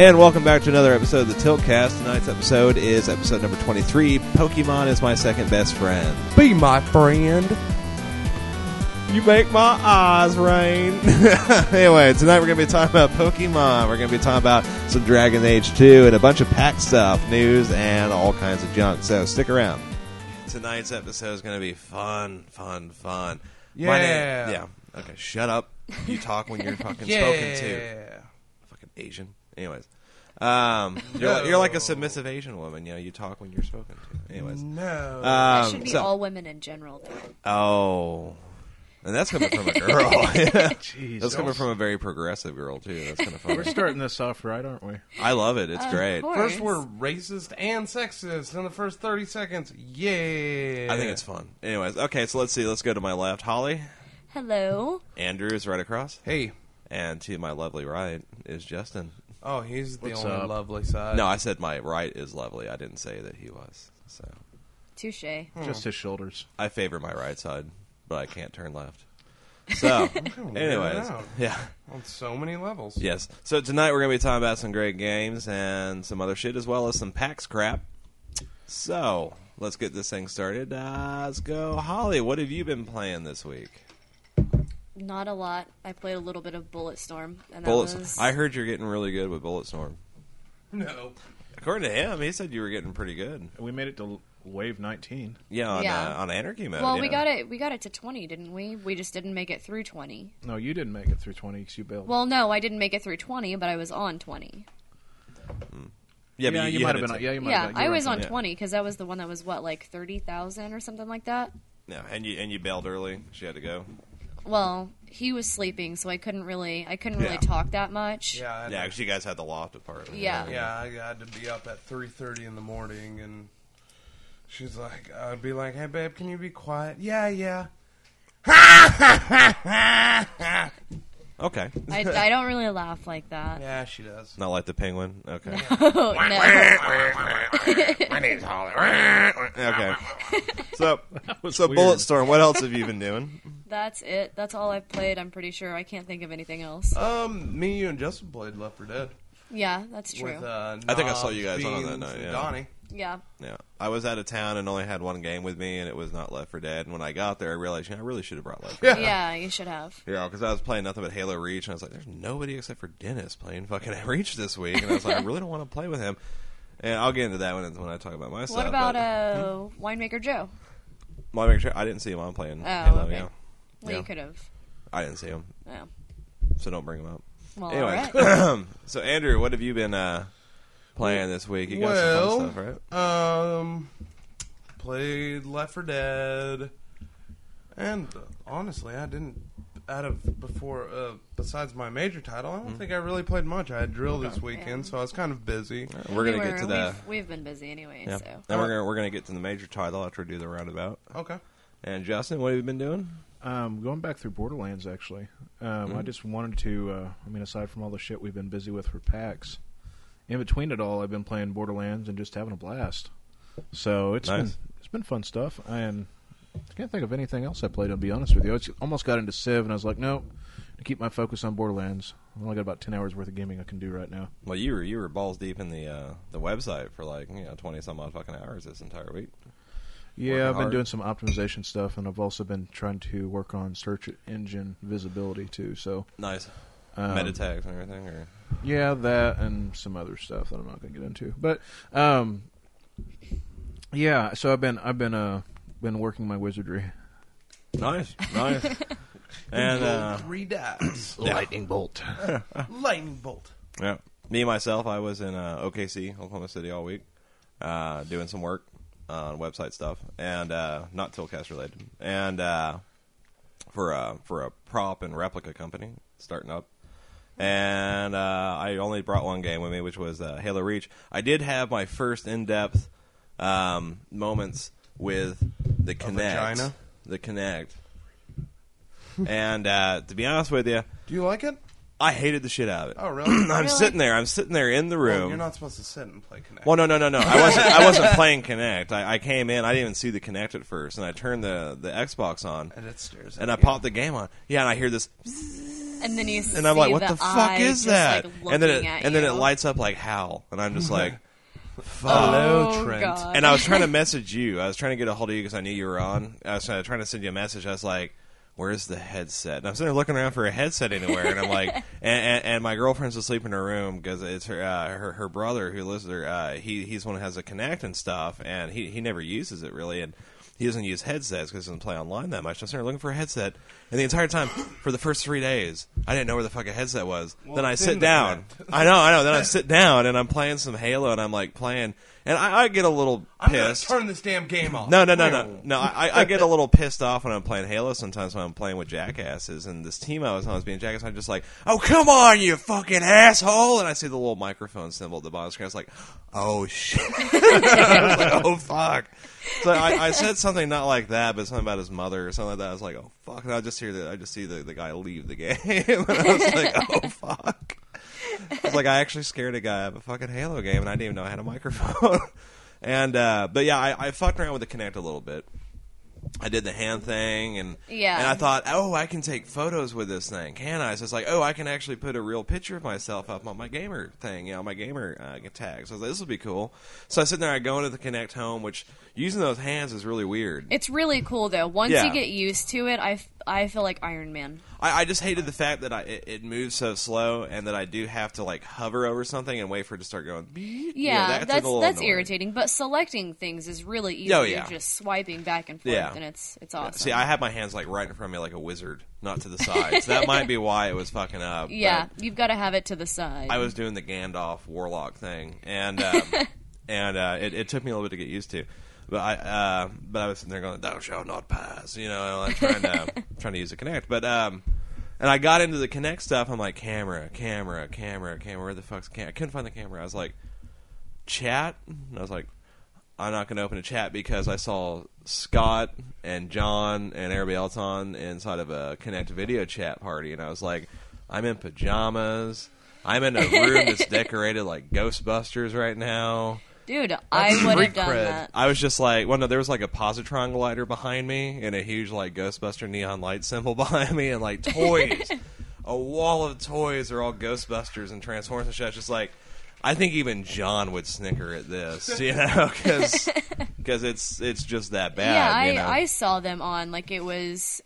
And welcome back to another episode of the Tiltcast. Tonight's episode is episode number 23. Pokemon is my second best friend. Be my friend. You make my eyes rain. Anyway, tonight we're going to be talking about Pokemon. We're going to be talking about some Dragon Age 2 and a bunch of pack stuff, news, and all kinds of junk. So stick around. Tonight's episode is going to be fun. Yeah. Yeah. Okay, shut up. You talk when you're fucking spoken to. Fucking Asian. Anyways. You're like a submissive Asian woman. You know, you talk when you're spoken to. Anyways. No. That should be all women in general, too. Oh. And that's coming from a girl. Jeez, that's coming from a very progressive girl, too. That's kind of funny. We're starting this off right, aren't we? I love it. It's great. First, we're racist and sexist in the first 30 seconds. Yeah. I think it's fun. Anyways, okay, so let's see. Let's go to my left. Holly. Hello. Andrew is right across. Hey. And to my lovely right is Justin. Oh, he's the What's only up? lovely side. No, I said my right is lovely. I didn't say that he was. So Touche. Just his shoulders. I favor my right side, but I can't turn left. So, anyways, out. yeah. On so many levels. Yes. So tonight we're going to be talking about some great games and some other shit as well as some PAX crap. So, let's get this thing started. Let's go. Holly, what have you been playing this week? Not a lot. I played a little bit of Bulletstorm. And I heard you're getting really good with Bulletstorm. No. According to him, he said you were getting pretty good. We made it to Wave 19. Yeah, on Anarchy mode. Well, yeah. we got it to 20, didn't we? We just didn't make it through 20. No, you didn't make it through 20 because you bailed. Well, no, I didn't make it through 20, but I was on 20. Yeah, but you might have been. Yeah, you might have been. I was on on 20 because that was the one that was, what, like 30,000 or something like that? Yeah, and you bailed early. She had to go. Well, he was sleeping, so I couldn't really talk that much. Yeah. Yeah, because you guys had the loft apart. Yeah. Yeah, I had to be up at 3:30 in the morning, and she's like, I'd be like, hey, babe, can you be quiet? Yeah. Okay. I don't really laugh like that. Yeah, she does. Not like the penguin. Okay. Oh, no. My name's Holly. Okay. So weird. Bulletstorm. What else have you been doing? That's it. That's all I've played, I'm pretty sure. I can't think of anything else. Me, you, and Justin played Left 4 Dead. Yeah, that's true. With, I think I saw you guys on that Beans, night, and yeah. Donnie. Yeah. Yeah, I was out of town and only had one game with me, and it was not Left 4 Dead. And when I got there, I realized I really should have brought Left 4 Dead. Yeah, you should have. Yeah, because I was playing nothing but Halo Reach, and I was like, "There's nobody except for Dennis playing fucking Reach this week." And I was like, "I really don't want to play with him." And I'll get into that when I talk about my stuff. What about Winemaker Joe? Well, make sure I didn't see him on playing Oh, Halo. okay. Yeah, Well, Yeah. you could have. I didn't see him, Oh. so don't bring him up. Well, Anyway, all right. so Andrew, what have you been playing this week? You got some fun stuff, right? Played Left 4 Dead, and honestly, I didn't. Besides my major title, I don't think I really played much. I had drill this weekend, so I was kind of busy. We're gonna get to that. We've been busy anyway, Yeah. so. Then we're gonna get to the major title after we do the roundabout. Okay. And Justin, what have you been doing? Going back through Borderlands, actually. I just wanted to, aside from all the shit we've been busy with for PAX, in between it all, I've been playing Borderlands and just having a blast. So it's been fun stuff, and I can't think of anything else I played, to be honest with you. I almost got into Civ, and I was like, no, to keep my focus on Borderlands. I've only got about 10 hours worth of gaming I can do right now. Well, you were balls deep in the website for 20 some odd fucking hours this entire week. Yeah, I've been hard. doing some optimization stuff, and I've also been trying to work on search engine visibility too. So Nice. Meta tags and everything, or yeah, that and some other stuff that I'm not going to get into. But yeah, so I've been working my wizardry. nice. And Roll 3 dice. Lightning bolt. Lightning bolt. yeah, me myself, I was in OKC, Oklahoma City, all week, doing some work on website stuff, and not Tiltcast related, and for a prop and replica company starting up. And I only brought one game with me, which was Halo Reach. I did have my first in-depth moments with the Kinect. vagina? The Kinect. And to be honest with you, Do you like it? I hated the shit out of it. Oh, really? I'm sitting there in the room. Oh, you're not supposed to sit and play Kinect. Well, no. I wasn't playing Kinect. I came in. I didn't even see the Kinect at first, and I turned the Xbox on, And it stares at and I you. popped the game on. Yeah, and I hear this, And then you and I'm like, see what the fuck eye is just, that? like, And then looking it at you. lights up like Hal, and I'm just like, fuck. Hello, Oh, Trent. God. And I was trying to message you. I was trying to get a hold of you because I knew you were on. I was trying to send you a message. I was like, where's the headset? And I'm sitting there looking around for a headset anywhere, and I'm like, and my girlfriend's asleep in her room because it's her brother who lives there. He's one who has a Kinect and stuff, and he never uses it really, and he doesn't use headsets because he doesn't play online that much. So I'm sitting there looking for a headset, and the entire time for the first 3 days, I didn't know where the fuck a headset was. Well, Then I it's sit in the down. Kinect. I know. Then I sit down and I'm playing some Halo, and I'm like playing, and I get a little I'm gonna pissed. turn this damn game off. No. I get a little pissed off when I'm playing Halo sometimes when I'm playing with jackasses. And this team I was on was being jackass. I'm just like, oh, come on, you fucking asshole. And I see the little microphone symbol at the bottom of the screen. I was like, oh, shit. I was like, oh, fuck. So I said something not like that, but something about his mother or something like that. I was like, oh, fuck. And I just see the guy leave the game. And I was like, oh, fuck. It's like I actually scared a guy of a fucking Halo game, and I didn't even know I had a microphone. And but yeah, I fucked around with the Kinect a little bit. I did the hand thing, and I thought, oh, I can take photos with this thing, can I? So it's like, oh, I can actually put a real picture of myself up on my gamer thing, my gamer tag. So I was like, this will be cool. So I sit there, I go into the Kinect Home, which using those hands is really weird. It's really cool though. Once Yeah. you get used to it, I feel like Iron Man. I just hated the fact that it moves so slow, and that I do have to like hover over something and wait for it to start going. Beep. Yeah, a that's little annoying. irritating. But selecting things is really easy. Oh, yeah. You're just swiping back and forth, Yeah. and it's awesome. See, I have my hands like right in front of me like a wizard, not to the sides. That might be why it was fucking up. yeah, but you've got to have it to the side. I was doing the Gandalf warlock thing, and it took me a little bit to get used to. But I was sitting there going, "Thou shalt not pass," like trying to use the Kinect. But and I got into the Kinect stuff. I'm like, camera. Where the fuck's the camera? I couldn't find the camera. I was like, chat. And I was like, I'm not going to open a chat because I saw Scott and John and everybody else on inside of a Kinect video chat party, and I was like, I'm in pajamas. I'm in a room that's decorated like Ghostbusters right now. Dude, I would have street done cred. that. I was just like, well, no, there was like a positron lighter behind me and a huge like Ghostbuster neon light symbol behind me, and like toys. A wall of toys are all Ghostbusters and Transformers and shit. It's just like, I think even John would snicker at this, because it's just that bad. Yeah, I saw them on like it was.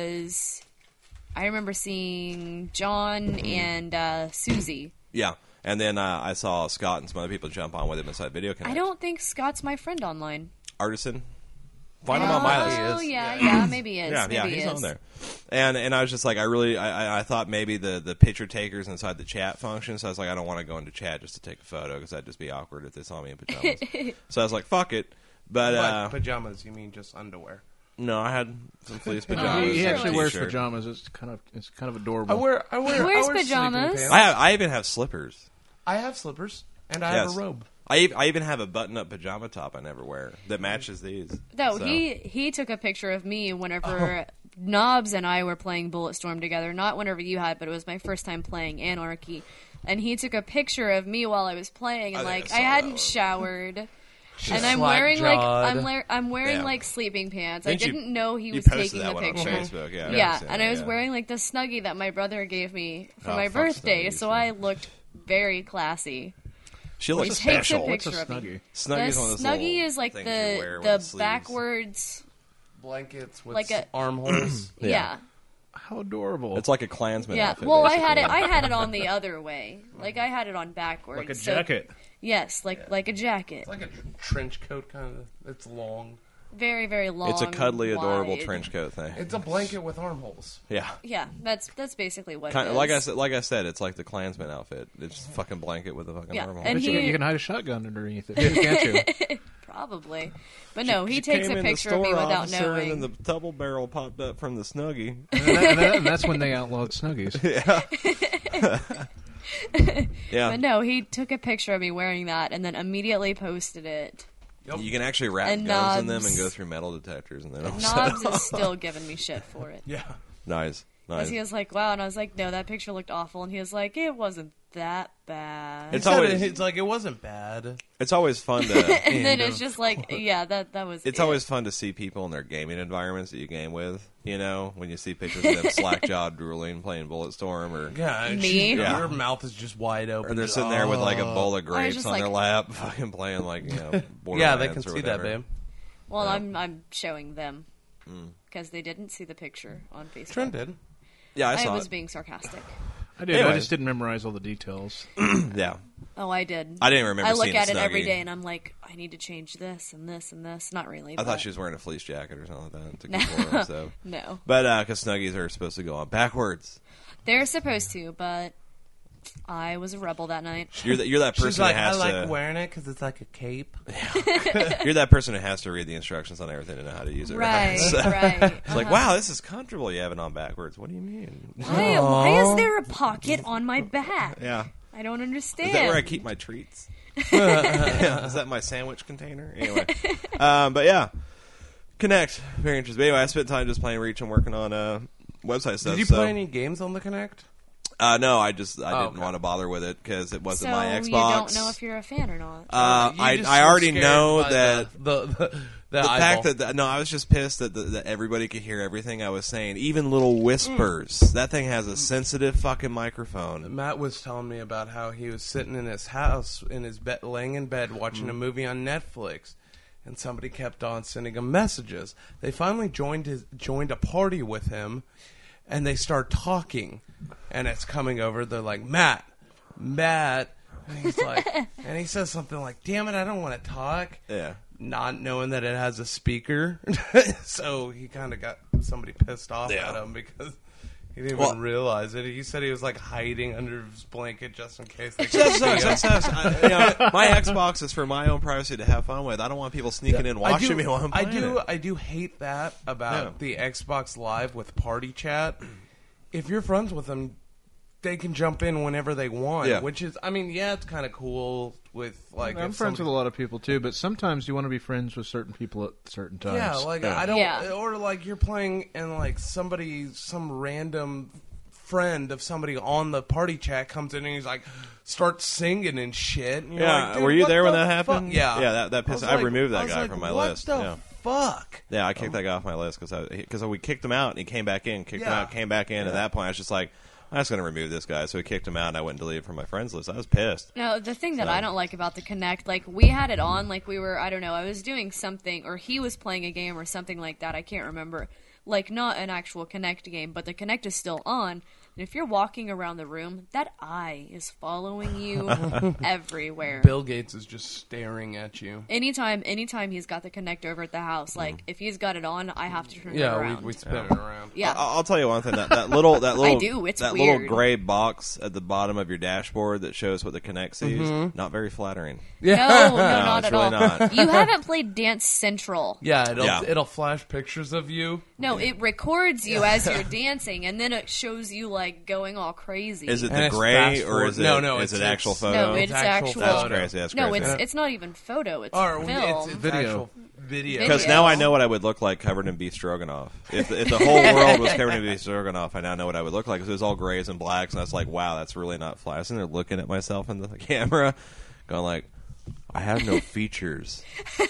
I remember seeing John and Susie. Yeah, and then I saw Scott and some other people jump on with him inside Video Connect. I don't think Scott's my friend online. Artisan. Find him on my list. Oh yeah, maybe he is. Yeah, maybe he's he is. on there. And I was just like, I thought maybe the picture takers inside the chat function. So I was like, I don't want to go into chat just to take a photo because that'd just be awkward if they saw me in pajamas. So I was like, fuck it. But What, pajamas? You mean just underwear? no, I had some fleece pajamas. He and a actually wears t-shirt. pajamas. It's kind of adorable. I wear He wears sleeping pajamas. pants. I even have slippers. I have slippers and I Yes. have a robe. I even have a button-up pajama top I never wear that matches these. No, So- he took a picture of me whenever Knobs and I were playing Bulletstorm together. Not whenever you had, but it was my first time playing Anarchy. And he took a picture of me while I was playing, and I think like I I saw hadn't that one. showered. And I'm slack wearing jawed. I'm wearing Yeah. like sleeping pants. Didn't I you- didn't know he you was posted taking that the one on picture. Facebook, yeah. Yeah, I've seen and that, I was yeah. wearing like the Snuggie that my brother gave me for Oh, my fuck birthday, Snuggies, so yeah. I looked very classy. She He looks takes special. a What's a picture of me. snuggie? Snuggie The one of those Snuggie little is like things you wear with the sleeves. backwards. Blankets with Like a- armholes. Yeah. How adorable! It's like a Klansman Yeah. outfit. Well, basically. I had it on the other way. Like I had it on backwards. like a so- jacket. yes, like a jacket. It's like a trench coat kind of. It's long. Very, very long. It's a cuddly, adorable wide. trench coat thing. It's a blanket with armholes. Yeah. Yeah, that's basically what Kind it of, is. like I said, it's like the Klansman outfit. It's just a fucking blanket with a fucking Yeah, armhole. and But he- you can hide a shotgun underneath it, can't you? Probably. But no, he She takes came a in the picture of me store without officer, knowing. and then the double barrel popped up from the Snuggie. And that's when they outlawed Snuggies. Yeah. But no, he took a picture of me wearing that and then immediately posted it. You can actually wrap And guns in them Knobs- and go through metal detectors, and then Knobs is still giving me shit for it. Yeah. nice. Because he was like, wow, and I was like, no, that picture looked awful. And he was like, it wasn't that bad. It's He said always- it's like it wasn't bad. It's always fun to. and then it's just like, yeah, that was It's it. always fun to see people in their gaming environments that you game with, You know, when you see pictures of them slack-jawed, drooling, playing Bulletstorm, or Yeah, Me? Yeah. Your mouth is just wide open. or they're sitting there with like a bowl of grapes just on their like- lap, fucking playing like Yeah, Borderlands they can or see whatever. that, babe. Well, Yeah. I'm showing them because they didn't see the picture on Facebook. Trent did. Yeah, I I saw was it. being sarcastic. I did. Anyway. I just didn't memorize all the details. Yeah, Oh, I did. I didn't remember. I look seeing at it every Snuggie. day, and I'm like, I need to change this and this and this. Not really. I but thought she was wearing a fleece jacket or something like that to control her, so. No, But because Snuggies are supposed to go on backwards, they're supposed to, but I was a rebel that night. you're that person She's like, who I has like to. wearing it because it's like a cape. You're that person who has to read the instructions on everything to know how to use it. Right, So- right. It's like, wow, this is comfortable. You have it on backwards. What do you mean? Why is there a pocket on my back? Yeah. I don't understand. Is that where I keep my treats? Yeah, is that my sandwich container? Anyway. But yeah. Connect. Very interesting. But anyway, I spent time just playing Reach and working on website stuff. Did you so- play any games on the Connect? No, I didn't okay. want to bother with it because it wasn't so my Xbox. you don't know if you're a fan or not. I You just I were already scared know by that the the fact that no, I was just pissed that everybody could hear everything I was saying, even little whispers. That thing has a sensitive fucking microphone. Matt was telling me about how he was sitting in his house, in his bed, laying in bed, watching a movie on Netflix, and somebody kept on sending him messages. They finally joined a party with him, and they start talking, and it's coming over. They're like, Matt, and he's like, and he says something like, "Damn it, I don't want to talk." Yeah. Not knowing that it has a speaker, so he kind of got somebody pissed off Yeah. at him because he didn't Well- even realize it. He said he was like hiding under his blanket just in case they could That see sucks. him. That sucks. My Xbox is for my own privacy to have fun with. I don't want people sneaking in watching me while I'm playing it. I do hate that about Yeah. the Xbox Live with party chat. If you're friends with them, they can jump in whenever they want. Yeah. Which is, I mean, yeah, it's kind of cool with like. I'm if friends with somebody- a lot of people too, but sometimes you want to be friends with certain people at certain times. Yeah, like Yeah. I don't, Yeah. or like you're playing and like some random friend of somebody on the party chat comes in and he's like starts singing and shit. And you're Yeah, like, dude, were you what there when the that happened? fuck? Yeah, Yeah, that pissed. I removed that was guy like, from my what list. the Yeah. fuck? Yeah, I kicked that guy off my list because we kicked him out and he came back in, kicked him Yeah. out, came back in. At that point, I was just like, I'm just going to remove this guy. So we kicked him out and I went and deleted from my friends list. I was pissed. No, the thing that So- I don't like about the Connect, like we had it on, like we were, I don't know, I was doing something, or he was playing a game or something like that. I can't remember. Like not an actual Connect game, but the Connect is still on. And if you're walking around the room, that eye is following you everywhere. Bill Gates is just staring at you. Anytime he's got the Connect over at the house, like if he's got it on, I have to turn it Yeah, around. we spin it around. Yeah. I'll tell you one thing. That little I do, it's that weird. little gray box at the bottom of your dashboard that shows what the Connect sees, not very flattering. No, not it's at really all. not. You haven't played Dance Central. Yeah, Yeah. it'll flash pictures of you. No, it records you as you're dancing, and then it shows you like going all crazy. Is it And the it's gray fast or forward. is it No, is it's it actual photo? No, it's actual actual. That's photo. crazy. That's No, crazy. it's not even photo. It's Or film. it's Video. actual video. Because now I know what I would look like covered in beef stroganoff. If the whole world was covered in beef stroganoff, I now know what I would look like because it was all grays and blacks, and I was like, wow, that's really not flat. I was sitting there looking at myself in the camera, going like, I have no features.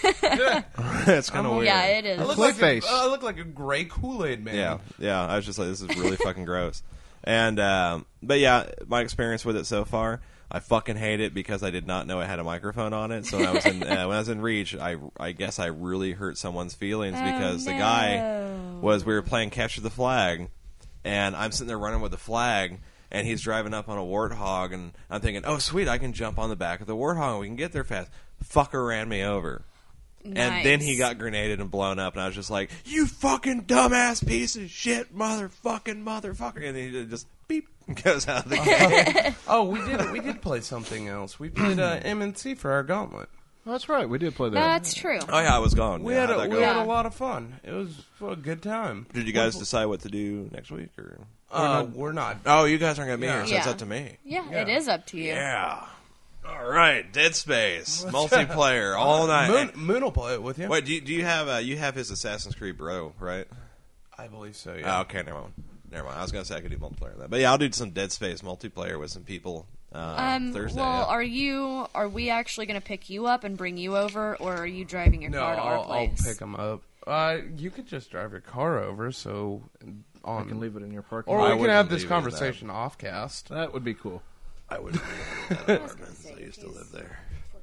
It's kind of weird. Yeah, it is. I look Clay like face. I look like a gray Kool-Aid man. Yeah. I was just like, this is really fucking gross. And but yeah, my experience with it so far, I fucking hate it because I did not know it had a microphone on it. So when I was in Reach, I guess I really hurt someone's feelings because the guy we were playing Capture the Flag, and I'm sitting there running with the flag. And he's driving up on a Warthog, and I'm thinking, oh, sweet, I can jump on the back of the Warthog, and we can get there fast. Fucker ran me over. And then he got grenaded and blown up, and I was just like, you fucking dumbass piece of shit, motherfucker. And then he just beep, goes out of the game. Oh, we did play something else. We played MNC for our gauntlet. Oh, that's right. We did play that. That's true. Oh, yeah, I was gone. We Yeah, had how'd that go? we had Yeah. a lot of fun. It was a good time. Did you guys decide what to do next week? Or We're not. Oh, you guys aren't going to be Yeah. here, so it's Yeah. up to me. Yeah, Yeah. it is up to you. Yeah. All right, Dead Space, multiplayer, all night. Moon will play it with you. Wait, do you have you have his Assassin's Creed Bro, right? I believe so. Yeah. Oh, okay, never mind. I was going to say I could do multiplayer of that. But yeah, I'll do some Dead Space multiplayer with some people Thursday. Well, yeah. are we actually going to pick you up and bring you over, or are you driving your No, car to our I'll place? pick them up. You could just drive your car over, so I can leave it in your parking or lot. we I can wouldn't have this leave it in conversation off cast. That would be cool. I wouldn't live in that apartment. I used to live there.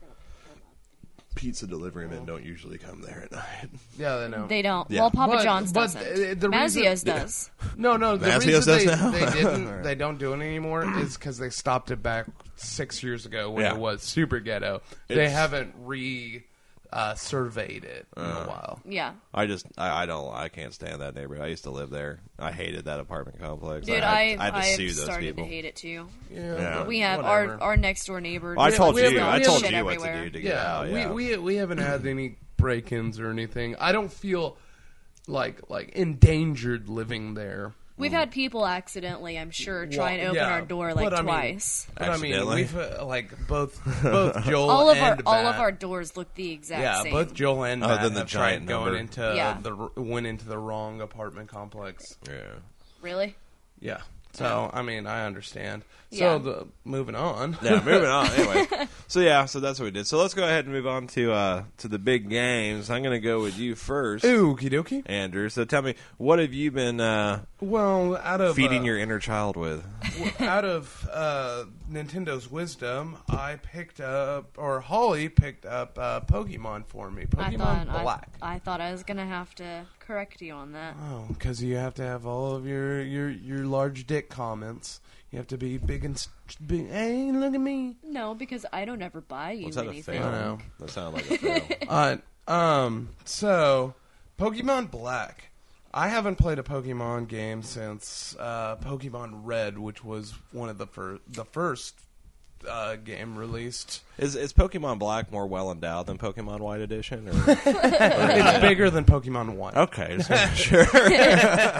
Pizza delivery men don't usually come there at night. Yeah, they know. They don't. Yeah. Well, Papa But- John's but doesn't. the reason- Mazio's does. No, the Mazio's reason does now? they don't do it anymore is because they stopped it back 6 years ago when Yeah. it was super ghetto. They It's- haven't surveyed it in a while. Yeah. I can't stand that neighborhood. I used to live there. I hated that apartment complex. Dude, I had to I've sue those started people. to hate it too. Yeah. We have whatever. our next door neighbor. Well, I told we have- you. we I have told shit you what to everywhere. do to get out. Yeah. we haven't had any break-ins or anything. I don't feel like endangered living there. We've had people accidentally, I'm sure, try and open yeah, our door like but I mean- twice. But I mean, Accidentally? we've both Joel all of and our Matt- doors look the exact yeah, same. both Joel and Other Matt than the have giant tried going number. into Yeah. went into the wrong apartment complex. Yeah. Really? Yeah. So I mean, I understand. Yeah. So moving on. Yeah, moving on. Anyway, so that's what we did. So let's go ahead and move on to the big games. I'm going to go with you first, Okie dokie. Andrew. So tell me, what have you been Well, out of feeding your inner child with? out of Nintendo's wisdom, I picked up, or Holly picked up Pokemon for me. Pokemon Black. I thought I was gonna have to correct you on that. Oh, because you have to have all of your large dick comments. You have to be big and big. Hey, look at me. No, because I don't ever buy you Was that a anything. fail? I know. That sounded like a fail. So Pokemon Black. I haven't played a Pokemon game since Pokemon Red, which was one of the first game released. Is Pokemon Black more well endowed than Pokemon White Edition? Or? It's bigger than Pokemon One. Okay, just making sure.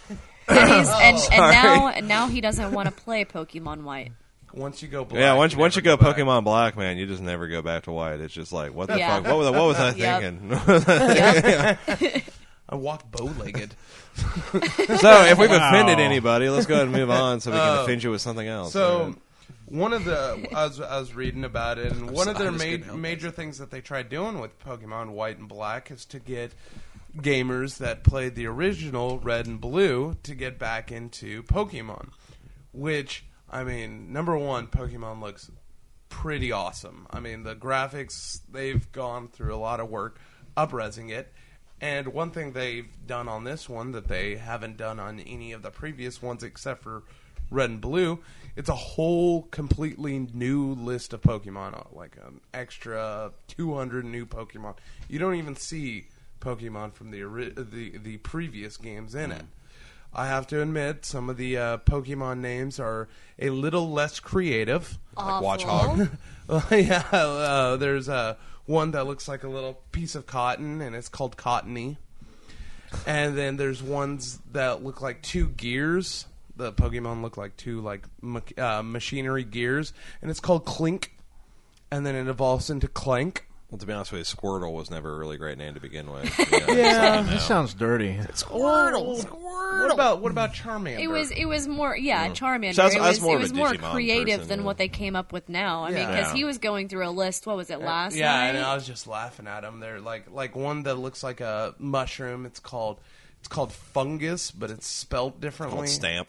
And now he doesn't want to play Pokemon White. Once you go black, Yeah, once you go back. Pokemon Black, man, you just never go back to White. It's just like, what the Yeah. fuck? What was I Yep. thinking? I walk bow-legged. So, if we've offended anybody, let's go ahead and move on so we can offend you with something else. So, one of the I was reading about it, and one of their I just couldn't help major things that they tried doing with Pokemon White and Black is to get gamers that played the original Red and Blue to get back into Pokemon. Which, I mean, number one, Pokemon looks pretty awesome. I mean, the graphics, they've gone through a lot of work up-resing it. And one thing they've done on this one that they haven't done on any of the previous ones except for Red and Blue, it's a whole completely new list of Pokemon, like an extra 200 new Pokemon. You don't even see Pokemon from the previous games in it. I have to admit, some of the Pokemon names are a little less creative. like Awful. Watchog. Yeah, there's one that looks like a little piece of cotton, and it's called Cottony. And then there's ones that look like two gears. The Pokemon look like two machinery gears, and it's called Clink. And then it evolves into Clank. Well, to be honest with you, Squirtle was never a really great name to begin with. Yeah. That sounds dirty. Squirtle. What about Charmander? It was more Charmander. So I was more it of a was more Digimon creative person, than yeah. what they came up with now. I mean, Yeah. because Yeah. he was going through a list. What was it last Yeah, night? and I was just laughing at them. They're like one that looks like a mushroom. It's called fungus, but it's spelt differently. Called Stamp.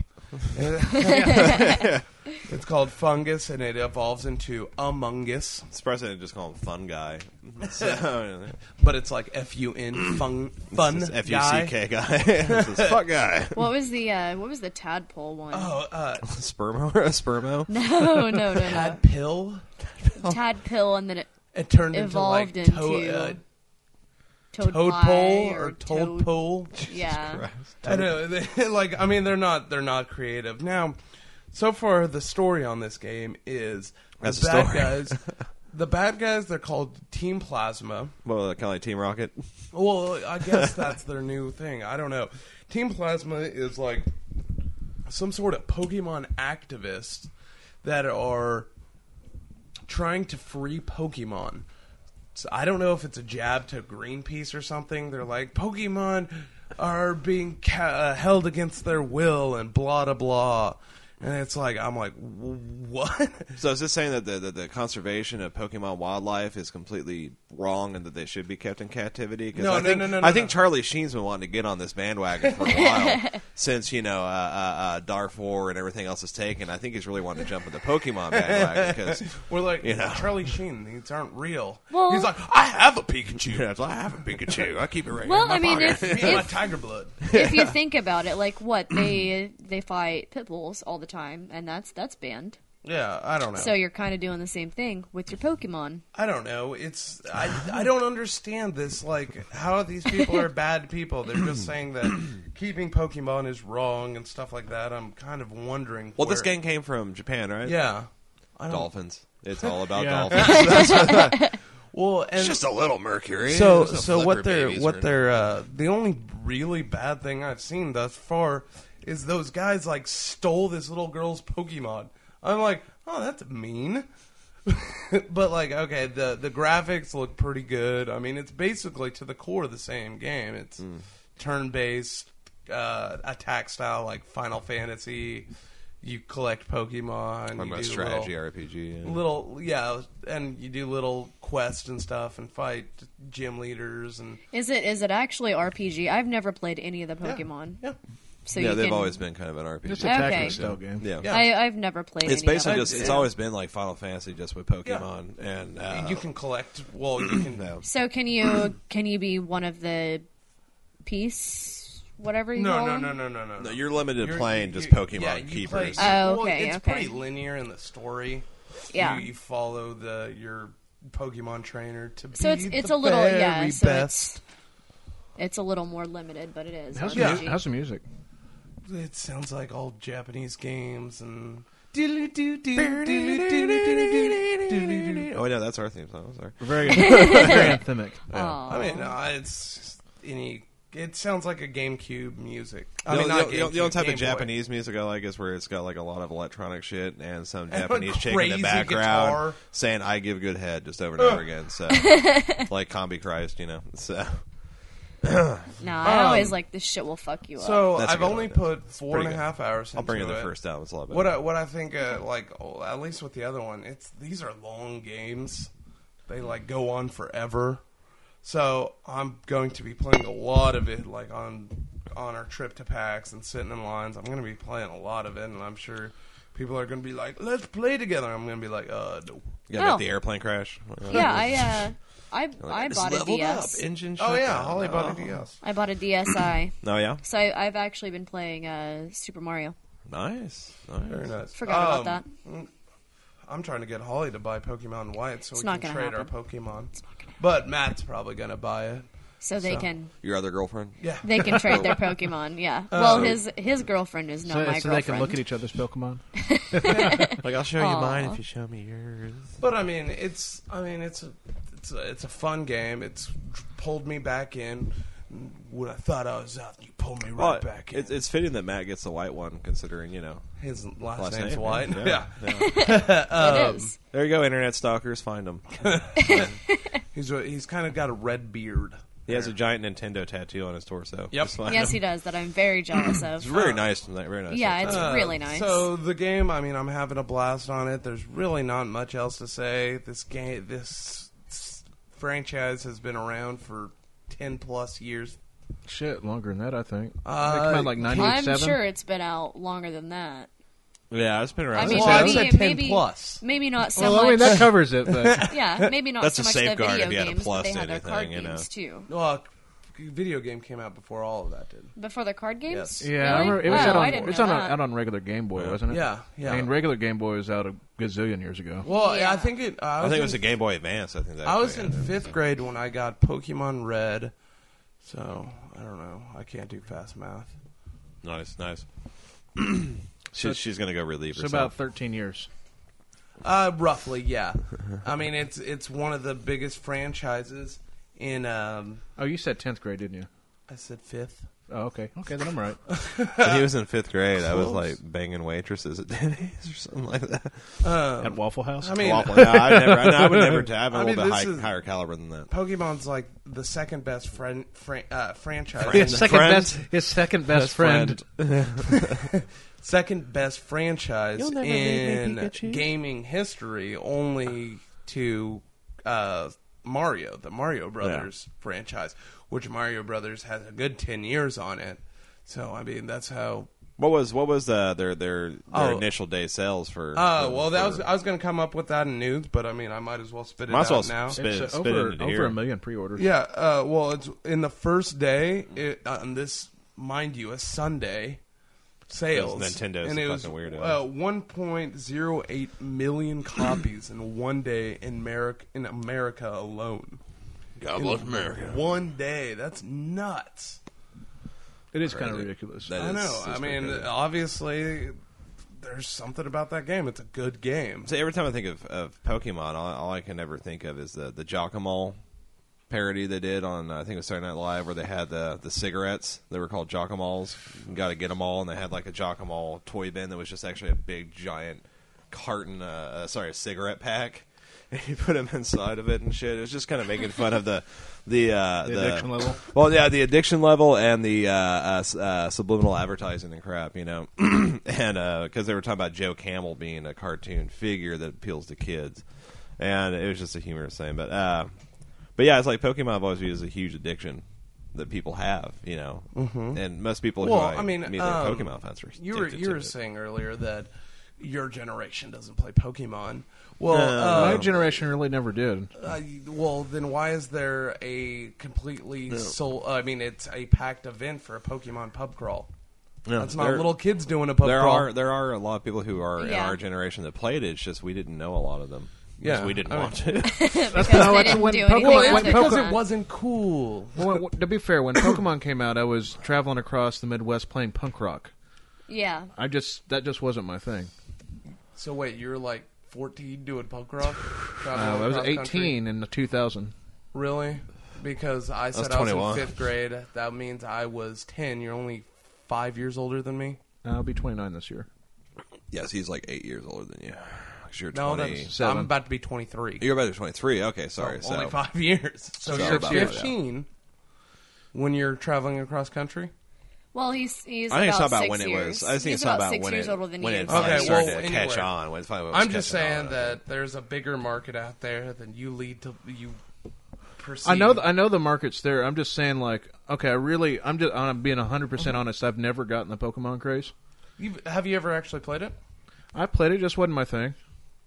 It's called fungus, and it evolves into Among Us. Surprised they didn't just call him Fun Guy. So, But it's like F-U-N, fun it's guy. F-U-C-K guy. It's this fuck guy. What was the tadpole one? Oh, Spermo? No. Tadpole. Tadpole, and then it It turned evolved into into toadpole toadpole or toadpole. Yeah. I know. They're not creative. Now, so far the story on this game is That's the the bad story. guys. The bad guys, they're called Team Plasma. Well, kind of like Team Rocket. Well, I guess that's their new thing. I don't know. Team Plasma is like some sort of Pokemon activists that are trying to free Pokemon. So I don't know if it's a jab to Greenpeace or something. They're like, Pokemon are being held against their will and blah, blah, blah. And it's like, I'm like, what? So is this saying that the conservation of Pokemon wildlife is completely wrong and that they should be kept in captivity? 'Cause No, I think, no. I think Charlie Sheen's been wanting to get on this bandwagon for a while since, Darfur and everything else is taken. I think he's really wanting to jump on the Pokemon bandwagon because We're like, You know. Charlie Sheen, these aren't real. Well- He's like, I have a Pikachu. I have a Pikachu. I keep it right Well, here in my I mean, pocket. Me and my tiger blood. if you think about it, like what they fight pit bulls all the time, and that's banned. Yeah, I don't know. So you're kind of doing the same thing with your Pokemon. I don't know. It's I don't understand this. Like, how these people are bad people. They're just saying that keeping Pokemon is wrong and stuff like that. I'm kind of wondering. Well, this where- game came from Japan, right? yeah, I don't. Dolphins. It's all about Yeah. dolphins. Well, and It's just a little mercury. so Just a so flipper what they're babies what or- they're the only really bad thing I've seen thus far is those guys like stole this little girl's Pokemon. I'm like, oh, that's mean. But like, okay, the graphics look pretty good. I mean, it's basically to the core the same game. It's turn-based attack style like Final Fantasy. You collect Pokemon. Talking You about do strategy RPG. little, and you do little quests and stuff and fight gym leaders and Is it actually RPG? I've never played any of the Pokemon. yeah. So Yeah, you they've can, always been kind of an RPG. It's a tactical Okay. style game. Yeah. Yeah. I've never played. It's any basically of them. just, it's always been like Final Fantasy just with Pokemon. And You can collect. Well, you can. no. So can you be one of the peace whatever you call them? No. You're limited to You're- playing you- just Pokemon yeah, you keepers. play- Oh, well, okay, it's okay. pretty linear in the story. Yeah. You follow your Pokemon trainer to be So it's the a little very so best. it's a little more limited, but it is. How's, RPG. how's the music? It sounds like all Japanese games and. Oh, no, that's our theme song. Sorry. Very, very anthemic. Aw. I mean, it's just any. It sounds like a GameCube music. The I mean, not only GameCube, type Game of Boy. Japanese music I like is where it's got like a lot of electronic shit and some And a Japanese chick in the crazy background guitar. saying "I give good head" just over and over again. So, like Combi Christ, So, No, I always like this shit will fuck you up. So That's a I've good only one. put It's 4.5 hours into I'll bring you it. the first album. It's a lot better. What I think, at least with the other one, these are long games. They like go on forever. So I'm going to be playing a lot of it, like on our trip to PAX and sitting in lines. I'm going to be playing a lot of it, and I'm sure people are going to be like, "Let's play together." I'm going to be like, "No." You got Oh. the airplane crash. Yeah, I It's bought a leveled DS. up. Engine Oh yeah, shutdown. Holly bought a DS. I bought a DSi. Oh yeah, So I've actually been playing Super Mario. nice. Very nice. Forgot about that. I'm trying to get Holly to buy Pokemon White so It's we not can gonna trade our happen. Pokemon. But Matt's probably going to buy it. So they So. can Your other girlfriend? Yeah. trade their Pokemon. Yeah. Well, his girlfriend is not my So girlfriend. they can look at each other's Pokemon. Like I'll show you Aw. mine if you show me yours. But I mean, it's a fun game. It's pulled me back in. When I thought I was out, you pulled me right back in. It's fitting that Matt gets the white one, considering His last last name's name. White. Yeah. It is. There you go, internet stalkers. Find him. He's kind of got a red beard. He has a giant Nintendo tattoo on his torso. Yep. Just find Yes, him. he does. That I'm very jealous of. It's very nice. Very nice. Yeah, tattoo. it's really nice. So the game, I mean, I'm having a blast on it. There's really not much else to say. This franchise has been around for 10 plus years. Shit, longer than that, I think. They Uh, come out like 98, I'm sure it's been out longer than that. Yeah, it's been around. I mean, Well, I maybe, said 10 maybe, plus. maybe not so Well, much. I mean, that covers it, but Yeah, maybe not That's so a much the safeguard video if you had a games, plus but they to had their card anything, games too. Well, video game came out before all of that did. Before the card games? Yes. yeah, Really? I remember it was Wow, out I on didn't it was know on that. out on regular Game Boy, wasn't it? Yeah, yeah. I mean, regular Game Boy was out a gazillion years ago. Well, Yeah. I think it. I think it was a Game Boy Advance. I think that I was actually in had it. 5th grade when I got Pokemon Red, so I don't know. I can't do fast math. Nice. She's gonna go relieve So herself. about 13 years. Roughly, yeah. I mean, it's one of the biggest franchises in. Oh, you said 10th grade, didn't you? I said 5th. Oh, okay. Okay, then I'm right. When he was in 5th grade, I was Close. like banging waitresses at Denny's or something like that. At Waffle House? I mean, Waffle. No, I would never. I have a I mean, little this bit is- higher caliber than that. Pokemon's like the second best franchise. Friend. his second Friend. best, his second best friend. second best franchise You'll never beat in me, Pikachu. gaming history, only to Mario, the Mario Brothers franchise, which Mario Brothers has a good 10 years on it. So I mean, that's how. What was their initial day sales for? I was going to come up with that in news, but I mean, I might as well spit it Might as well out now. spit It's it over into here. 1 million pre-orders. Yeah, well, it's in the first day on this, mind you, a Sunday sales. Nintendo's and it a was fucking weirdo. 1.08 million copies in one day in America alone. God bless America. One day, that's nuts. It is kind of ridiculous. That I is- know. it's I mean, pretty crazy. obviously, there's something about that game. It's a good game. So every time I think of Pokemon, all I can ever think of is the Jockamole parody they did on I think it was Saturday Night Live, where they had the cigarettes. They were called Jockamoles. You got to get them all, and they had like a Jockamole toy bin that was just actually a big giant carton, a cigarette pack. And you put them inside of it and shit. It was just kind of making fun of the addiction level? Well, yeah, the addiction level and the subliminal advertising and crap, you know. And because they were talking about Joe Camel being a cartoon figure that appeals to kids, and it was just a humorous thing. But yeah, it's like Pokemon I've always viewed as a huge addiction that people have, you know. Mm-hmm. And most people Well, who I mean, meet their Pokemon fans are you were addicted to it. saying earlier that your generation doesn't play Pokemon. Well, My generation really never did. well, then why is there a completely it's a packed event for a Pokemon pub crawl. No, That's not there- little kids doing a pub crawl. There are a lot of people who are in Yeah. our generation that played it. It's just we didn't know a lot of them. Yeah, Because we didn't I mean- want to. Because No, they it's didn't when do Pokemon- anything Well, with it's it. because Pokemon. it wasn't cool. Well, to be fair, when Pokemon came out, I was traveling across the Midwest playing punk rock. Yeah. That just wasn't my thing. So wait, you're like 14 doing punk rock? I was 18 in 2000. Really? Because I said That's I was 21. in 5th grade. That means I was 10. You're only 5 years older than me? I'll be 29 this year. Yes, he's like 8 years older than you. 'Cause you're No, 20. that's, Seven. I'm about to be 23. You're about to be 23. Okay, sorry. So only 5 years. So Sorry you're about that. 15 when you're traveling across country? Well, he's I think it's about not about 6 when it years. was. I think He's it's not about 6 when years it older than when you. it so- finally Okay, started well, to catch anyway. on. When it finally was I'm just catching saying on. that there's a bigger market out there than you perceive. I know the market's there. I'm just saying, like, okay, I'm being 100% honest. I've never gotten the Pokemon craze. Have you ever actually played it? I played it, just wasn't my thing.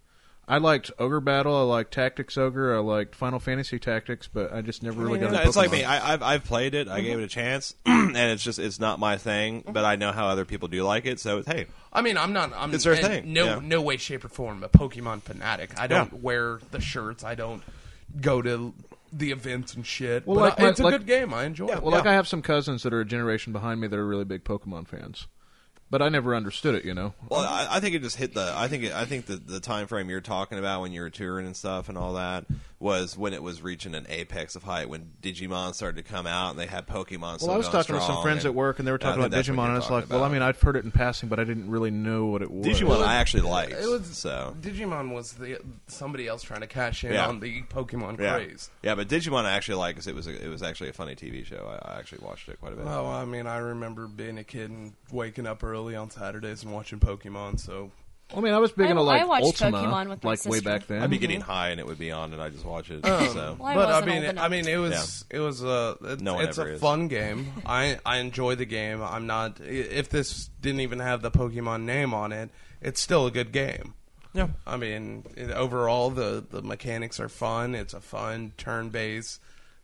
I liked Ogre Battle, I liked Tactics Ogre, I liked Final Fantasy Tactics, but I just never really got No, into it's like Pokemon. me. I've played it. I gave it a chance, and it's not my thing. But I know how other people do like it. So hey, I mean, I'm It's their in thing, No, yeah. no way, shape, or form a Pokemon fanatic. I don't wear the shirts. I don't go to the events and shit. Well, But like- it's a like- good game. I enjoy it. Well, like I have some cousins that are a generation behind me that are really big Pokemon fans. But I never understood it, you know. well, I think it just hit the. I think the time frame you're talking about when you were touring and stuff and all that was when it was reaching an apex of height when Digimon started to come out and they had Pokemon. Well, I was talking to some friends at work, and they were talking about Digimon, and it's like, well, I mean, I've heard it in passing, but I didn't really know what it was. Digimon I actually liked. It was so Digimon was somebody else trying to cash in Yeah. on the Pokemon yeah, craze. yeah, but Digimon I actually liked because it was actually a funny TV show. I actually watched it quite a bit. Well, I mean, I remember being a kid and waking up early on Saturdays and watching Pokemon. So I mean, I was big into, I like, watched Ultima, Pokemon with my like, way sister. back then. I'd be getting high and it would be on and I just watch it. Oh. So Well, I but wasn't old it enough. was No one it's ever a is. fun game. I enjoy the game. I'm not if this didn't even have the Pokemon name on it, it's still a good game. yeah. I mean, overall the mechanics are fun. It's a fun turn-based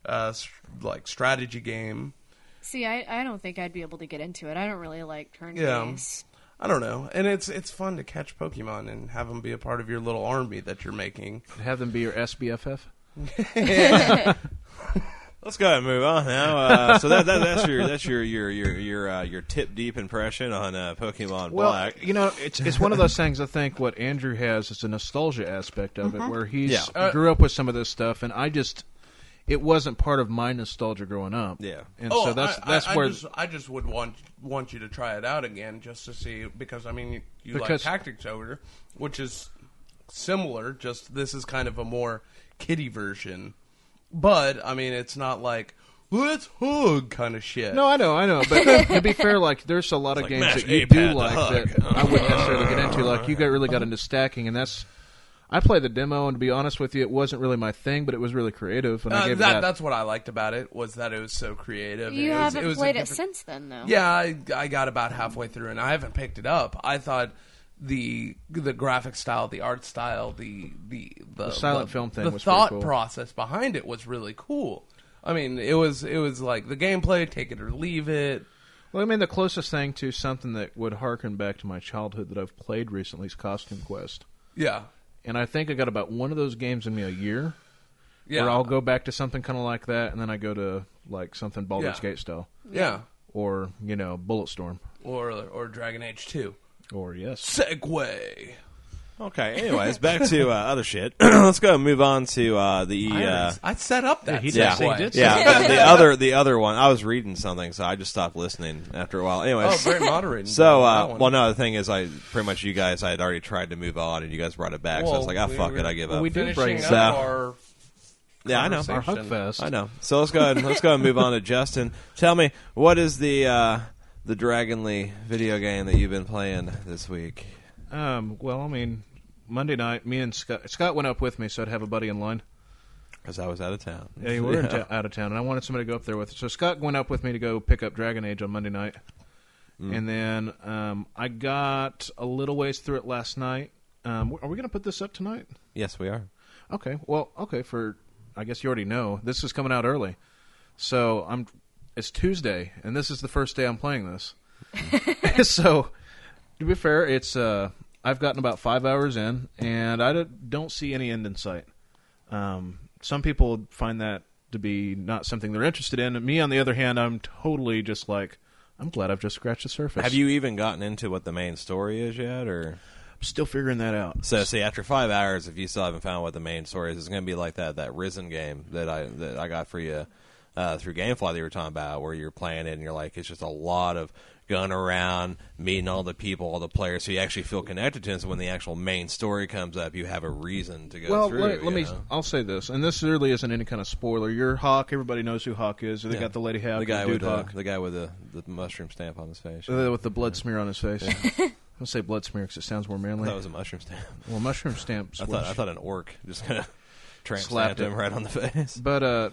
like strategy game. See, I don't think I'd be able to get into it. I don't really like turn Yeah. based. I don't know, and it's fun to catch Pokemon and have them be a part of your little army that you're making. Have them be your SBFF. Let's go ahead and move on now. So that's your tip deep impression on Pokemon Well, Black. you know, it's one of those things. I think what Andrew has is a nostalgia aspect of it, where he's Yeah. grew up with some of this stuff, and it wasn't part of my nostalgia growing up. Yeah. and so that's where I just would want you to try it out again just to see, because I mean you like Because- Tactics Ogre, which is similar. Just this is kind of a more kiddie version. But I mean, it's not like let's hug kind of shit. No, I know. But to be fair, like there's a lot of like games mash that you A do pad to like hug. that I wouldn't necessarily get into. Like you really got into stacking, and that's. I played the demo, and to be honest with you, it wasn't really my thing, but it was really creative. And I gave that. That's what I liked about it, was that it was so creative. You it haven't was played a it different- since then, though. Yeah, I got about halfway through, and I haven't picked it up. I thought the graphic style, the art style, the silent film thing the was pretty thought cool. process behind it was really cool. I mean, it was like the gameplay, take it or leave it. Well, I mean, the closest thing to something that would harken back to my childhood that I've played recently is Costume Quest. Yeah, And I think I got about one of those games in me a year. yeah, Where I'll go back to something kind of like that, and then I go to like something Baldur's Yeah. Gate style, yeah, or Bulletstorm, or Dragon Age 2. or yes, Segway. Okay. Anyways, back to other shit. Let's go and move on to I set up that. he did yeah, say he did. the other one. I was reading something, so I just stopped listening after a while. Oh, Anyways, very moderating. so That one. well, no, the thing is, I pretty much you guys I had already tried to move on, and you guys brought it back. so I was like, we fuck were- it, I give up. we did finishing bring up So- our yeah, I know. our conversation. Hugfest. I know. So let's go ahead and move on to Justin. Tell me, what is the Dragonly video game that you've been playing this week? Well, I mean, Monday night, me and Scott went up with me, so I'd have a buddy in line. Because I was out of town. Yeah, you were out of town, and I wanted somebody to go up there with. So Scott went up with me to go pick up Dragon Age on Monday night, and then I got a little ways through it last night. Are we going to put this up tonight? Yes, we are. Okay. Well, for I guess you already know this is coming out early, so it's Tuesday, and this is the first day I'm playing this. So, to be fair, it's I've gotten about 5 hours in, and I don't see any end in sight. Some people find that to be not something they're interested in. Me, on the other hand, I'm totally just like, I'm glad I've just scratched the surface. Have you even gotten into what the main story is yet, or? I'm still figuring that out. So, see, after 5 hours, if you still haven't found what the main story is, it's going to be like that Risen game that I got for you through GameFly that you were talking about, where you're playing it and you're like, it's just a lot of going around, meeting all the people, all the players, so you actually feel connected to them. So when the actual main story comes up, you have a reason to go Well, through. let me. you know? I'll say this, and this really isn't any kind of spoiler. You're Hawk. Everybody knows who Hawk is. They Yeah. got the Lady Hawk, the guy dude with Hawk, the guy with the mushroom stamp on his face. with the blood smear on his face. I'll say blood smear because it sounds more manly. That was a mushroom stamp. Well, mushroom stamps. I thought an orc just kind of tramp Slapped slapped him it. right on the face. But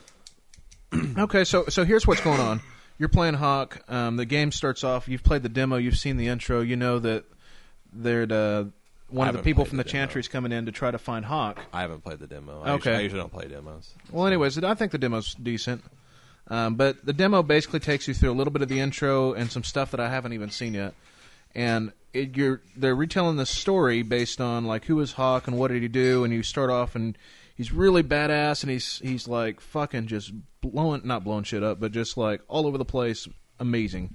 okay, so here's what's going on. You're playing Hawk. The game starts off. You've played the demo. You've seen the intro. You know that they're one of the haven't people played from the the demo. Chantry's coming in to try to find Hawk. I haven't played the demo. Okay. I usually don't play demos. Well, anyways, I think the demo's decent. But the demo basically takes you through a little bit of the intro and some stuff that I haven't even seen yet. And they're retelling the story based on like who is Hawk and what did he do. And you start off and he's really badass and he's like fucking just not blowing shit up, but just like all over the place, amazing.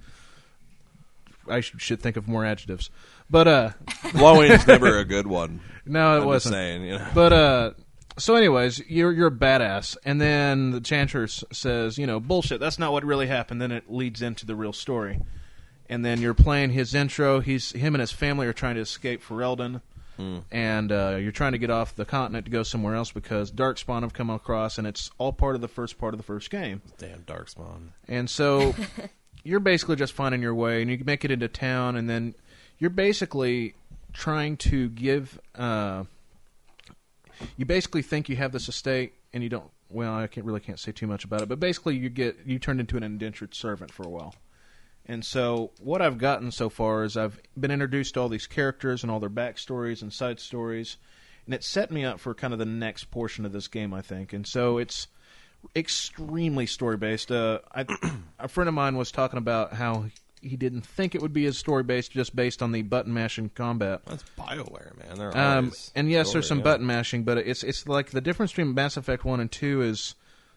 I should think of more adjectives, but Blowing is never a good one. no, it I'm just wasn't. saying, you know. But so anyways, you're a badass, and then the Chanter says, bullshit. That's not what really happened. Then it leads into the real story, and then you're playing his intro. Him and his family are trying to escape Ferelden, and you're trying to get off the continent to go somewhere else because Darkspawn have come across, and it's all part of the first game. Damn Darkspawn. And so you're basically just finding your way, and you make it into town, and then you're basically trying to give. You basically think you have this estate, and you don't. Well, I can't say too much about it, but basically you turned into an indentured servant for a while. And so what I've gotten so far is I've been introduced to all these characters and all their backstories and side stories, and it set me up for kind of the next portion of this game, I think. And so it's extremely story-based. A friend of mine was talking about how he didn't think it would be as story-based, just based on the button mashing combat. That's BioWare, man. They're always And yes, story, there's some yeah. button mashing, but it's like the difference between Mass Effect 1 and 2 is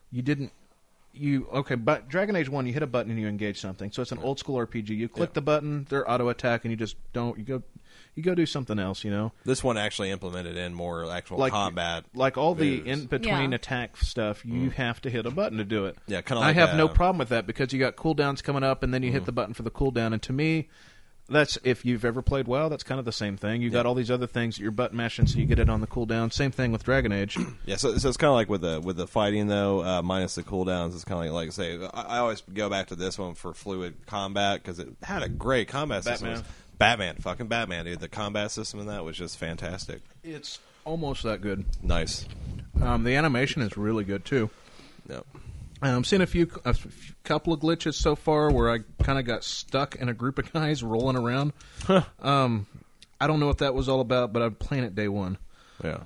but Dragon Age 1, you hit a button and you engage something. So it's an old school RPG. You click the button, they're auto attack, and you just you go do something else, This one actually implemented in more actual Like- combat. Like all the moves. in between Yeah. attack stuff, you have to hit a button to do it. Yeah, kinda I like have no problem with that because you got cooldowns coming up, and then you hit the button for the cooldown. And to me, That's if you've ever played WoW. That's kind of the same thing. You got all these other things that you're button mashing, so you get it on the cooldown. Same thing with Dragon Age. Yeah, so it's kind of like with the fighting though, minus the cooldowns. It's kind of like say I always go back to this one for fluid combat because it had a great combat system. Fucking Batman, dude. The combat system in that was just fantastic. It's almost that good. Nice. The animation is really good too. Yep. I'm seeing a couple of glitches so far where I kind of got stuck in a group of guys rolling around. I don't know what that was all about, but I'm playing it day one. Yeah.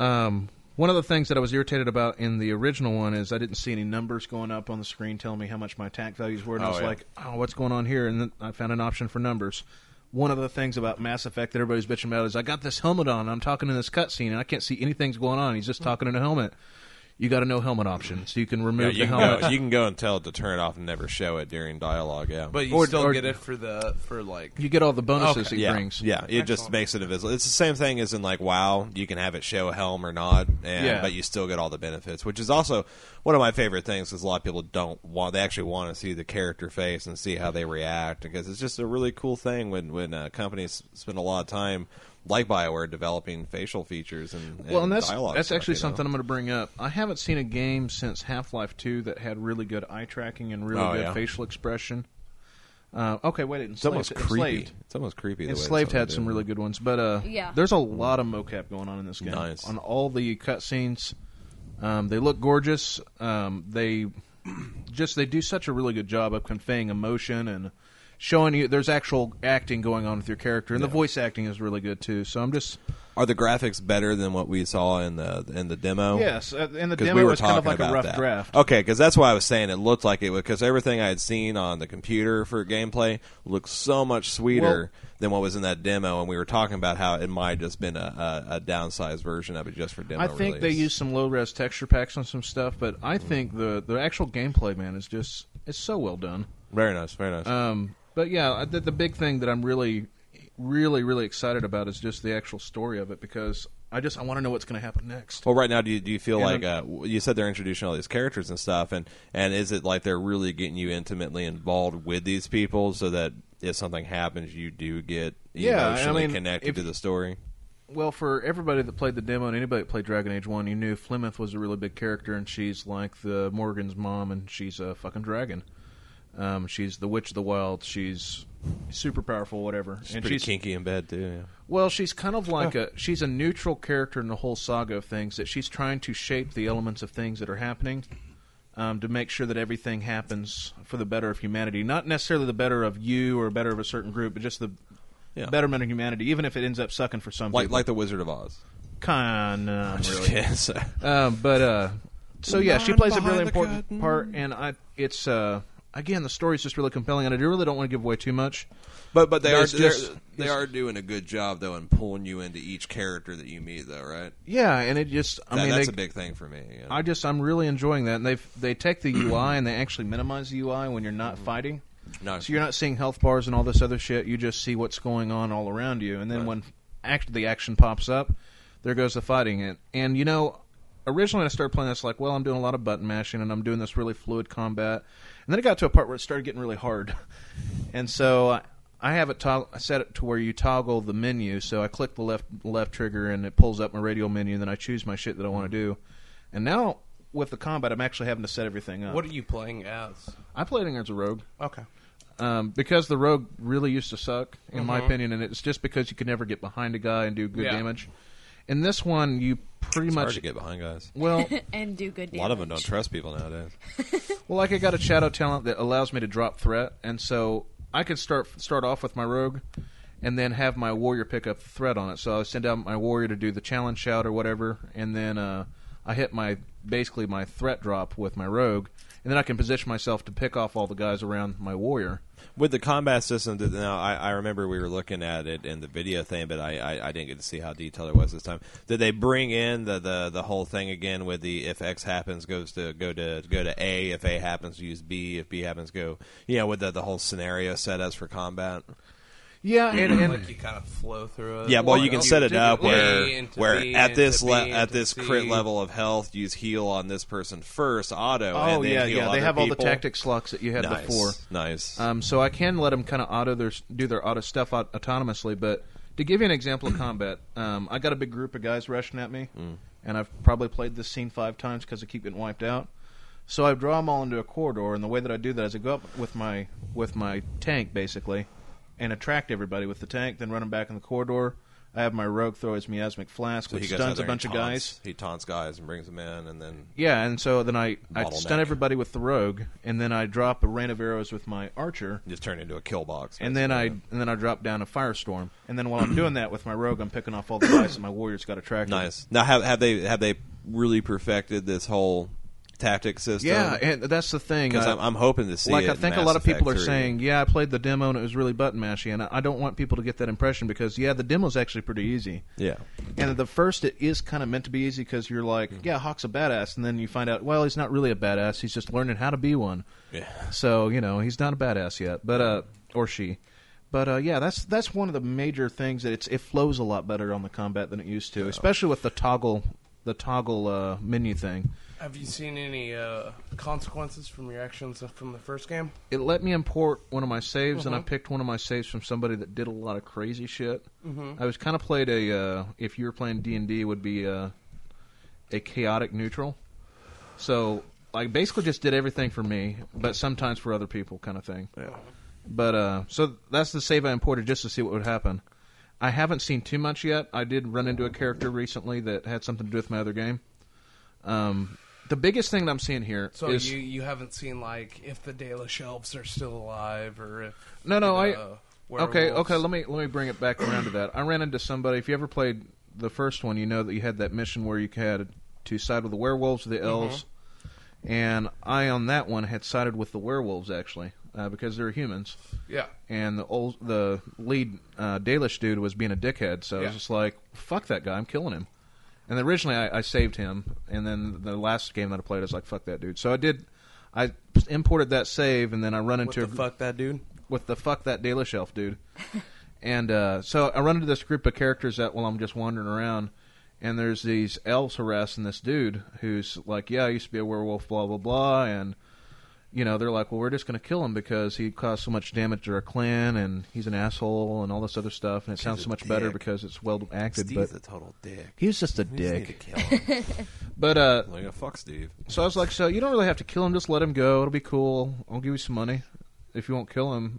One of the things that I was irritated about in the original one is I didn't see any numbers going up on the screen telling me how much my attack values were. And I was like, oh, what's going on here? And then I found an option for numbers. One of the things about Mass Effect that everybody's bitching about is I got this helmet on. I'm talking in this cutscene, and I can't see anything's going on. He's just talking in a helmet. You got to know helmet option, so you can remove the helmet. You can go and tell it to turn it off and never show it during dialogue. Yeah, but you still or get it for like you get all the bonuses it yeah. brings. Yeah, it just makes it invisible. It's the same thing as in like WoW. You can have it show a helm or not, but you still get all the benefits, which is also one of my favorite things. Because a lot of people they actually want to see the character face and see how they react, because it's just a really cool thing when companies spend a lot of time, like BioWare, developing facial features and dialogue. That's actually something I'm going to bring up. I haven't seen a game since Half-Life 2 that had really good eye tracking and really good facial expression. Okay, wait, it's almost creepy. It's almost creepy. Enslaved had some really good ones, but there's a lot of mocap going on in this game. Nice. On all the cutscenes, they look gorgeous. They do such a really good job of conveying emotion and showing you there's actual acting going on with your character, and the voice acting is really good too. So are the graphics better than what we saw in the demo? Yes, in the demo it was kind of like a rough draft. Okay, because that's why I was saying it looked like it would, because everything I had seen on the computer for gameplay looked so much sweeter than what was in that demo, and we were talking about how it might have just been a downsized version of it just for demo I think release. they used some low-res texture packs on some stuff, but I think the actual gameplay, man, is so well done. Very nice, very nice. But yeah, the big thing that I'm really, really, really excited about is just the actual story of it, because I want to know what's going to happen next. Well, right now, do you feel like you said they're introducing all these characters and stuff, and is it like they're really getting you intimately involved with these people so that if something happens, you do get emotionally connected to the story? Well, for everybody that played the demo and anybody that played Dragon Age 1, you knew Flemeth was a really big character, and she's like the Morgan's mom, and she's a fucking dragon. She's the Witch of the Wild. She's super powerful, whatever. She's pretty kinky in bed, too. Yeah. Well, she's kind of like she's a neutral character in the whole saga of things, that she's trying to shape the elements of things that are happening to make sure that everything happens for the better of humanity. Not necessarily the better of you or better of a certain group, but just the betterment of humanity, even if it ends up sucking for some people. Like the Wizard of Oz. Kind of, really. So yeah, she plays a really important part, and it's... Again, the story's just really compelling, and I really don't want to give away too much. But they are doing a good job, though, in pulling you into each character that you meet, though, right? Yeah, and it just... that's a big thing for me. Yeah. I'm really enjoying that, and they take the UI and they actually minimize the UI when you're not fighting. Nice. So you're not seeing health bars and all this other shit. You just see what's going on all around you, and then when the action pops up, there goes the fighting. And originally when I started playing this, I'm doing a lot of button mashing, and I'm doing this really fluid combat. And then it got to a part where it started getting really hard. And so I have it I set it to where you toggle the menu. So I click the left trigger, and it pulls up my radio menu, and then I choose my shit that I want to do. And now, with the combat, I'm actually having to set everything up. What are you playing as? I'm playing as a rogue. Okay. Because the rogue really used to suck, in my opinion, and it's just because you could never get behind a guy and do good damage. In this one, you pretty much... It's hard to get behind guys. Well, and do good damage. A lot of them don't trust people nowadays. Well, I got a shadow talent that allows me to drop threat, and so I could start off with my rogue and then have my warrior pick up the threat on it. So I send out my warrior to do the challenge shout or whatever, and then I hit my threat drop with my rogue, and then I can position myself to pick off all the guys around my warrior. With the combat system, now I remember we were looking at it in the video thing, but I didn't get to see how detailed it was this time. Did they bring in the whole thing again with the if X happens go to A, if A happens use B, if B happens go with the whole scenario set as for combat? Yeah, and like you kind of flow through it. Yeah, well, Or you can you set it do up A into where B at into this B into at this crit C. level of health, use heal on this person first, auto. oh and then yeah, heal yeah, they other have all the people. tactic slots that you had Nice, before. nice. So I can let them kind of do their auto stuff autonomously. But to give you an example of combat, I got a big group of guys rushing at me, and I've probably played this scene 5 times because I keep getting wiped out. So I draw them all into a corridor, and the way that I do that is I go up with my tank basically, and attract everybody with the tank, then run them back in the corridor. I have my rogue throw his miasmic flask, So which he goes out stuns a there bunch and of taunts- guys. He taunts guys and brings them in, and then Yeah, and so then I Bottleneck. stun everybody with the rogue, and then I drop a rain of arrows with my archer, just turn into a kill box. and then I drop down a firestorm. And then while I'm doing that with my rogue, I'm picking off all the guys that my warriors got attracted. nice. Now, have they really perfected this whole tactic system? Yeah, and that's the thing. because I'm hoping to see. Like it I in think a Mass lot of people Effect are 3. saying, yeah, I played the demo and it was really button mashy, and I don't want people to get that impression because yeah, the demo's actually pretty easy. Yeah, And at the first, it is kind of meant to be easy because you're like, yeah, Hawk's a badass, and then you find out, well, he's not really a badass. He's just learning how to be one. yeah. So he's not a badass yet, but or she. But yeah, that's one of the major things that it flows a lot better on the combat than it used to, especially with the toggle menu thing. Have you seen any consequences from your actions from the first game? It let me import one of my saves, and I picked one of my saves from somebody that did a lot of crazy shit. I was kind of played if you were playing D&D, would be a chaotic neutral. So I basically just did everything for me, but sometimes for other people, kind of thing. Yeah. But so that's the save I imported just to see what would happen. I haven't seen too much yet. I did run into a character recently that had something to do with my other game. The biggest thing that I'm seeing here So is you haven't seen like if the Dala shelves are still alive or if okay. werewolves- Let me bring it back around to that. I ran into somebody. If you ever played the first one, you know that you had that mission where you had to side with the werewolves or the elves, and I on that one had sided with the werewolves actually because they're humans. Yeah. And the lead Dalish dude was being a dickhead, so I was just like, fuck that guy, I'm killing him. And then originally I saved him, and then the last game that I played, I was like, fuck that dude. So I imported that save, and then I run into fuck that dude? with the fuck that Dalish elf dude. And so I run into this group of characters that while I'm just wandering around, and there's these elves harassing this dude who's like, yeah, I used to be a werewolf, blah, blah, blah, and they're like, well, we're just going to kill him because he caused so much damage to our clan, and he's an asshole, and all this other stuff, and it sounds so much better because it's well acted. Steve's but a total dick. he was just a You just need to dick. kill him. But Like, fuck Steve. so I was like, so you don't really have to kill him, just let him go. It'll be cool. I'll give you some money if you won't kill him.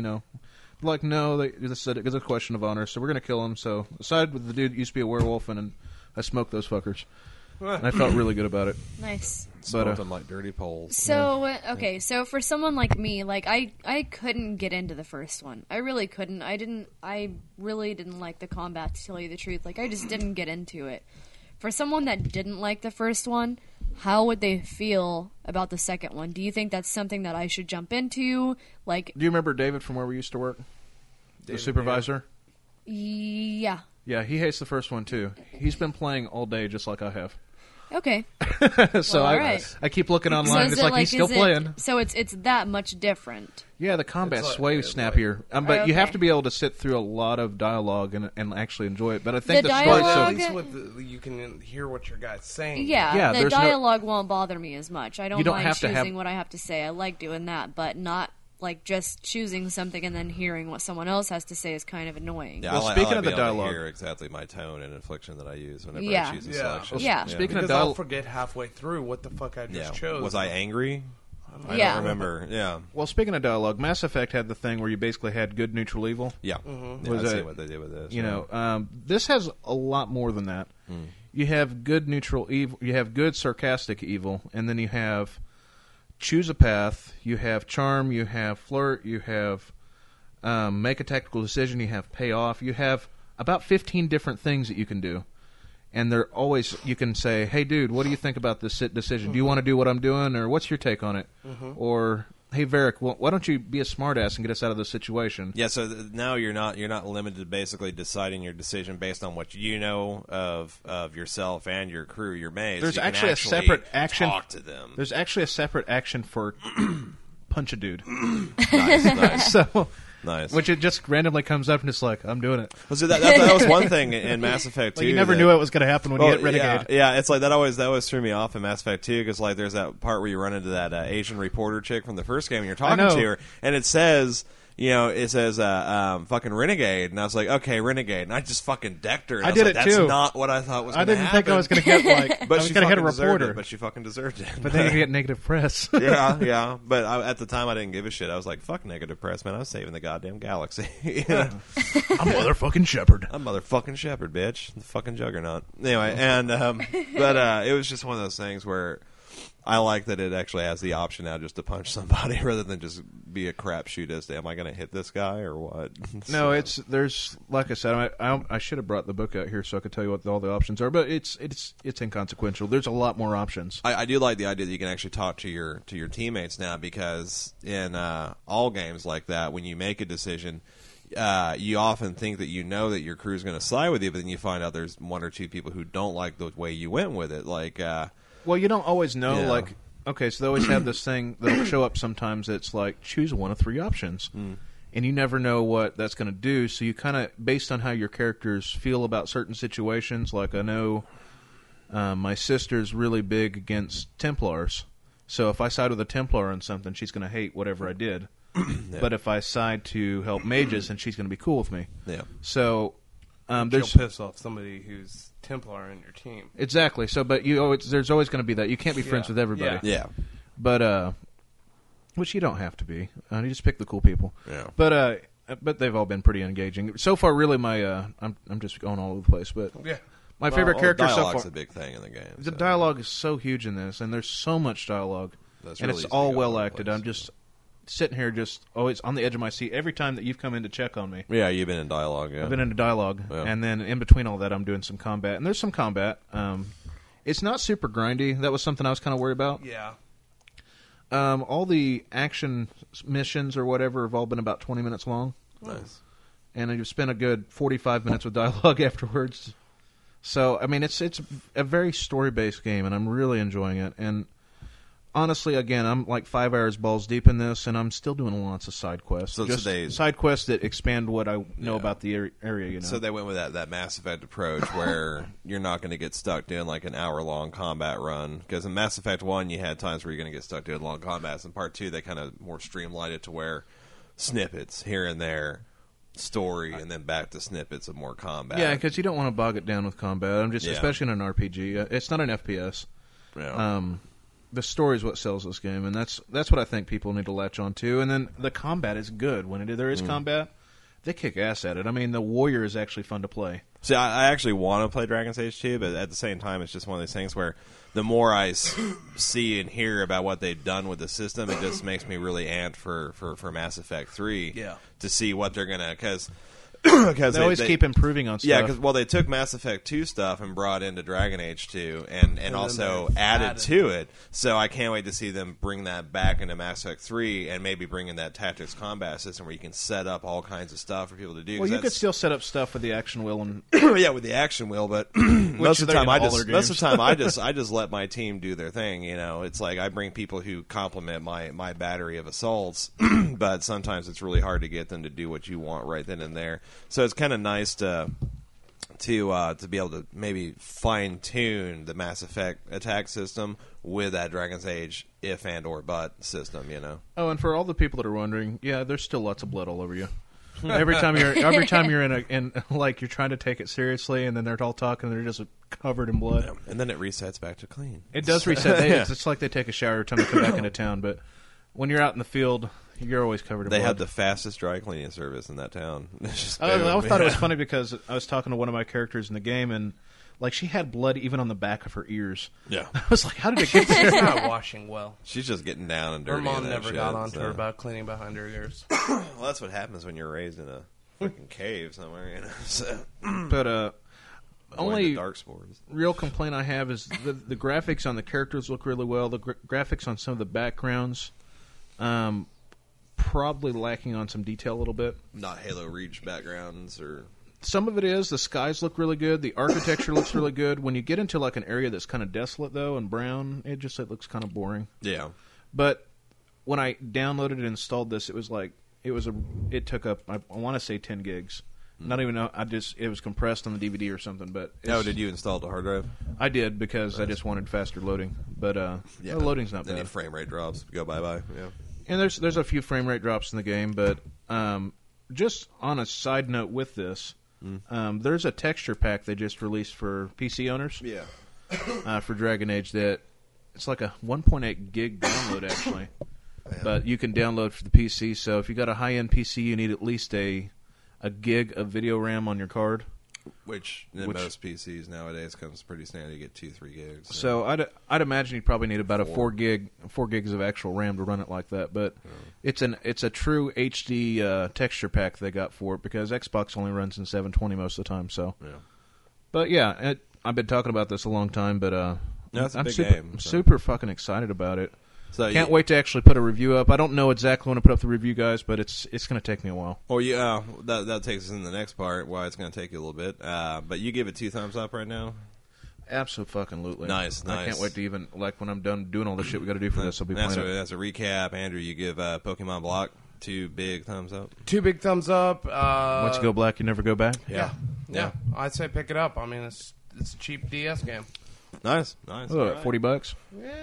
Like, no, it's a question of honor, so we're going to kill him. So I sided with the dude that used to be a werewolf, and I smoked those fuckers. And I felt really good about it. Nice. Smoked them like dirty poles. So okay, so for someone like me, like I couldn't get into the first one. I really couldn't. I really didn't like the combat, to tell you the truth. Like I just didn't get into it. For someone that didn't like the first one, how would they feel about the second one? Do you think that's something that I should jump into? Like, Do you remember David from where we used to work? David, The supervisor? yeah. Yeah, he hates the first one, too. He's been playing all day just like I have. Okay. So Well, I, alright. I keep looking online, is it's it like he's still is it- playing. So it's that much different. Yeah, the combat's It's like- way it's snappier. But you have Okay. to be able to sit through a lot of dialogue and actually enjoy it. But I think The the But story's at dialogue- least with you can hear what your guy's saying. Yeah, the there's no- dialogue won't bother me as much. I don't, You don't mind have to choosing have- what I have to say. I like doing that, but not like just choosing something and then hearing what someone else has to say is kind of annoying. Yeah, Well, I speaking like of the being able to dialogue- hear exactly my tone and inflection that I use whenever Yeah. I choose a Yeah. selection. Yeah. Speaking of Because I'll dialogue, forget halfway through what the fuck I just chose. Was I angry? I Yeah. don't remember. Yeah. well, speaking of dialogue, Mass Effect had the thing where you basically had good, neutral, evil. Yeah. Mm-hmm. Yeah, Was I see that- what they did with this. You know, this has a lot more than that. You have good, neutral, evil. You have good, sarcastic evil, and then you have choose a path. You have charm. You have flirt. You have make a tactical decision. You have pay off. You have about 15 different things that you can do. And they're always, you can say, hey, dude, what do you think about this decision? Do you want to do what I'm doing, or what's your take on it? Or, hey, Varric, why don't you be a smartass and get us out of this situation? Yeah, so now you're not limited to basically deciding your decision based on what you know of yourself and your crew, your mates. There's You can actually a separate action. Talk to them. There's actually a separate action for punch a dude. Nice. So Nice. Which it just randomly comes up and it's like, I'm doing it. Well, so that was one thing in Mass Effect 2. Like you never knew it was going to happen when you hit Renegade. Yeah, it's like that always threw me off in Mass Effect 2 because like there's that part where you run into that Asian reporter chick from the first game and you're talking to her and it says fucking Renegade, and I was like, okay, Renegade, and I just fucking decked her. And I did was like, it too. That's not what I thought was going to happen. I didn't think I was going to get like, but I was going to hit a reporter. But she fucking deserved it. But then you get negative press. yeah. But at the time, I didn't give a shit. I was like, fuck negative press, man. I was saving the goddamn galaxy. I'm motherfucking Shepard. I'm motherfucking Shepard, bitch. The fucking juggernaut. Anyway, and but it was just one of those things where I like that it actually has the option now just to punch somebody rather than just be a crapshoot as to am I going to hit this guy or what. No, there's like I said, I should have brought the book out here so I could tell you what all the options are, but it's inconsequential. There's a lot more options. I do like the idea that you can actually talk to your teammates now because in all games like that, when you make a decision, you often think that you know that your crew's going to side with you, but then you find out there's one or two people who don't like the way you went with it, like. Well, you don't always know, Yeah. like, okay, so they always have this thing that'll show up sometimes that's like, choose one of three options. And you never know what that's going to do, so you kind of, based on how your characters feel about certain situations, like I know my sister's really big against Templars, so if I side with a Templar on something, she's going to hate whatever I did. Yeah. But if I side to help mages, then she's going to be cool with me. Yeah. So You'll there's... piss off somebody who's Templar in your team. Exactly. So, but there's always going to be that. You can't be friends with everybody. Yeah. But which you don't have to be. You just pick the cool people. Yeah. But they've all been pretty engaging so far. Really, I'm just going all over the place. But Yeah. my favorite character so dialogue's far. a big thing in the game. The dialogue is so huge in this, and there's so much dialogue, That's and really it's easy to all go well all over the acted. place. I'm just sitting here, just always on the edge of my seat every time that you've come in to check on me. Yeah, you've been in dialogue. Yeah. I've been into dialogue, Yeah. and then in between all that, I'm doing some combat, and there's some combat. It's not super grindy. That was something I was kind of worried about. Yeah. All the action missions or whatever have all been about 20 minutes long, Nice. and I've spent a good 45 minutes with dialogue afterwards. So, I mean, it's a very story-based game, and I'm really enjoying it. And honestly, again, I'm like 5 hours balls deep in this, and I'm still doing lots of side quests. So Just they- side quests that expand what I know Yeah. about the area. You know. So they went with that Mass Effect approach where you're not going to get stuck doing like an hour-long combat run. Because in Mass Effect 1, you had times where you're going to get stuck doing long combats. In Part 2, they kind of more streamlined it to where snippets here and there, story, and then back to snippets of more combat. Yeah, because you don't want to bog it down with combat. I'm just, Yeah. especially in an RPG. It's not an FPS. Yeah. The story is what sells this game, and that's what I think people need to latch on to. And then the combat is good when there is combat. They kick ass at it. I mean, the warrior is actually fun to play. See, I actually want to play Dragon's Age 2, but at the same time, it's just one of these things where the more I see and hear about what they've done with the system, it just makes me really amped for Mass Effect 3 Yeah. to see what they're going to... Because They always keep improving on stuff. Yeah, because they took Mass Effect 2 stuff and brought into Dragon Age 2 and also they added added to it. So I can't wait to see them bring that back into Mass Effect 3 and maybe bring in that tactics combat system where you can set up all kinds of stuff for people to do. well, 'cause you could that's- still set up stuff with the action wheel and yeah, with the action wheel, but most of the they're time in all their most of the games. time I just let my team do their thing. You know, it's like I bring people who complement my battery of assaults, but sometimes it's really hard to get them to do what you want right then and there. So it's kind of nice to be able to maybe fine tune the Mass Effect attack system with that Dragon's Age if and or but system. You know. oh, and for all the people that are wondering, yeah, there's still lots of blood all over you. every time you're in like you're trying to take it seriously, and then they're all talking, they're just covered in blood. And then it resets back to clean. It does reset. It's like they take a shower every time they come back into town. But when you're out in the field, you're always covered in They blood. had the fastest dry cleaning service in that town. It's just I boom. thought it was funny because I was talking to one of my characters in the game, and like she had blood even on the back of her ears. Yeah. I was like, how did it get there? She's not washing well. She's just getting down and Her dirty. mom and that never shit, got onto so. her about cleaning behind her ears. Well, that's what happens when you're raised in a freaking cave somewhere, you know. So, But avoid only the dark spores. real complaint I have is the graphics on the characters look really well. The graphics on some of the backgrounds, probably lacking on some detail a little bit. Not Halo Reach backgrounds or Some of it is. The skies look really good. The architecture looks really good. When you get into like an area that's kind of desolate though and brown, it looks kind of boring. yeah. But when I downloaded and installed this, it was like it took up I want to say 10 gigs. Not even know. It was compressed on the DVD or something. But did you install the hard drive? I did because I just wanted faster loading. But the loading's not Then bad. the frame rate drops. Go bye. Yeah. And there's a few frame rate drops in the game, but just on a side note with this, there's a texture pack they just released for PC owners. Yeah. For Dragon Age that it's like a 1.8 gig download actually, but you can download for the PC. So if you got a high end PC, you need at least a gig of video RAM on your card. Which most PCs nowadays comes pretty standard. You get 2-3 gigs. So I'd imagine you'd probably need about a 4 gigs of actual RAM to run it like that. But it's a true HD texture pack they got for it because Xbox only runs in 720 most of the time. So, but yeah, I've been talking about this a long time, but it's a I'm big super, game, so. super fucking excited about it. So Can't wait to actually put a review up. I don't know exactly when to put up the review, guys, but it's going to take me a while. Well, yeah, that takes us in the next part. Why it's going to take you a little bit, but you give it 2 thumbs up right now. Absolutely. Nice. I can't wait to even when I'm done doing all the shit we got to do for this. I'll be playing it. That's a recap. Andrew, you give Pokemon Block 2 big thumbs up. 2 big thumbs up. Once you go black, you never go back. Yeah. I'd say pick it up. I mean, it's a cheap DS game. Nice. Oh, All right. $40.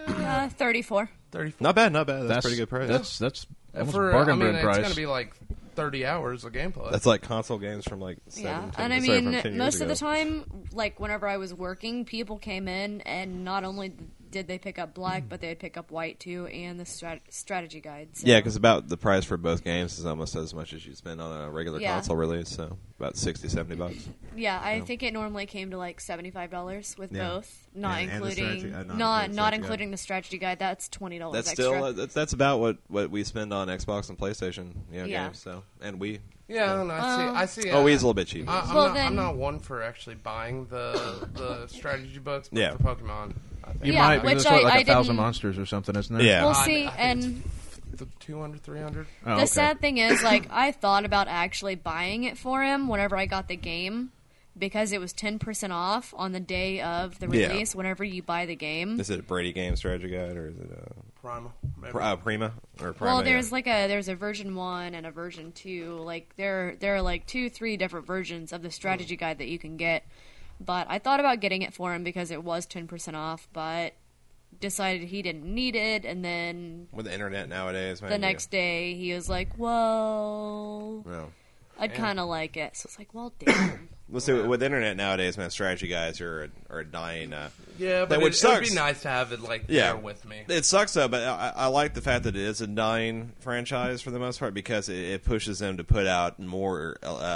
34. 34. Not bad. That's a pretty good price. That's almost For bargain bin it's price. going to be like 30 hours of gameplay. That's like console games from like 10 And I sorry, mean, from 10 years most of the ago. time, like whenever I was working, people came in and not only did they pick up black, but they'd pick up white too, and the strategy guides. So. Yeah, because about the price for both games is almost as much as you spend on a regular Yeah. console release, so about $60-$70. Yeah, I think it normally came to like $75 with Yeah. both, not And the including strategy- not strategy including the strategy guide. That's $20 That's extra. still that's about what we spend on Xbox and PlayStation Yeah. games. So and we. Yeah, no, I see. Oh, Wii's a little bit cheap. I'm not one for actually buying the strategy books, but Yeah. for Pokemon, I think. You Yeah, might, because which it's what, like I 1,000 didn't- monsters or something, isn't it? Yeah. We'll I see, think and the 200, 300. Oh, the okay. sad thing is, like, I thought about actually buying it for him whenever I got the game because it was 10% off on the day of the Yeah. release. Whenever you buy the game, Is it a Brady Game strategy guide or is it Primal. Maybe. Prima or Prima? well, yeah. there's a version 1 and a version 2. Like there are like 2-3 different versions of the strategy guide that you can get. But I thought about getting it for him because it was 10% off, but decided he didn't need it, and then with the internet nowadays, man. the next day he was like, "Well, No. I'd kind of like it." So it's like, "Well, damn." Let's see. With internet nowadays, man, strategy guys are a dying. Yeah, but which it would sucks. be nice to have it like Yeah. there with me. It sucks though, but I like the fact that it is a dying franchise for the most part because it pushes them to put out more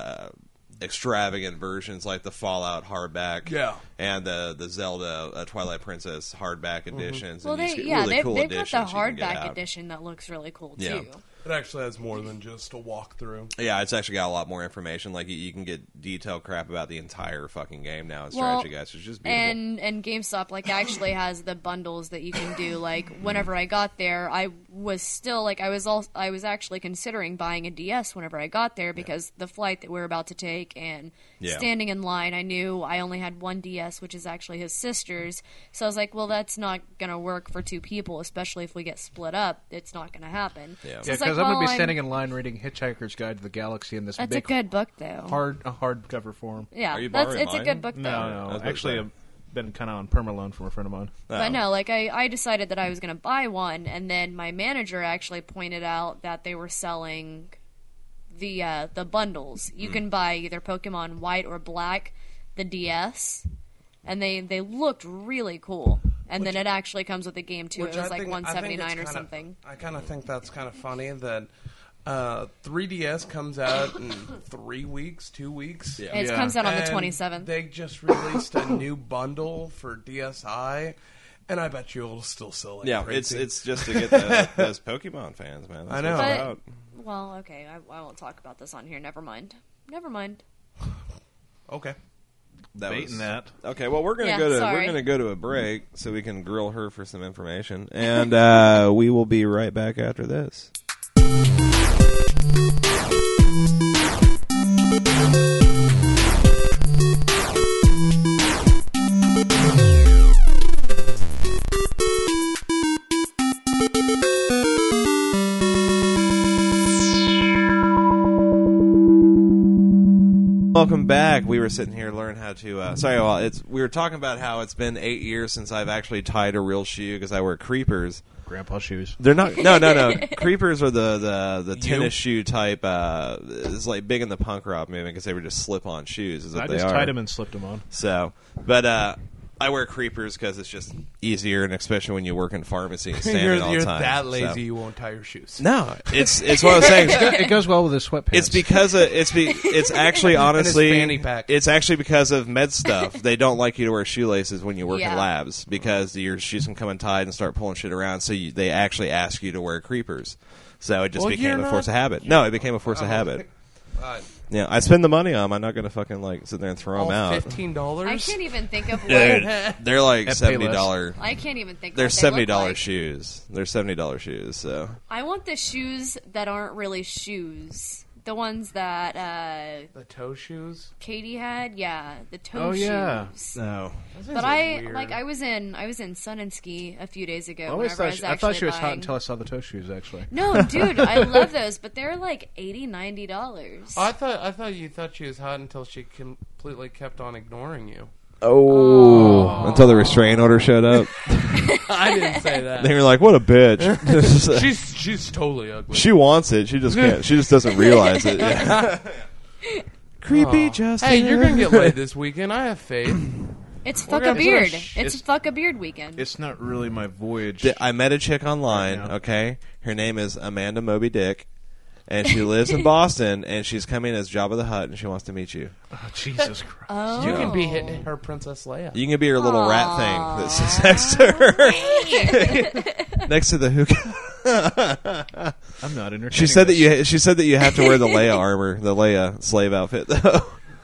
extravagant versions like the Fallout hardback, Yeah. and the Zelda Twilight Princess hardback editions. Well, and you just they get yeah, really they've, cool they've got the editions you can get hardback out. edition that looks really cool Yeah. too. It actually has more than just a walkthrough. Yeah, it's actually got a lot more information. Like you can get detailed crap about the entire fucking game now. It's Well, strategy guys, it's just beautiful. And GameStop like actually has the bundles that you can do. Like whenever I got there, I was still like I was actually considering buying a DS whenever I got there because the flight that we're about to take and Yeah. standing in line, I knew I only had one DS, which is actually his sister's. So I was like, well, that's not gonna work for 2 people, especially if we get split up. It's not gonna happen. Yeah. So Yeah, it's because like, I'm going to be well, standing in line reading Hitchhiker's Guide to the Galaxy in this That's a big good book, though. hardcover form. Yeah, Are you that's borrowing it's a mine? good book, though. No, I was about to actually, say. I've been kind of on perma-loan from a friend of mine. But no, like I decided that I was going to buy one, and then my manager actually pointed out that they were selling the bundles. You can buy either Pokemon White or Black, the DS, and they looked really cool. And then it actually comes with a game too. It was like $179 or something. I kind of think that's kind of funny that 3DS comes out in 3 weeks, 2 weeks. Yeah. It Yeah. comes out on the And 27th. They just released a new bundle for DSi, and I bet you it'll still sell like Yeah, crazy. it's just to get those Pokemon fans, man. That's I know. What it's But- about. Well, okay, I won't talk about this on here. Never mind. Okay. That Baiting was- that. Okay, well we're gonna Yeah, go to sorry. we're gonna go to a break so we can grill her for some information, and we will be right back after this. Welcome back. We were sitting here learning how to. We were talking about how it's been 8 years since I've actually tied a real shoe because I wear creepers. Grandpa shoes. They're not. No. Creepers are the tennis shoe type. It's like big in the punk rock movement because they were just slip-on shoes. Is what I they just are. tied them and slipped them on. So, but I wear creepers because it's just easier, and especially when you work in pharmacy and standing all the You're time. that lazy So. you won't tie your shoes. No, it's what I was saying. It goes well with his sweatpants. It's because it's actually honestly And his fanny pack. it's actually because of med stuff. They don't like you to wear shoelaces when you work in Yeah. labs because your shoes can come untied and start pulling shit around. So they actually ask you to wear creepers. So it just Well, became you're a force not- of habit. No, it became a force of habit. Yeah, I spend the money on them. I'm not going to fucking sit there and throw All them out. $15. I can't even think of what. Dude, they're like At Payless. $70. I can't even think. They're what they look $70 like. shoes. They're $70 shoes. So I want the shoes that aren't really shoes. The ones that The toe shoes. Katie had, yeah, the toe Oh, yeah. shoes. no. But I was in Sun and Ski a few days ago. I always whenever thought, I was thought she was actually hot buying- until I saw the toe shoes, actually. No, dude, I love those, but they're like $80-$90. I thought you thought she was hot until she completely kept on ignoring you. Oh, until the restraining order showed up. I didn't say that. They were like, "What a bitch." She's totally ugly. She wants it. She just can't. She just doesn't realize it. Yeah. Creepy, Justin. Hey, you're gonna get laid this weekend. I have faith. It's We're fuck a gonna- beard. it's- It's fuck a beard weekend. It's not really my voyage. I met a chick online. Right now. Okay, her name is Amanda Moby Dick, and she lives in Boston. And she's coming as Jabba the Hutt, and she wants to meet you. Oh, Jesus Christ. Oh. You can be her Princess Leia. You can be her little rat thing that sits next to her, next to the hookah. I'm not entertaining She said this. She said that you have to wear the Leia armor, the Leia slave outfit, though.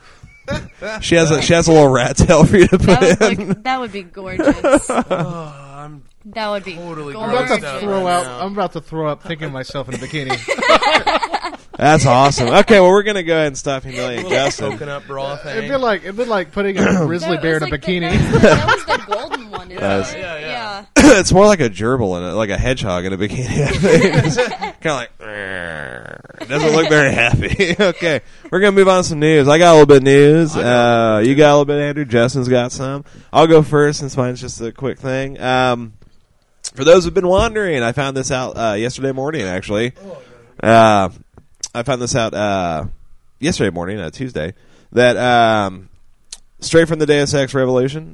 She has a little rat tail for you to put in. That would be gorgeous. I'm That would be totally I'm about gorgeous. to grossed out throw right out. now. I'm about to throw up thinking of myself in a bikini. That's awesome. Okay, well we're gonna go ahead and stop humiliating Justin. coconut bra thing. It'd be like putting a grizzly That bear in was a like bikini. that was the golden one. Isn't Yes. it? Yeah. It's more like a gerbil in it, like a hedgehog in a bikini. I think. Kind of like it doesn't look very happy. Okay, we're gonna move on to some news. I got a little bit of news. You got a little bit, Andrew. Justin's got some. I'll go first since mine's just a quick thing. For those who've been wondering, I found this out yesterday morning. Actually, I found this out yesterday morning, Tuesday. That straight from the Deus Ex Revolution.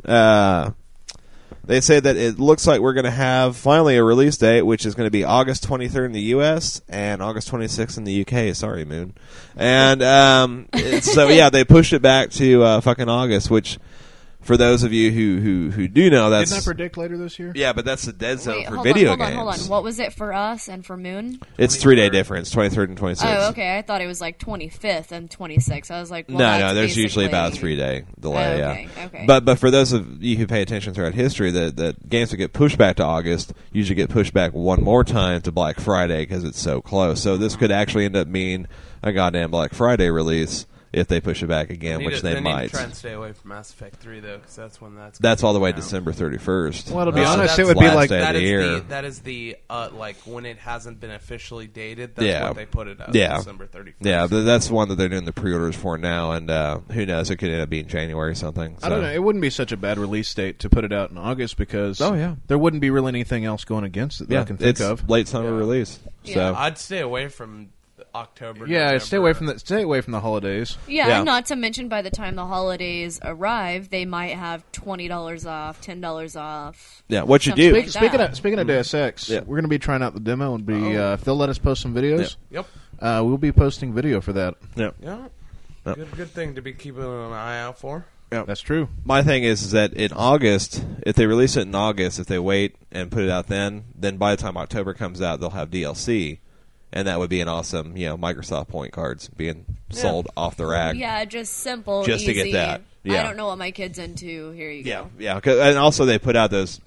They say that it looks like we're going to have finally a release date, which is going to be August 23rd in the U.S. and August 26th in the U.K. Sorry, Moon. And so, yeah, they pushed it back to fucking August, which for those of you who do know, that's... Didn't I predict later this year? Yeah, but that's the dead zone Wait, for hold video on, games. hold on. What was it for us and for Moon? It's 3-day difference, 23rd and 26th. Oh, okay. I thought it was like 25th and 26th. I was like, well, No, that's there's usually about a basically- 3-day delay. Oh, okay, yeah, okay. But for those of you who pay attention throughout history, the games that get pushed back to August usually get pushed back one more time to Black Friday because it's so close. So this could actually end up being a goddamn Black Friday release if they push it back again, which they need might. to try and stay away from Mass Effect 3 though, because that's when That's all the way coming out. December 31st. Well, to be Oh, honest, that's it would be last like day of That the is year. that is the like when it hasn't been officially dated. That's Yeah. what they put it as. Yeah. December 31st. Yeah, that's the one that they're doing the pre-orders for now, and who knows? It could end up being January or something. I don't know. It wouldn't be such a bad release date to put it out in August because Oh, yeah. there wouldn't be really anything else going against it that Yeah, I can think it's of. late summer release. Yeah. So I'd stay away from October. Yeah, November. stay away from the holidays. Yeah, Yeah. and not to mention by the time the holidays arrive, they might have $20 off, $10 off. yeah, what you Something do? like that. Speaking of Deus Ex, Yeah. we're going to be trying out the demo and be if they'll let us post some videos, Yep. we'll be posting video for that. Yeah. Yeah. Yep. Good thing to be keeping an eye out for. That's true. My thing is that in August, if they release it in August, if they wait and put it out then by the time October comes out, they'll have DLC, and that would be an awesome, Microsoft point cards being sold off the rack. Yeah, just simple, Just to easy. get that. Yeah. I don't know what my kid's into. Here you go. Yeah. And also they put out those,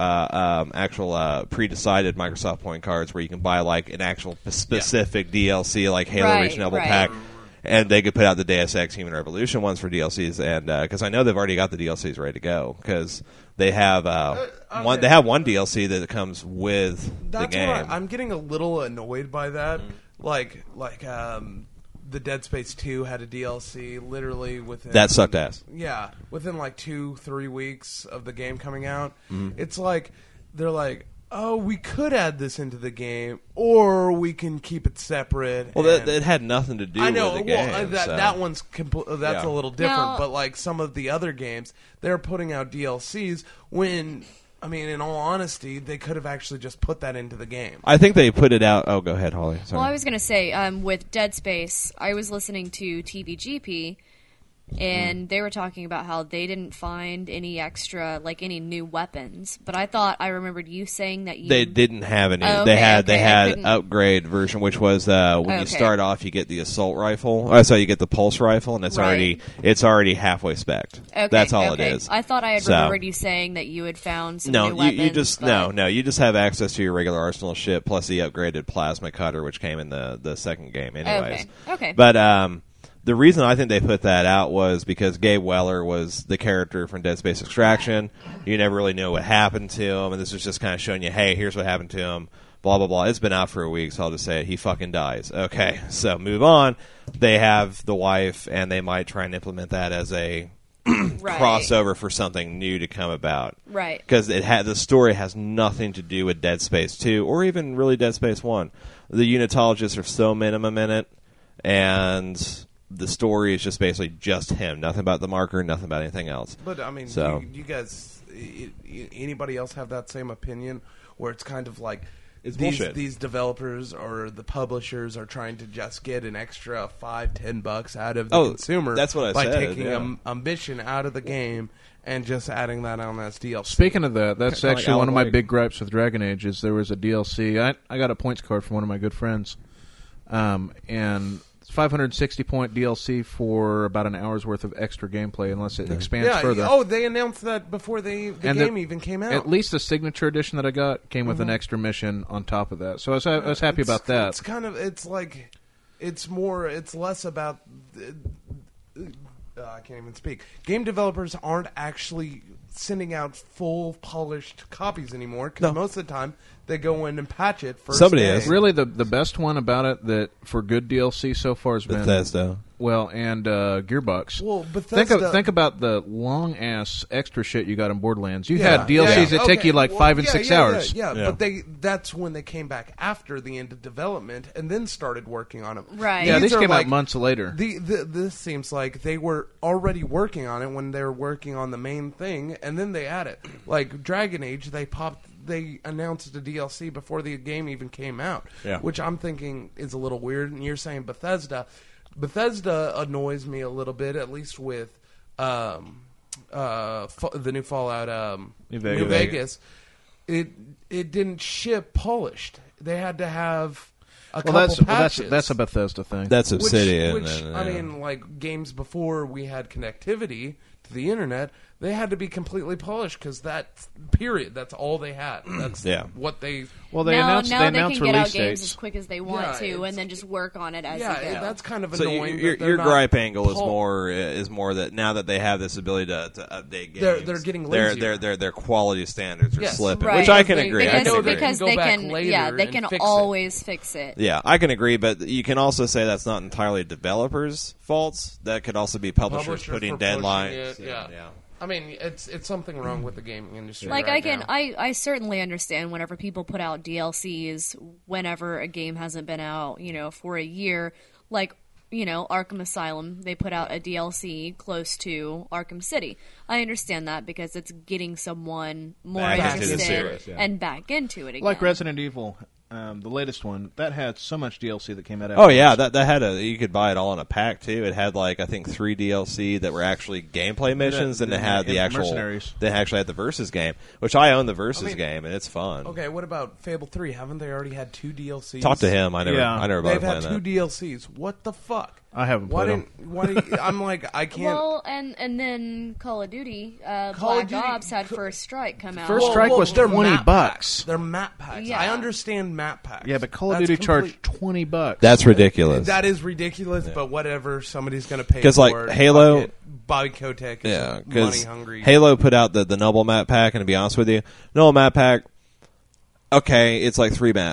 actual pre-decided Microsoft point cards where you can buy like an actual specific DLC, like Halo Right, Reach Noble right. Pack. And they could put out the Deus Ex Human Revolution ones for DLCs, and because I know they've already got the DLCs ready to go, because they have one. They have one DLC that comes with the That's game. why I'm getting a little annoyed by that. Like the Dead Space 2 had a DLC literally within That sucked ass. Yeah, within like 2-3 weeks of the game coming out. Mm-hmm. It's like they're like, oh, we could add this into the game, or we can keep it separate. Well, and- it had nothing to do I know. with the game. Well, that so. that one's that's Yeah. a little different. Now- but like some of the other games, they're putting out DLCs when, I mean, in all honesty, they could have actually just put that into the game. I think they put it out. Oh, go ahead, Holly. Sorry. Well, I was going to say, with Dead Space, I was listening to TVGP, and they were talking about how they didn't find any extra, like any new weapons. But I remembered you saying that you They didn't have any. Oh, they okay, had okay, I couldn't- upgrade version, which was when you Okay. start off, you get the assault rifle. So you get the pulse rifle, and it's Right. already halfway spec'd. Okay, That's all okay. it is. I thought I had So- remembered you saying that you had found some No, new weapons. you just but- no. You just have access to your regular arsenal ship plus the upgraded plasma cutter, which came in the second game, anyways. Okay. But the reason I think they put that out was because Gabe Weller was the character from Dead Space Extraction. You never really knew what happened to him, and this was just kind of showing you, hey, here's what happened to him. Blah blah blah. It's been out for a week, so I'll just say it. He fucking dies. Okay, so move on. They have the wife, and they might try and implement that as a Right. crossover for something new to come about. Right. Because the story has nothing to do with Dead Space 2 or even really Dead Space 1. The unitologists are so minimum in it, and the story is just basically just him. Nothing about the marker, nothing about anything else. But I mean, So- you guys, anybody else have that same opinion, where it's kind of like It's these bullshit. these developers or the publishers are trying to just get an extra $5-10 out of the Oh, consumer that's what I by said, taking yeah. a mission out of the game and just adding that on as DLC. Speaking of that, that's Kinda like actually one of Alan my Wake. big gripes with Dragon Age is there was a DLC. I got a points card from one of my good friends, and it's 560 point DLC for about an hour's worth of extra gameplay, unless it expands yeah. further. Oh, they announced that before the And game even came out. At least the signature edition that I got came with an extra mission on top of that, so I was happy about that. It's kind of it's less about. I can't even speak. Game developers aren't actually sending out full polished copies anymore because most of the time they go in and patch it first. Somebody day. is. Really, the best one about it that for good DLC so far has been Bethesda. well, and Gearbox. Well, Bethesda. Think about the long ass extra shit you got in Borderlands. You Yeah, had DLCs that take okay. you like Well, 5 and yeah, 6 yeah, hours. Yeah, Yeah. but that's when they came back after the end of development and then started working on them. Right. Yeah, these are came like- out months later. This seems like they were already working on it when they were working on the main thing, and then they add it. Like Dragon Age, they announced a DLC before the game even came out, Yeah. which I'm thinking is a little weird. And you're saying Bethesda. Bethesda annoys me a little bit, at least with the new Fallout New New Vegas. Vegas. It didn't ship polished. They had to have a Well, couple patches. that's a Bethesda thing. That's Obsidian. Which and, I yeah. mean, like games before we had connectivity to the internet, they had to be completely polished because that's all they had. That's Yeah. what they. well, they now announced they they can get out release games dates. as quick as they want Yeah, to, it's- and then just work on it as Yeah, you go. that's kind of So annoying. your that they're your not gripe angle is pol- more that now that they have this ability to update games, They're getting their lazier. their quality standards are Yes. slipping, Right. which I can They- agree. I because can agree. because Go they back can later they and can fix it. always fix it. Yeah, I can agree, but you can also say that's not entirely developers' faults. That could also be publishers Publishers putting for pushing deadlines. it, yeah. I mean, it's something wrong with the gaming industry. Like right I can now. I certainly understand whenever people put out DLCs whenever a game hasn't been out, for a year. Like, Arkham Asylum, they put out a DLC close to Arkham City. I understand that because it's getting someone more Back into the interested series, yeah. and back into it again. Like Resident Evil, the latest one, that had so much DLC that came out. Oh afterwards. yeah, that had you could buy it all in a pack too. It had I think 3 DLC that were actually gameplay missions, and it had the actual Mercenaries. They actually had the Versus game, which I own the Versus game, and it's fun. Okay, what about Fable 3? Haven't they already had 2 DLCs? Talk to him. I never They've bothered had playing 2 that. DLCs. What the fuck? I haven't Why played didn't? Why? Did, I'm like, I can't. Well, and then Call of Duty, Call of Black Duty- Ops had First Strike come out. First Strike was they're $20. map packs. They're map packs. Yeah. I understand map packs. Yeah, but Call of That's Duty charged complete- $20. That's ridiculous. That is ridiculous, but whatever. Somebody's going to pay 'Cause, for like, it. Halo- Fuck it. Bobby Kotick is Yeah, money because hungry. Halo put out the Noble map pack, and to be honest with you, Noble map pack, okay, it's like 3 maps.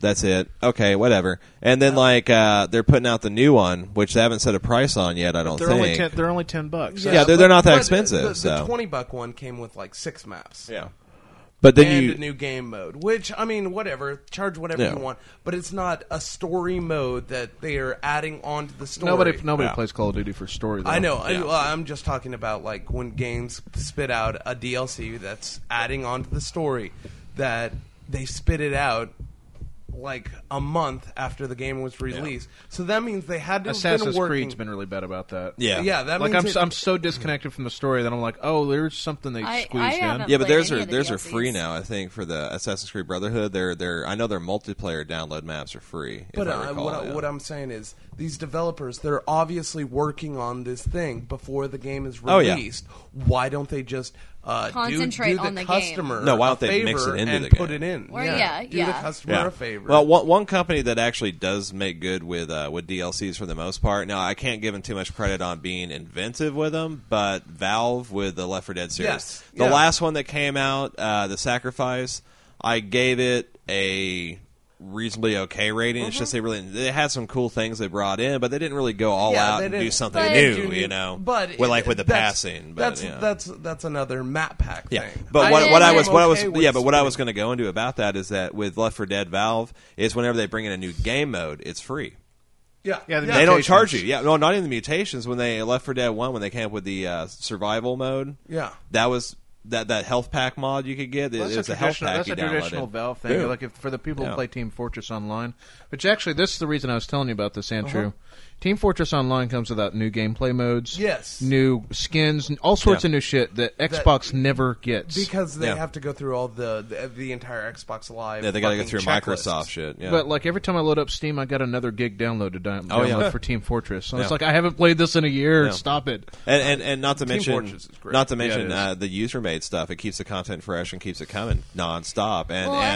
That's it. Okay, whatever. And then they're putting out the new one, which they haven't set a price on yet. I don't They're think. only $10. Yeah, they're not that but expensive. The so. $20 one came with like 6 maps. Yeah. But then and you a new game mode, which, I mean, whatever. Charge whatever Yeah. you want. But it's not a story mode that they are adding onto the story. Nobody Yeah. plays Call of Duty for story, though. I know. Yeah. I'm just talking about like when games spit out a DLC that's adding onto the story, that they spit it out like a month after the game was released. So that means they had to have been Assassin's working. Creed's been really bad about that. yeah. Yeah, that Like means I'm so disconnected from the story that I'm like, oh, there's something they I squeezed in. haven't Yeah, but played theirs any are of the theirs are DLCs. free now. I think for the Assassin's Creed Brotherhood, I know their multiplayer download maps are free. But if I recall, what I'm saying is, these developers, they're obviously working on this thing before the game is Oh, yeah. released. Why don't they just Concentrate do the on the game. customer No, why don't a they mix favor it into and the put game? it in? Or, do the yeah. customer a favor. Well, one company that actually does make good with DLCs for the most part. Now, I can't give them too much credit on being inventive with them, but Valve with the Left 4 Dead series, Yes, the yeah. last one that came out, The Sacrifice, I gave it a reasonably okay rating. It's just they had some cool things they brought in, but they didn't really go all Yeah, out they and do didn't- something they new, didn't do you know. But with the that's- passing. But, that's another map pack yeah, thing. but I what am I was okay with what I was splitting. going to go into about that is that with Left 4 Dead Valve is whenever they bring in a new game mode, it's free. Yeah, Yeah, the They don't Mutations. charge you. Yeah, no, not even the mutations. When they Left 4 Dead 1, when they came up with the survival mode, yeah. that was that health pack mod you could get. Well, It was a health pack that's you a traditional downloaded. Valve thing. Yeah. Like for the people Yeah. who play Team Fortress Online, which actually this is the reason I was telling you about this, Andrew. Team Fortress Online comes without new gameplay modes, Yes. new skins, all sorts Yeah. of new shit that Xbox never gets. Because they Yeah. have to go through all the entire Xbox Live. Yeah, they got to go fucking through checklist. Microsoft shit. Yeah. But like every time I load up Steam, I got another gig download to download Oh, yeah. for Team Fortress. So it's Yeah. like I haven't played this in a year. Yeah. Stop it. And not to Team mention Fortress is great. not to Yeah, mention it is. the user made stuff. It keeps the content fresh and keeps it coming nonstop.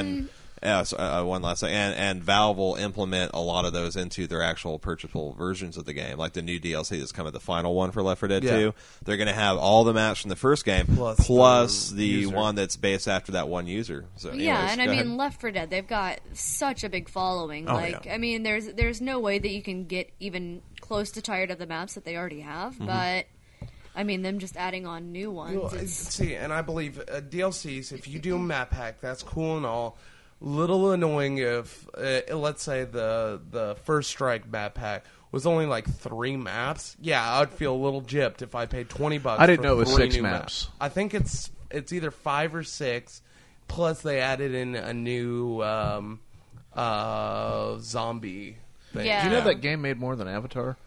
One last thing, and Valve will implement a lot of those into their actual purchasable versions of the game, like the new DLC that's coming, the final one for Left 4 Dead Yeah. 2. They're going to have all the maps from the first game Plus the user. one that's based after that one user. So, Yeah, anyways, and I go mean, ahead. Left 4 Dead, they've got such a big following. Oh, like, yeah. I mean, there's no way that you can get even close to tired of the maps that they already have. Mm-hmm. But I mean, them just adding on new ones. Well, see, and I believe DLCs, if you do a map pack, that's cool and all. Little annoying if, let's say, the First Strike map pack was only like 3 maps. Yeah, I'd feel a little gypped if I paid $20. I didn't for know it was 3 6 new maps. I think it's either 5 or 6. Plus, they added in a new zombie thing. Yeah. Do you know that game made more than Avatar?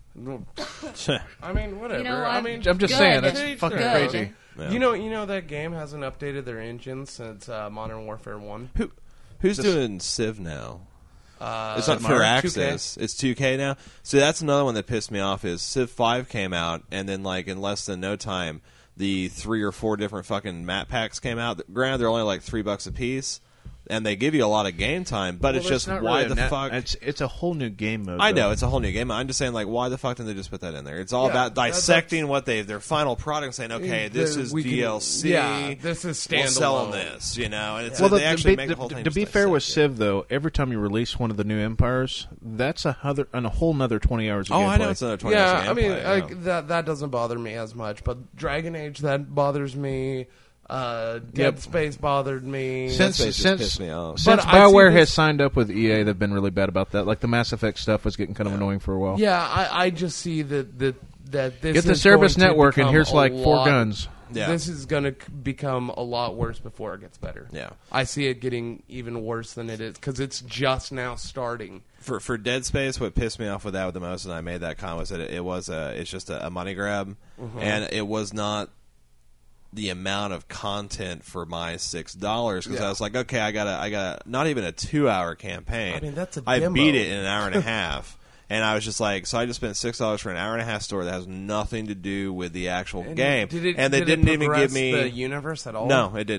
I mean, whatever. You know, I mean, I'm just Good. saying that's Good. fucking Good. crazy. Yeah. you know that game hasn't updated their engine since Modern Warfare 1. Who's doing Civ now? It's not Mario Firaxis. It's 2K now. So that's another one that pissed me off. Is Civ 5 came out, and then like in less than no time, the 3 or 4 different fucking map packs came out. Granted, they're only like $3 a piece, and they give you a lot of game time. But it's just why the fuck? It's a whole new game mode. I though. know it's a whole new game. I'm just saying, like, why the fuck didn't they just put that in there? It's all Yeah, about that's- dissecting what their final product, saying, okay, this is we can- DLC. yeah, this is We'll sell them standalone. this, you know. And it's Well, they actually make the whole thing. to just be fair with dissect Civ, though, every time you release one of the new Empires, that's a whole nother 20 hours of it. Oh, gameplay. I know it's another 20 Yeah, hours of I mean, gameplay, yeah. that doesn't bother me as much. But Dragon Age, that bothers me. Dead Space bothered me. Dead Space just pissed me off. Since But I see BioWare this- has signed up with EA, they've been really bad about that. Like the Mass Effect stuff was getting kind of annoying for a while. Yeah, I just see that this Get the is Service going to Network, and become here's a like 4 lot- guns. Yeah. This is going to become a lot worse before it gets better. Yeah. I see it getting even worse than it is because it's just now starting. For Dead Space, what pissed me off with that the most, and I made that comment, was that it's just a money grab, and it was not the amount of content for my $6 because Yeah. I was like, okay, I got not even a 2-hour campaign. I mean, that's a I demo. beat it in an hour and a half. And I was just like, so I just spent $6 for an hour and a half story that has nothing to do with the actual game. Did it, and they did didn't it even progress give me the universe at all. No, it didn't.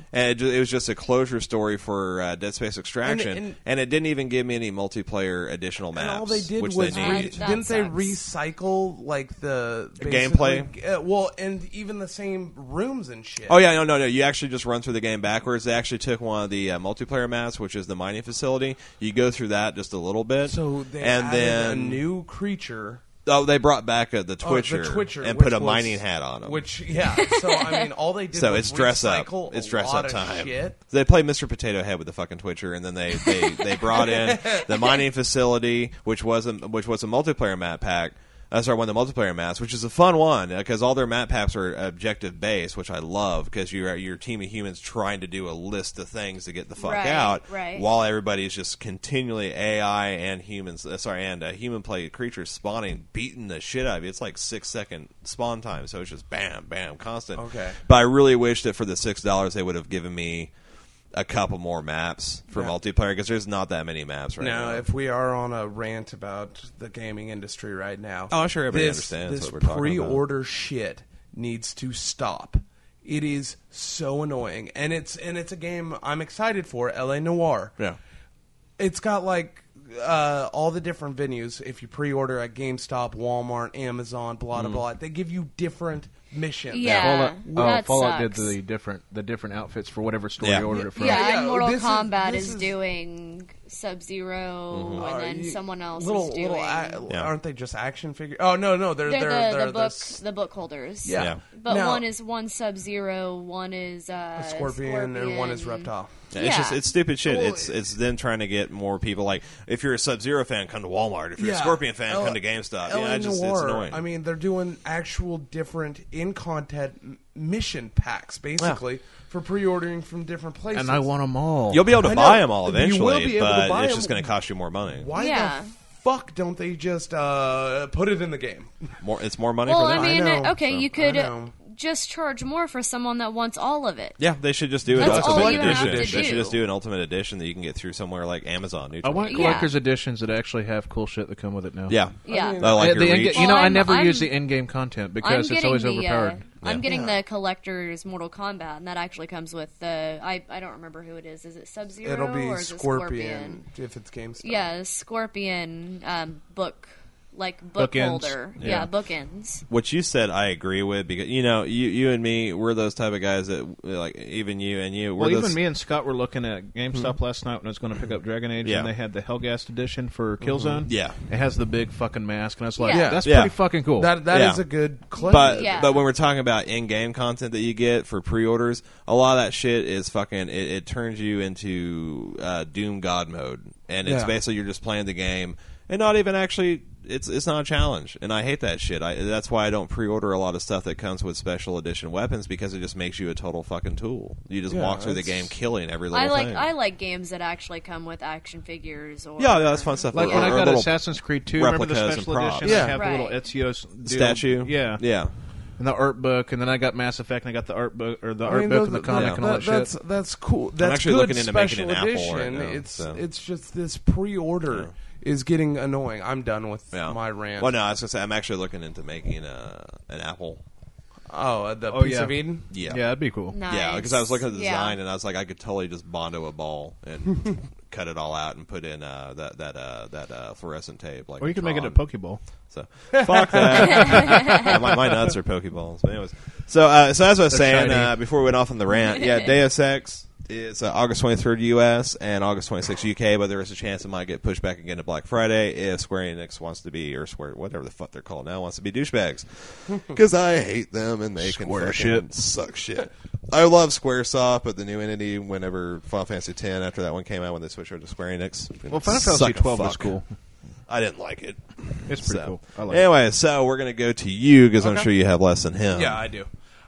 And it was just a closure story for Dead Space Extraction, and it didn't even give me any multiplayer additional maps. And all they did which was they needed. didn't they sucks. recycle like the gameplay? Well, and even the same rooms and shit. Oh yeah, no. You actually just run through the game backwards. They actually took one of the multiplayer maps, which is the mining facility. You go through that just a little bit, So they and added then a new creature. Oh, they brought back the Twitcher, and which put a was- mining hat on him. Which, yeah. So, I mean, all they did So was it's dress up. recycle It's a dress lot up of time. shit. They play Mr. Potato Head with the fucking Twitcher, and then they brought in the mining facility, which was a multiplayer map pack. One of the multiplayer maps, which is a fun one because all their map packs are objective based, which I love because you're your team of humans trying to do a list of things to get the fuck out, while everybody's just continually AI and humans, human play creatures spawning, beating the shit out of you. It's like 6-second spawn time, so it's just bam, bam, constant. Okay. But I really wish that for the $6 they would have given me a couple more maps for multiplayer because there's not that many maps right now. Now, if we are on a rant about the gaming industry right now, I'm sure everybody understands this what we're talking pre-order shit needs to stop. It is so annoying, and it's a game I'm excited for. LA Noire. Yeah. It's got like all the different venues. If you pre-order at GameStop, Walmart, Amazon, blah blah blah, they give you different missions. Yeah, that Fallout sucks. did the different outfits for whatever store Yeah. you ordered it from. Yeah, Yeah, and Mortal this is- Kombat this is is- doing Sub-Zero, and then someone else is doing. Aren't they just action figures? Oh no, they're the book holders. Yeah. Yeah. But Now- one Sub-Zero, one is a scorpion, and one is Scorpion. reptile. Yeah, it's stupid shit. Well, It's them trying to get more people. Like if you're a Sub-Zero fan, come to Walmart. If you're a Scorpion fan, come to GameStop. LA It's Noire, annoying. I mean, they're doing actual different in-content mission packs, basically, for pre-ordering from different places. And I want them all. You'll be able to I know. buy them all You will eventually, be able to but buy it's them. just going to cost you more money. Why Yeah. the fuck don't they just put it in the game? It's more money Well, for them. I mean, know. okay, So, you could I know. just charge more for someone that wants all of it. Yeah, they should just do an That's all ultimate you edition. have to They should do. just do an ultimate edition that you can get through somewhere like Amazon. I Neutral. want Yeah. collector's editions that actually have cool shit that come with it now. Yeah, Yeah. mean, I like The your in-ga- reach. you know, Well, I never I'm- use the in-game content because it's always overpowered. I'm getting Yeah. the collector's Mortal Kombat, and that actually comes with the. I don't remember who it is. Is it Sub-Zero It'll be or is it Scorpion if it's GameStop. Yeah, Scorpion book book Bookends. holder. Yeah. Yeah, bookends. What you said, I agree with because you and me, we're those type of guys that like even you and you. We're Well, those, even me and Scott were looking at GameStop last night when I was going to pick up Dragon Age, Yeah. and they had the Hellgast edition for Killzone. Yeah. It has the big fucking mask, and I was like, Yeah. that's Yeah. pretty fucking cool. That Yeah. is a good clip. But Yeah. but when we're talking about in-game content that you get for pre-orders, a lot of that shit is fucking. It turns you into Doom God mode, and it's Yeah. basically you're just playing the game and not even actually. It's not a challenge, and I hate that shit. That's why I don't pre-order a lot of stuff that comes with special edition weapons because it just makes you a total fucking tool. You just Yeah, walk through the it's- game killing every little thing. I like games that actually come with action figures. Or Yeah, that's fun stuff. like Or- when I or got little Assassin's Creed 2, remember the replicas and special props. edition? Yeah. They have Right. the little Ezio deal. statue. Yeah. And the art book, and then I got Mass Effect, and I got the art book, or the I art mean, book those- and the comic and all that shit. That's cool. That's actually good looking into making special an Apple edition. right now, it's so. it's just this pre-order is getting annoying. I'm done with Yeah. my rant. Well, no, I was gonna say I'm actually looking into making an Apple. The Oh, Piece yeah. of Eden. Yeah, Yeah, that'd be cool. Nice. Yeah, because I was looking at the Yeah. design and I was like, I could totally just bondo a ball and cut it all out and put in that fluorescent tape. Like Or you could make it a Tron. Pokeball. So fuck that. Yeah, my nuts are Pokeballs. But anyways, so as I was They're saying shiny. before we went off on the rant, yeah, Deus Ex. It's August 23rd U.S. and August 26th U.K., but there is a chance it might get pushed back again to Black Friday if Square Enix wants to be, or Square, whatever the fuck they're called now, wants to be douchebags. Because I hate them and they Square can fucking shit. suck shit. I love Squaresoft, but the new entity, whenever Final Fantasy X, after that one came out, when they switched over to Square Enix. Well, Final suck Fantasy a 12 was fuck. cool. I didn't like it. It's pretty So, cool. I like it. anyway, so we're going to go to you because I'm Okay. sure you have less than him. Yeah, I do.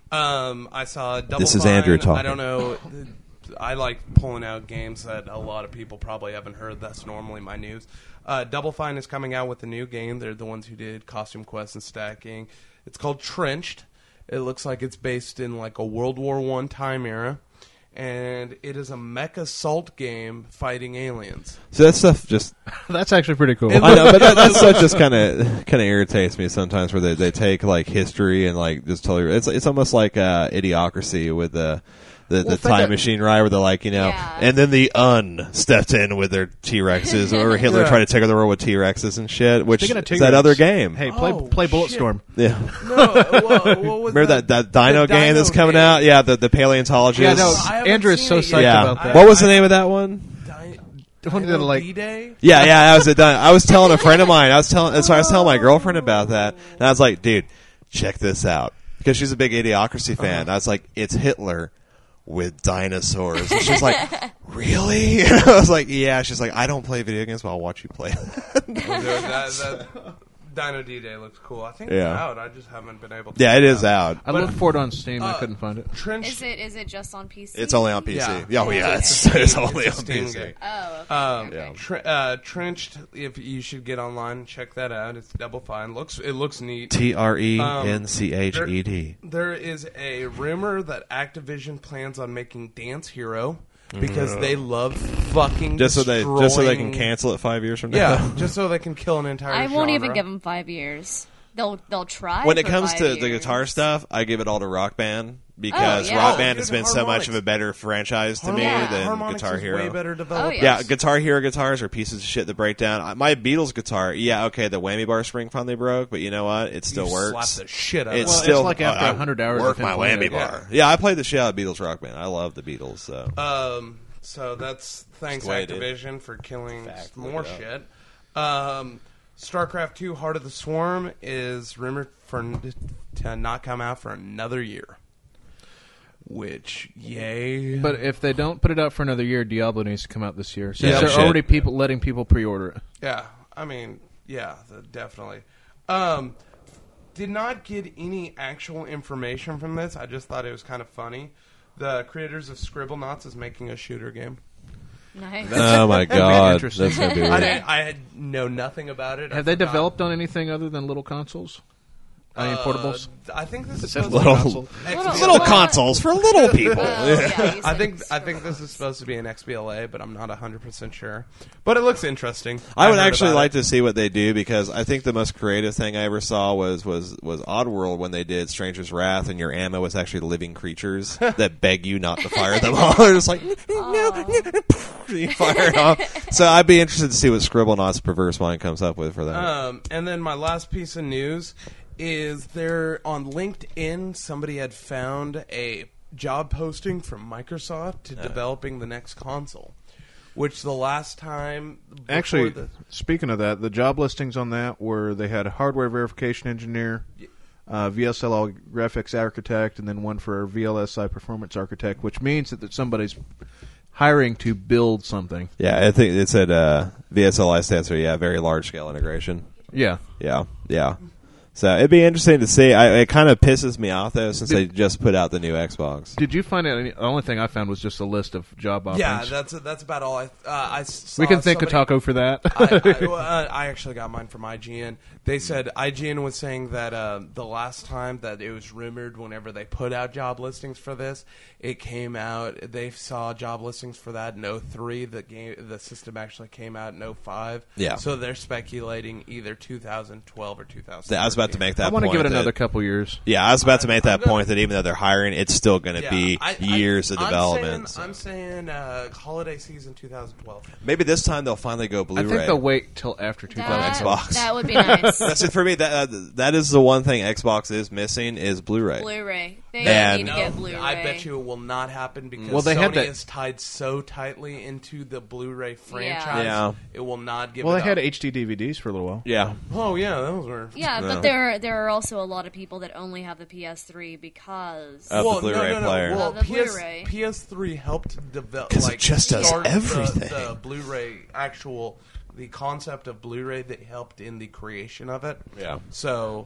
I saw Double This is Fine. Andrew talking. I don't know. I like pulling out games that a lot of people probably haven't heard. That's normally my news. Double Fine is coming out with a new game. They're the ones who did Costume Quest and Stacking. It's called Trenched. It looks like it's based in like a World War I time era. And it is a mech assault game fighting aliens. So that stuff just That's actually pretty cool. I know, but that stuff just kind of irritates me sometimes. Where they take like history and like just totally. It's almost like Idiocracy with the the time machine ride where they're like, Yeah. and then the stepped in with their T-Rexes, or Hitler tried to take over the world with T-Rexes and shit, which is Speaking of that T-Rex, other game. Hey, Oh, play Bulletstorm. shit. Yeah. No, what was Remember that Dino the game that's Dino coming game. out? Yeah, the paleontologist. Yeah, no, I haven't Andrew is seen so it psyched yet. about that. What was the name of that one? One that, like, D-Day? Yeah, that was it. I was telling a friend of mine. I was telling my girlfriend about that, and I was like, "Dude, check this out," because she's a big Idiocracy fan. I was like, "It's Hitler with dinosaurs." And she's like, "Really?" And I was like, "Yeah." She's like, "I don't play video games, but I'll watch you play." that Dino D-Day looks cool. I think it's Yeah. out. I just haven't been able to. Yeah, it check is out. I looked for it on Steam. I couldn't find it. Trench. Is it just on PC? It's only on PC. Yeah. Oh yeah, It's it's only on It's a Steam PC. game. Oh, okay. Yeah. Trenched. If you should get online and check that out, it's Double Fine. It looks neat. TRENCHED. There is a rumor that Activision plans on making Dance Hero because they love fucking Just so they destroying- can cancel it 5 years from now. Yeah, just so they can kill an entire. I won't even genre. give them 5 years. They'll try. When it for comes 5 to the years. guitar stuff, I give it all to Rock Band because yeah. Rock Oh, Band dude, has been so much Harmonix. of a better franchise to me Yeah. than Harmonix Guitar is Hero. Way better developed. yeah. Yeah, Guitar Hero guitars are pieces of shit that break down. My Beatles guitar, yeah, okay, the whammy bar spring finally broke, but you know what? It still You works. Slap the shit out. It's of Well, still it's like after I 100 hours Work of him my playing whammy it. bar. Yeah, I played the shit out of Beatles Rock Band. I love the Beatles. So So that's thanks the way it is. Activision for killing Fact, more look it shit. StarCraft 2: Heart of the Swarm is rumored to not come out for another year. Which, yay! But if they don't put it out for another year, Diablo needs to come out this year. Since Yeah, they're shit. already letting people pre-order it. yeah, I mean, yeah, definitely. Did not get any actual information from this. I just thought it was kind of funny. The creators of Scribblenauts is making a shooter game. Nice. oh my be god, interesting. that's gonna be weird. I know nothing about it. I Have they forgot. developed on anything other than little consoles? I mean, portables? I think this is Says supposed little- to Little consoles for little people. Oh, yeah, you I said think this is supposed to be an XBLA, but I'm not 100% sure. But it looks interesting. I would heard actually about like it. to see what they do because I think the most creative thing I ever saw was Oddworld when they did Stranger's Wrath and your ammo was actually living creatures that beg you not to fire them all. They're just like you fire it off. So I'd be interested to see what Scribblenauts Perverse Mind comes up with for that. And then my last piece of news is there on LinkedIn. Somebody had found a job posting from Microsoft to developing the next console. Which the last time before Actually, speaking of that, the job listings on that were they had a hardware verification engineer, VSLL graphics architect, and then one for VLSI performance architect, which means that somebody's hiring to build something. Yeah, I think it said VSLI stands for very large scale integration. Yeah. Yeah. So it'd be interesting to see. It kind of pisses me off though, since they just put out the new Xbox. Did you find out? The only thing I found was just a list of job offerings. yeah, that's about all. I saw we can thank somebody- Kotaku for that. I actually got mine from IGN. They said IGN was saying that the last time that it was rumored, whenever they put out job listings for this, it came out. They saw job listings for that in 03. The system actually came out in 05. Yeah. So they're speculating either 2012 or 2013. I was about to make that I want point. to give it that- another couple years. Yeah, I was about to make that I'm gonna- point that even though they're hiring, it's still going to be years of development. I'm saying holiday season 2012. Maybe this time they'll finally go I Blu-ray. think they'll wait till after 2000. Xbox. That would be nice. That's it for me. That is the one thing Xbox is missing is Blu-ray. Blu-ray. They And- need to get Blu-ray. I bet you it will not happen because Well, they Sony had that- is tied so tightly into the Blu-ray franchise. Yeah. It will not give Well, it they had up. HD DVDs for a little while. Yeah, Oh, yeah, those were... Yeah, No. but there are also a lot of people that only have the PS3 because Of the Blu-ray player. Well, Of the Blu-ray. PS3 helped develop... 'Cause it just does start everything. The Blu-ray the concept of Blu-ray that helped in the creation of it. Yeah. So...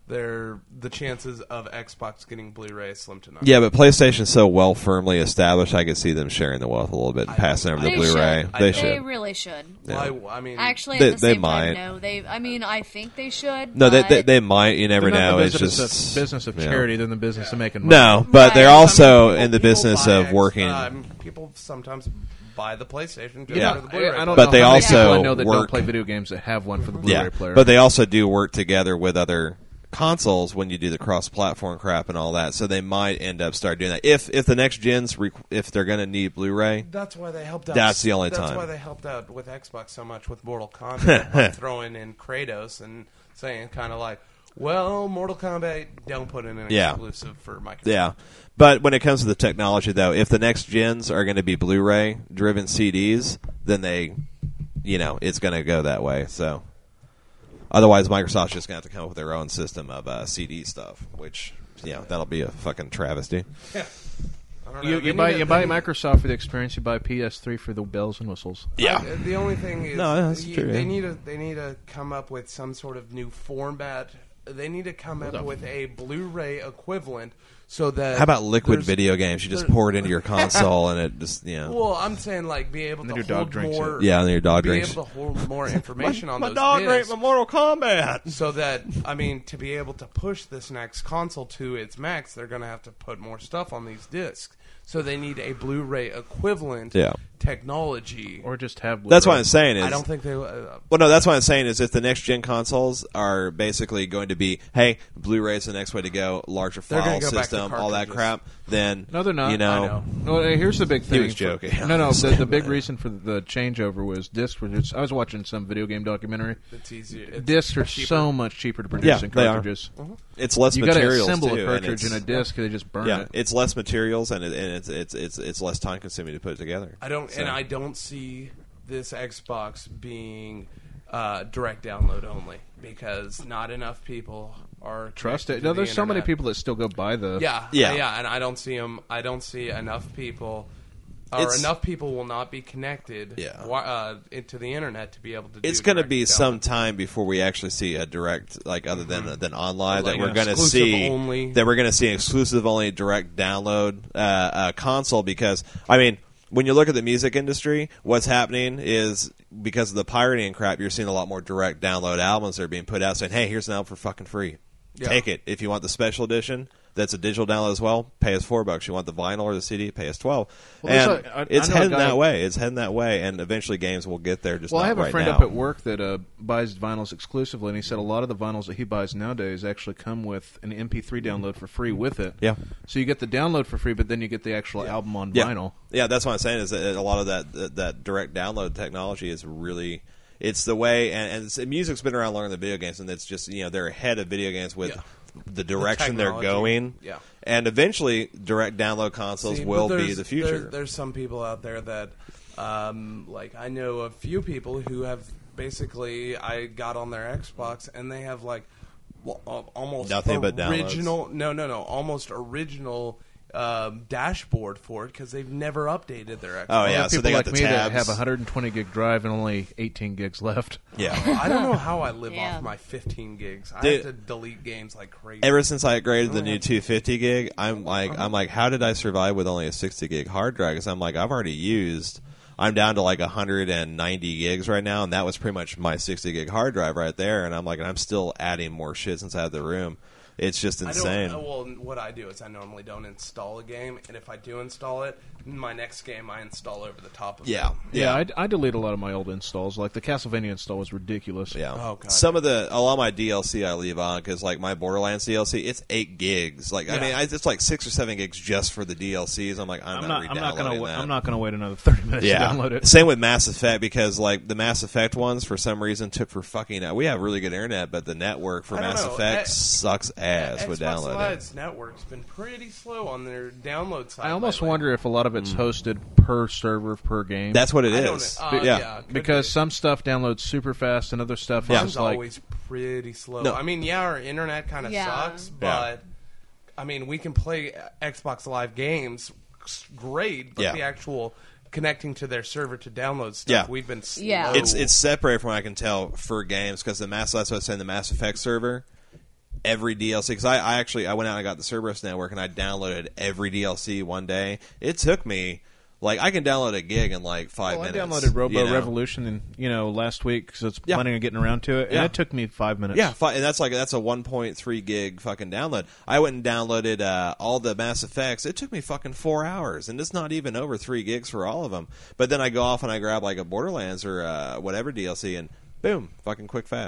the chances of Xbox getting Blu-ray is slim to none. yeah, but PlayStation's so well firmly established. I could see them sharing the wealth a little bit and passing over the they Blu-ray. should. They They should. really should. Well, I mean... Actually, They- at the they same might. time, no. I think they should. No, but they might. You never They're not know. in It's the just business of yeah. charity than the business of making money. No, but they're Right. also People- in the people business buy of working. people sometimes buy the PlayStation to Yeah. go to the Blu-ray. I don't But know they how many also people I know that work- don't play video games that have one for the Blu-ray Yeah, player. but they also do work together with other consoles when you do the cross-platform crap and all that. So they might end up start doing that if the next gens if they're going to need Blu-ray. That's why they helped out. That's the only time. That's why they helped out with Xbox so much with Mortal Kombat by throwing in Kratos and saying kind of like, well, Mortal Kombat, don't put in an exclusive for Microsoft. Yeah. But when it comes to the technology, though, if the next gens are going to be Blu-ray driven CDs, then it's going to go that way. So otherwise, Microsoft's just going to have to come up with their own system of CD stuff, which that'll be a fucking travesty. Yeah. You buy Microsoft for the experience. You buy PS3 for the bells and whistles. Yeah. The only thing is, that's true. They need to come up with some sort of new format. They need to come up with a Blu-ray equivalent so that. How about liquid video games? You just pour it into your console and it just Well, I'm saying like be able to hold more. Yeah, and your dog drinks. Be able to hold more information on my those dog discs. drank my Mortal Kombat. So that to be able to push this next console to its max, they're going to have to put more stuff on these discs. So they need a Blu-ray equivalent technology, or just have. That's what I'm saying. Is I don't think they. Well, no, that's what I'm saying is if the next gen consoles are basically going to be, hey, Blu-ray is the next way to go, larger file system, all that crap, then no, they're not. You know, no, here's the big thing. He was joking. No. The big reason for the changeover was discs were just. I was watching some video game documentary. It's easier. Discs are so much cheaper to produce than cartridges. It's less you materials. You got to assemble too, a cartridge and a disc. They just burn it. It's less materials and it's less time consuming to put it together. I don't see this Xbox being direct download only because not enough people are trust it. No, there's so many people that still go buy the and I don't see them. I don't see enough people. Or enough people will not be connected to the internet to be able to do it's going to be download. some time before we actually see a direct, like other than online, like that we're going to see only. That we're going to see an exclusive only direct download console. Because I mean, when you look at the music industry, what's happening is because of the pirating and crap, you're seeing a lot more direct download albums that are being put out saying, "Hey, here's an album for fucking free. Take it. If you want the special edition." That's a digital download as well. Pay us $4. You want the vinyl or the CD? Pay us $12. Well, it's heading that way. It's heading that way, and eventually games will get there. Just well, not I have right a friend now. up at work that buys vinyls exclusively, and he said a lot of the vinyls that he buys nowadays actually come with an MP3 download for free with it. Yeah. So you get the download for free, but then you get the actual album on vinyl. Yeah, that's what I'm saying. Is that a lot of that direct download technology is really. It's the way, and music's been around longer than video games, and it's just they're ahead of video games with the direction they're going. Yeah. And eventually, direct download consoles will be the future. There's some people out there that, like I know a few people who have basically I got on their Xbox and they have like almost nothing but original. downloads. Almost original. Dashboard for it because they've never updated their Xbox. Oh yeah, so they got like the me tabs. that have a 120 gig drive and only 18 gigs left. Yeah, I don't know how I live off my 15 gigs. I have to delete games like crazy. Ever since I upgraded the new 250 gig, I'm like, how did I survive with only a 60 gig hard drive? Because I'm like, I've already used. I'm down to like 190 gigs right now, and that was pretty much my 60 gig hard drive right there. And I'm like, I'm still adding more shit since I have the room. It's just insane. Well, what I do is I normally don't install a game, and if I do install it, my next game I install over the top of it. Yeah, I delete a lot of my old installs. Like the Castlevania install was ridiculous. Yeah. Oh, God. A lot of my DLC I leave on because like my Borderlands DLC, it's 8 gigs. Like I mean, it's like 6 or 7 gigs just for the DLCs. I'm like, I'm not gonna wait another 30 minutes to download it. Same with Mass Effect because like the Mass Effect ones for some reason took for fucking. We have really good internet, but the network for Mass Effect sucks ass with downloading. Xbox network's been pretty slow on their download side. I almost wonder if a lot of it's hosted per server per game. That's what it is. Because some stuff downloads super fast and other stuff is like always pretty slow. No. I mean, our internet kind of sucks, but I mean, we can play Xbox Live games great, but the actual connecting to their server to download stuff, we've been slow. Yeah. It's separated from what I can tell for games because that's what I was saying, the Mass Effect server. Every DLC, because I went out and I got the Cerberus network and I downloaded every DLC one day. It took me like I can download a gig in like 5 minutes. I downloaded Robo Revolution last week because it's planning on getting around to it, and it took me 5 minutes. Yeah, and that's a 1.3 gig fucking download. I went and downloaded all the Mass Effects. It took me fucking 4 hours, and it's not even over 3 gigs for all of them. But then I go off and I grab like a Borderlands or whatever DLC, and boom, fucking quick fast.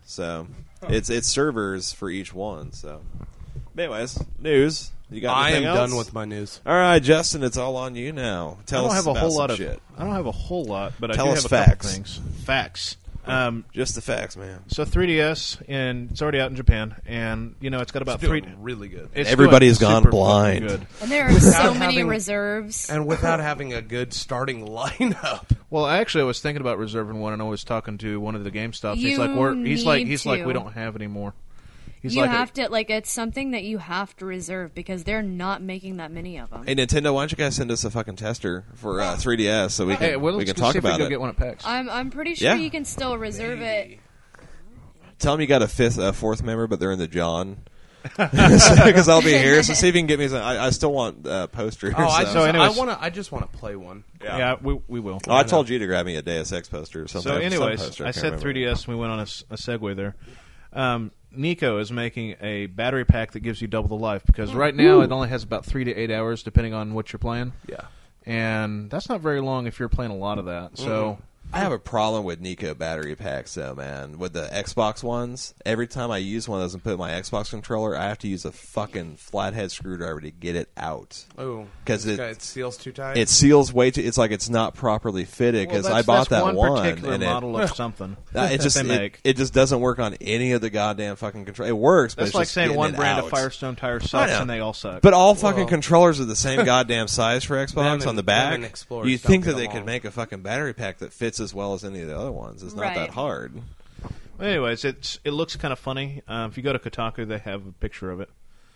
So it's servers for each one. So, but anyways, news. You got I am anything else? done with my news. All right, Justin, it's all on you now. Tell us about some shit. I don't have a whole lot, but Tell I do us have a facts. couple things. Facts. Just the facts, man. So 3DS, and it's already out in Japan, and it's got about It's doing really good. It's Everybody's doing gone super blind. fucking good. And there are Without so many having- reserves. And without having a good starting lineup. Well, actually, I was thinking about reserving one, and I was talking to one of the GameStops. He's You like, he's like, need we to. don't have any more. He's You like, have to, like, it's something that you have to reserve because they're not making that many of them. Hey, Nintendo, why don't you guys send us a fucking tester for 3DS so we can, Hey, well, we let's can go talk see if we about can go it? get one at PAX. I'm pretty sure Yeah. you can still reserve it. Tell them you got a fourth member, but they're in the John. Because I'll be here. So see if you can get me some. I still want posters. Oh, so. anyways- I just want to play one. Yeah, we will. Oh, I told you to grab me a Deus Ex poster or something. So, anyways, some poster, I can't said remember. 3DS, and we went on a segue there. Nico is making a battery pack that gives you double the life because right now it only has about 3 to 8 hours depending on what you're playing, Yeah. and that's not very long if you're playing a lot of that. So I have a problem with Nico battery packs, though, man. With the Xbox ones, every time I use one of those and put in my Xbox controller, I have to use a fucking flathead screwdriver to get it out. Oh, 'Cause it seals too tight. It seals way too. It's like it's not properly fitted because I bought that one one particular and model of something it just they make. it just doesn't work on any of the goddamn fucking control. It works, but That's it's like just saying getting one it brand out. of Firestone tires I sucks know. and they all suck. But all fucking Well, controllers are the same goddamn size for Xbox Them on and- the back. them and Explorers You don't think get that they them could all. make a fucking battery pack that fits as well as any of the other ones? It's not Right. that hard. Anyways, it looks kind of funny. If you go to Kotaku, they have a picture of it.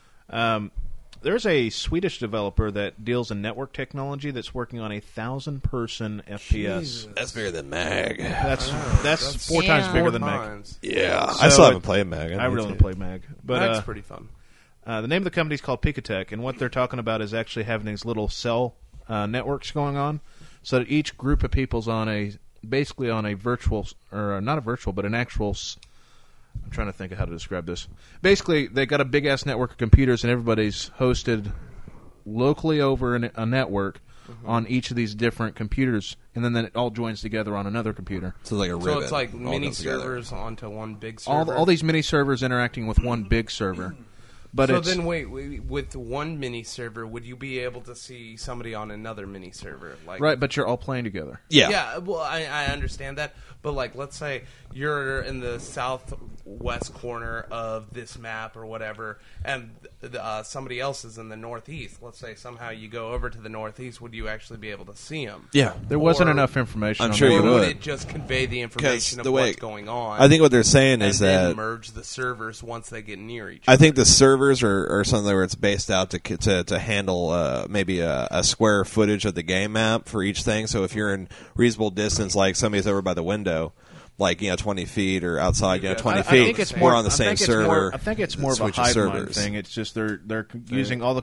There's a Swedish developer that deals in network technology that's working on 1,000-person FPS. That's bigger than Mag. That's 4 Damn. times bigger than Meg. Times. Yeah, So I still it- haven't played Mag. I really want to play Mag, but That's pretty fun. the name of the company is called Picatech, and what they're talking about is actually having these little cell networks going on, so that each group of people's on basically on a virtual, or not a virtual, but an actual. I'm trying to think of how to describe this. Basically, they got a big ass network of computers, and everybody's hosted locally over a network on each of these different computers, and then it all joins together on another computer. So it's like a ribbon. So it's like all mini goes together. servers onto one big server. All these mini servers interacting with one big server. But So it's, then, wait, with one mini server, would you be able to see somebody on another mini server? Like, right, but you're all playing together. Yeah. Yeah, well, I understand that, but like, let's say you're in the southwest corner of this map or whatever, and somebody else is in the northeast. Let's say somehow you go over to the northeast. Would you actually be able to see them? Yeah. There wasn't Or- enough information. I'm on sure that. you Or would would. it just convey the information of the way- what's going on? I think what they're saying and is then that merge the servers once they get near each I other. think the servers are something where it's based out to handle maybe a square footage of the game map for each thing. So if you're in reasonable distance, like somebody's over by the window, like 20 feet or outside, 20 I feet, think it's we're more on the I same think it's server. more- I think it's more of a switch hive mind servers. thing. It's just they're using all the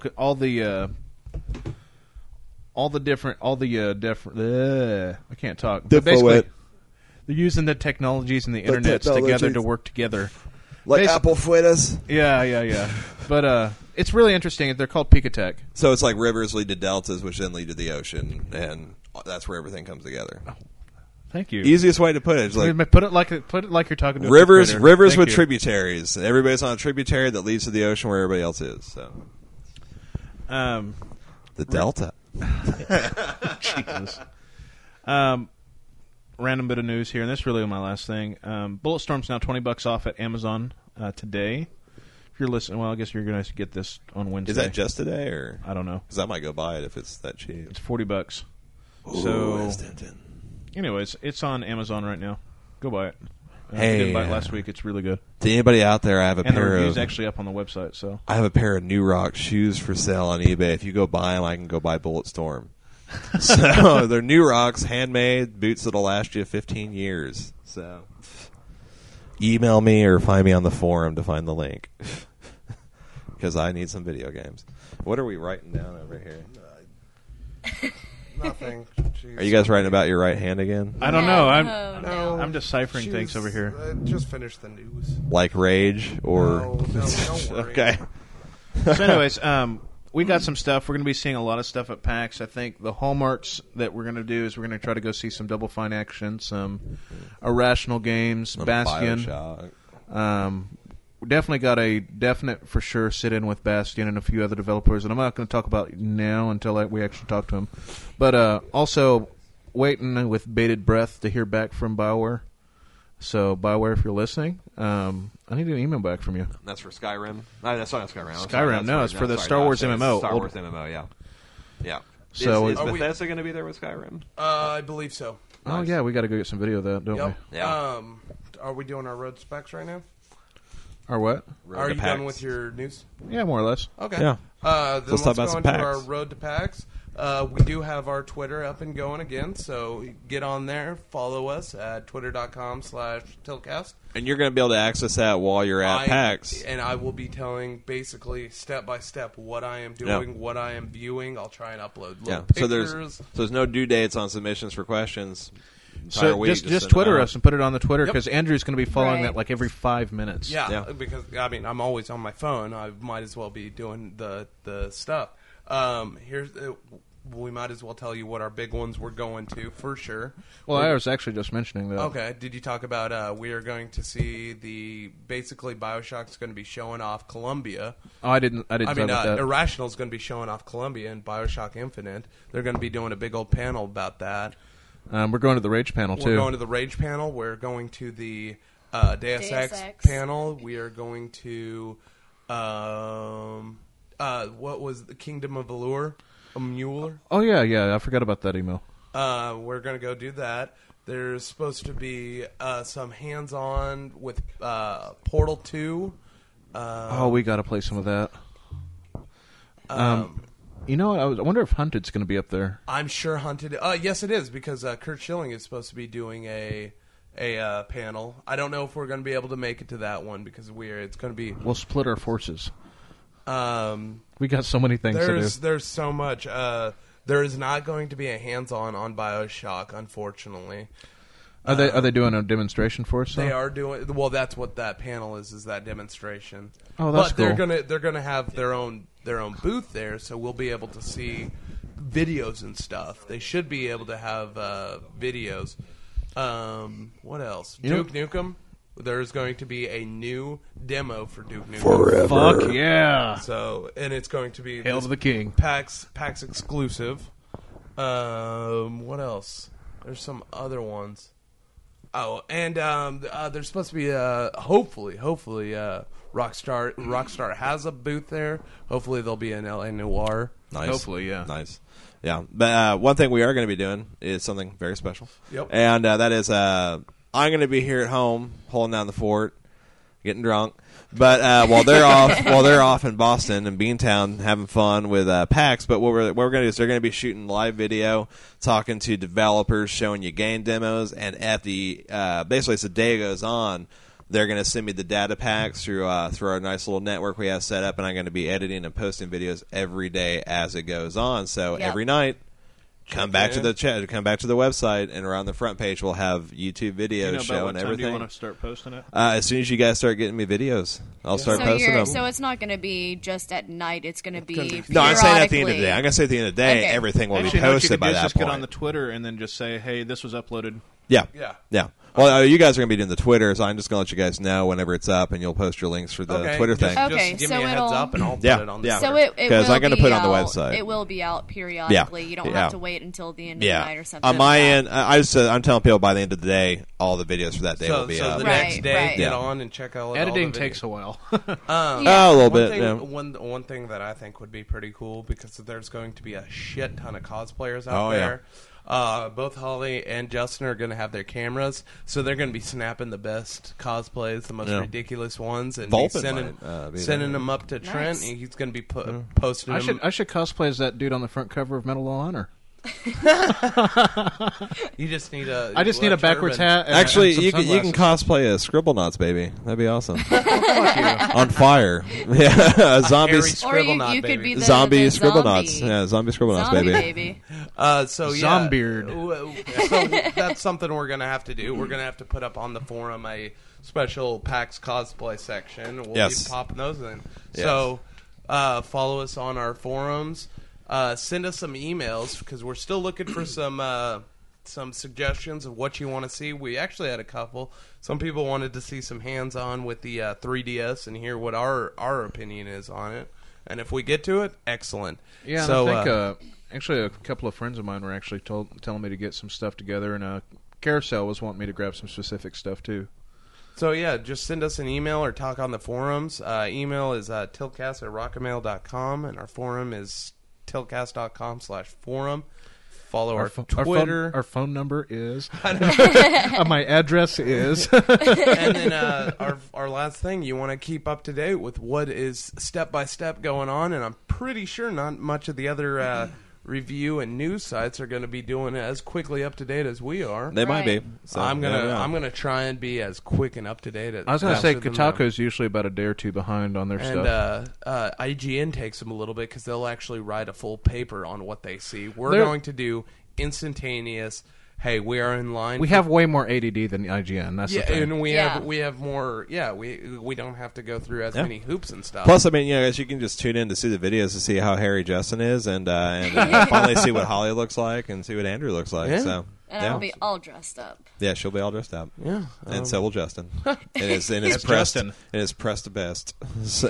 different I can't talk. But basically, they're using the technologies and the internets together technologies. to work together. Like Basi- Apple Fuetas. Yeah. But it's really interesting. They're called Picatech. So it's like rivers lead to deltas, which then lead to the ocean, and that's where everything comes together. Thank you. Easiest way to put it is like Put it like you're talking to a rivers, fifth grader. rivers Thank with you. tributaries. Everybody's on a tributary that leads to the ocean where everybody else is. So the delta. Jesus. Random bit of news here, and this is really my last thing. Bulletstorm's now $20 off at Amazon today. If you're listening, well, I guess you're going to get this on Wednesday. Is that just today, or I don't know. because I might go buy it if it's that cheap? It's $40. Ooh, So, that's tempting. anyways, it's on Amazon right now. Go buy it. If Hey, you didn't buy it last week. It's really good. To anybody out there, I have a And the pair review's of actually up on the website. So I have a pair of New Rock shoes for sale on eBay. If you go buy them, I can go buy Bulletstorm. So they're New Rocks, handmade boots that'll last you 15 years. So email me or find me on the forum to find the link because I need some video games. What are we writing down over here? Nothing. Jeez. Are you guys writing about your right hand again? I don't know. No. I'm deciphering things over here. Just finished the news. Like rage or No, don't worry. okay? So, anyways, we got some stuff. We're going to be seeing a lot of stuff at PAX. I think the hallmarks that we're going to do is we're going to try to go see some Double Fine action, some Irrational Games, Bastion. BioShock. We definitely got a definite for sure sit-in with Bastion and a few other developers, and I'm not going to talk about it now until we actually talk to them. But also waiting with bated breath to hear back from BioWare. So BioWare, if you're listening, I need an email back from you. That's for Skyrim. No, that's not Skyrim. Skyrim, no, it's for the Star Wars MMO. Star Wars MMO, yeah. Yeah. So is Bethesda going to be there with Skyrim? I believe so. Oh, yeah, we got to go get some video of that, don't Yep. we? Yeah. Are we doing our road specs right now? Or what? Are you done with your news? Yeah, more or less. Okay. Yeah. Then Let's talk about go some into PAX. our road to PAX. We do have our Twitter up and going again, so get on there. Follow us at twitter.com/tiltcast. And you're going to be able to access that while you're at PAX. And I will be telling basically step by step what I am doing, what I am viewing. I'll try and upload little pictures. So there's no due dates on submissions for questions. So week, just Twitter us and put it on the Twitter Yep. because Andrew's going to be following Right. that like every 5 minutes. Yeah, because I mean I'm always on my phone. I might as well be doing the stuff. We might as well tell you what our big ones we're going to for sure. Well, I was actually just mentioning that. Okay, did you talk about we are going to see basically BioShock's going to be showing off Columbia. Oh, I didn't. I talk mean, about that. Irrational's going to be showing off Columbia and BioShock Infinite. They're going to be doing a big old panel about that. We're going to the Rage panel too. We're going to the Rage panel. We're going to the Deus Ex panel. We are going to what was the Kingdom of Allure? Mueller. Oh yeah. I forgot about that email. We're going to go do that. There's supposed to be some hands-on with Portal 2. We got to play some of that. You know, I wonder if Hunted's going to be up there. I'm sure Hunted. Yes, it is because Kurt Schilling is supposed to be doing a panel. I don't know if we're going to be able to make it to that one because it's going to be. We'll split our forces. We got so many things to do. There's so much. There is not going to be a hands-on on BioShock, unfortunately. Are they doing a demonstration for us? They are doing. Well, that's what that panel is that demonstration. Oh, that's but cool. they're gonna have their own booth there, so we'll be able to see videos and stuff. They should be able to have videos. What else? Duke Nukem. There's going to be a new demo for Duke Nukem. Forever. Fuck yeah! So, and it's going to be Hail to the King. PAX exclusive. What else? There's some other ones. Oh, and there's supposed to be hopefully Rockstar has a booth there. Hopefully there'll be an LA Noire. Nice. Hopefully, yeah. Nice. Yeah. But one thing we are going to be doing is something very special. Yep. And that is I'm going to be here at home holding down the fort, getting drunk. But while they're off in Boston and Beantown having fun with PAX, but what we're going to do is they're going to be shooting live video, talking to developers, showing you game demos, and at the basically as the day goes on, they're going to send me the data packs through our nice little network we have set up, and I'm going to be editing and posting videos every day as it goes on. So every night. Come back to the website, and around the front page we'll have YouTube videos showing everything. Do you want to start posting it? As soon as you guys start getting me videos, I'll start posting them. So it's not going to be just at night. It's going to be No, I'm saying at the end of the day. I'm going to say at the end of the day, Okay. everything will Actually, be posted by that just point. get on the Twitter and then just say, "Hey, this was uploaded." Yeah. Yeah. Well, you guys are going to be doing the Twitter, so I'm just going to let you guys know whenever it's up, and you'll post your links for the Twitter thing. Okay, Just give so me a heads it'll- up, and I'll put Yeah, it on the yeah. So Twitter. it 'Cause will I'm gonna be put it on the out- website. It will be out periodically. You don't have to wait until the end of the night or something. On my like that. end, I'm telling people by the end of the day, all the videos for that day will be so up. the Right, next day, right. get Yeah. on and check out all the Editing videos. takes a while. Oh, a little One bit. thing, Yeah. one thing that I think would be pretty cool because there's going to be a shit ton of cosplayers out Oh, yeah. there. Both Holly and Justin are going to have their cameras, so they're going to be snapping the best cosplays, the most Yeah. ridiculous ones, and Vulpin be be sending there. them up to Trent. Nice. And he's going to be posting them. I should cosplay as that dude on the front cover of Medal of Honor. You just need I just need a backwards turban. hat. And Actually, and some you can sunglasses. cosplay as Scribblenauts, baby. That'd be awesome. Fuck you. On fire. Yeah, Harry zombies. Or you Scribblenauts, could baby. be the Zombie the Scribblenauts. zombie. Yeah, zombie Scribblenauts, Zombie baby. So yeah, Zombeard. So that's something we're gonna have to do. We're gonna have to put up on the forum a special PAX cosplay section. We'll Yes. be popping those in. Yes. So follow us on our forums. Send us some emails because we're still looking for some some suggestions of what you want to see. We actually had a couple. Some people wanted to see some hands-on with the 3DS and hear what our opinion is on it. And if we get to it, excellent. Yeah, so, and I think actually a couple of friends of mine were actually telling me to get some stuff together, and Carousel was wanting me to grab some specific stuff too. So, yeah, just send us an email or talk on the forums. Email is tiltcast@rockamail.com, and our forum is tiltcast.com/forum. Follow our Twitter. Our phone number is. My address is. And then our last thing, you want to keep up to date with what is step-by-step going on, and I'm pretty sure not much of the other review and news sites are going to be doing it as quickly up to date as we are. They might be. So, I'm gonna try and be as quick and up to date as I was going to say faster than them. Kotaku's usually about a day or two behind on their stuff. And IGN takes them a little bit because they'll actually write a full paper on what they see. We're They're- going to do instantaneous. Hey, we are in line. We have way more ADD than IGN. That's the thing. and we Yeah. have more. Yeah, we don't have to go through as many hoops and stuff. Plus, I mean, guys, you can just tune in to see the videos to see how hairy Justin is, and finally see what Holly looks like, and see what Andrew looks like. Yeah. So, And yeah. I'll be all dressed up. Yeah, she'll be all dressed up. yeah, And so will Justin. It is That's pressed. Justin. It is pressed best. So,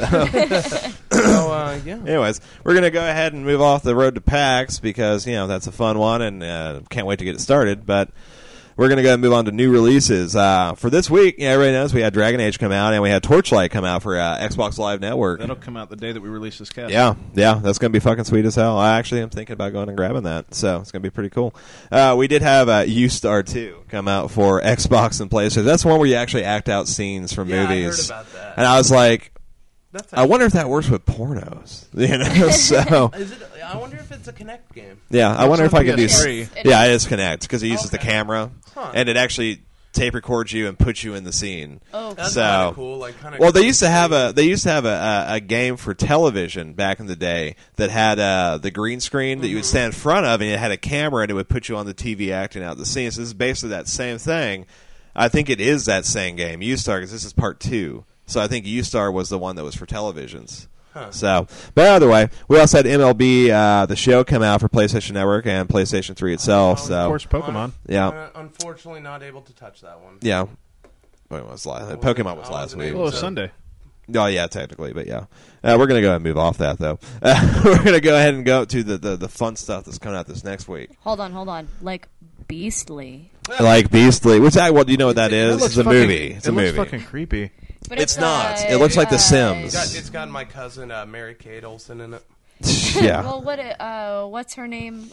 yeah. anyways, we're gonna go ahead and move off the road to PAX because that's a fun one, and can't wait to get it started. But we're going to go and move on to new releases. For this week, everybody knows we had Dragon Age come out, and we had Torchlight come out for Xbox Live Network. That'll come out the day that we release this cast. Yeah, that's going to be fucking sweet as hell. I actually am thinking about going and grabbing that, so it's going to be pretty cool. We did have U-Star 2 come out for Xbox and PlayStation. That's one where you actually act out scenes from movies. I heard about that. And I was like, That's I wonder if that works with pornos. So, Is it? I wonder if it's a Kinect game. yeah, I wonder if I can do... PS3. Yeah, it is Kinect, because it uses the Okay. camera, Huh. and it actually tape records you and puts you in the scene. Oh, That's So- kind of cool. Like, kind of. Well, they used to have a game for television back in the day that had the green screen that you would stand in front of, and it had a camera, and it would put you on the TV acting out the scene. So this is basically that same thing. I think it is that same game, U-Star, because this is part 2. So I think U-Star was the one that was for televisions. Huh. So, but either way, we also had MLB the show come out for PlayStation Network and PlayStation 3 itself. Of So Of course, Pokemon. yeah, Unfortunately, not able to touch that one. yeah. When was last? Pokemon was last week. Well, it was so- Sunday. Oh, yeah, technically, but yeah. We're going to go ahead and move off that, though. We're going to go ahead and go to the fun stuff that's coming out this next week. hold on. Like Beastly. Like Beastly, which do you know what that is? looks It's a fucking- movie. It's a it looks movie. fucking creepy. But It's not. It looks like The Sims. It's got my cousin Mary Kate Olsen in it. Yeah. Well, what's her name?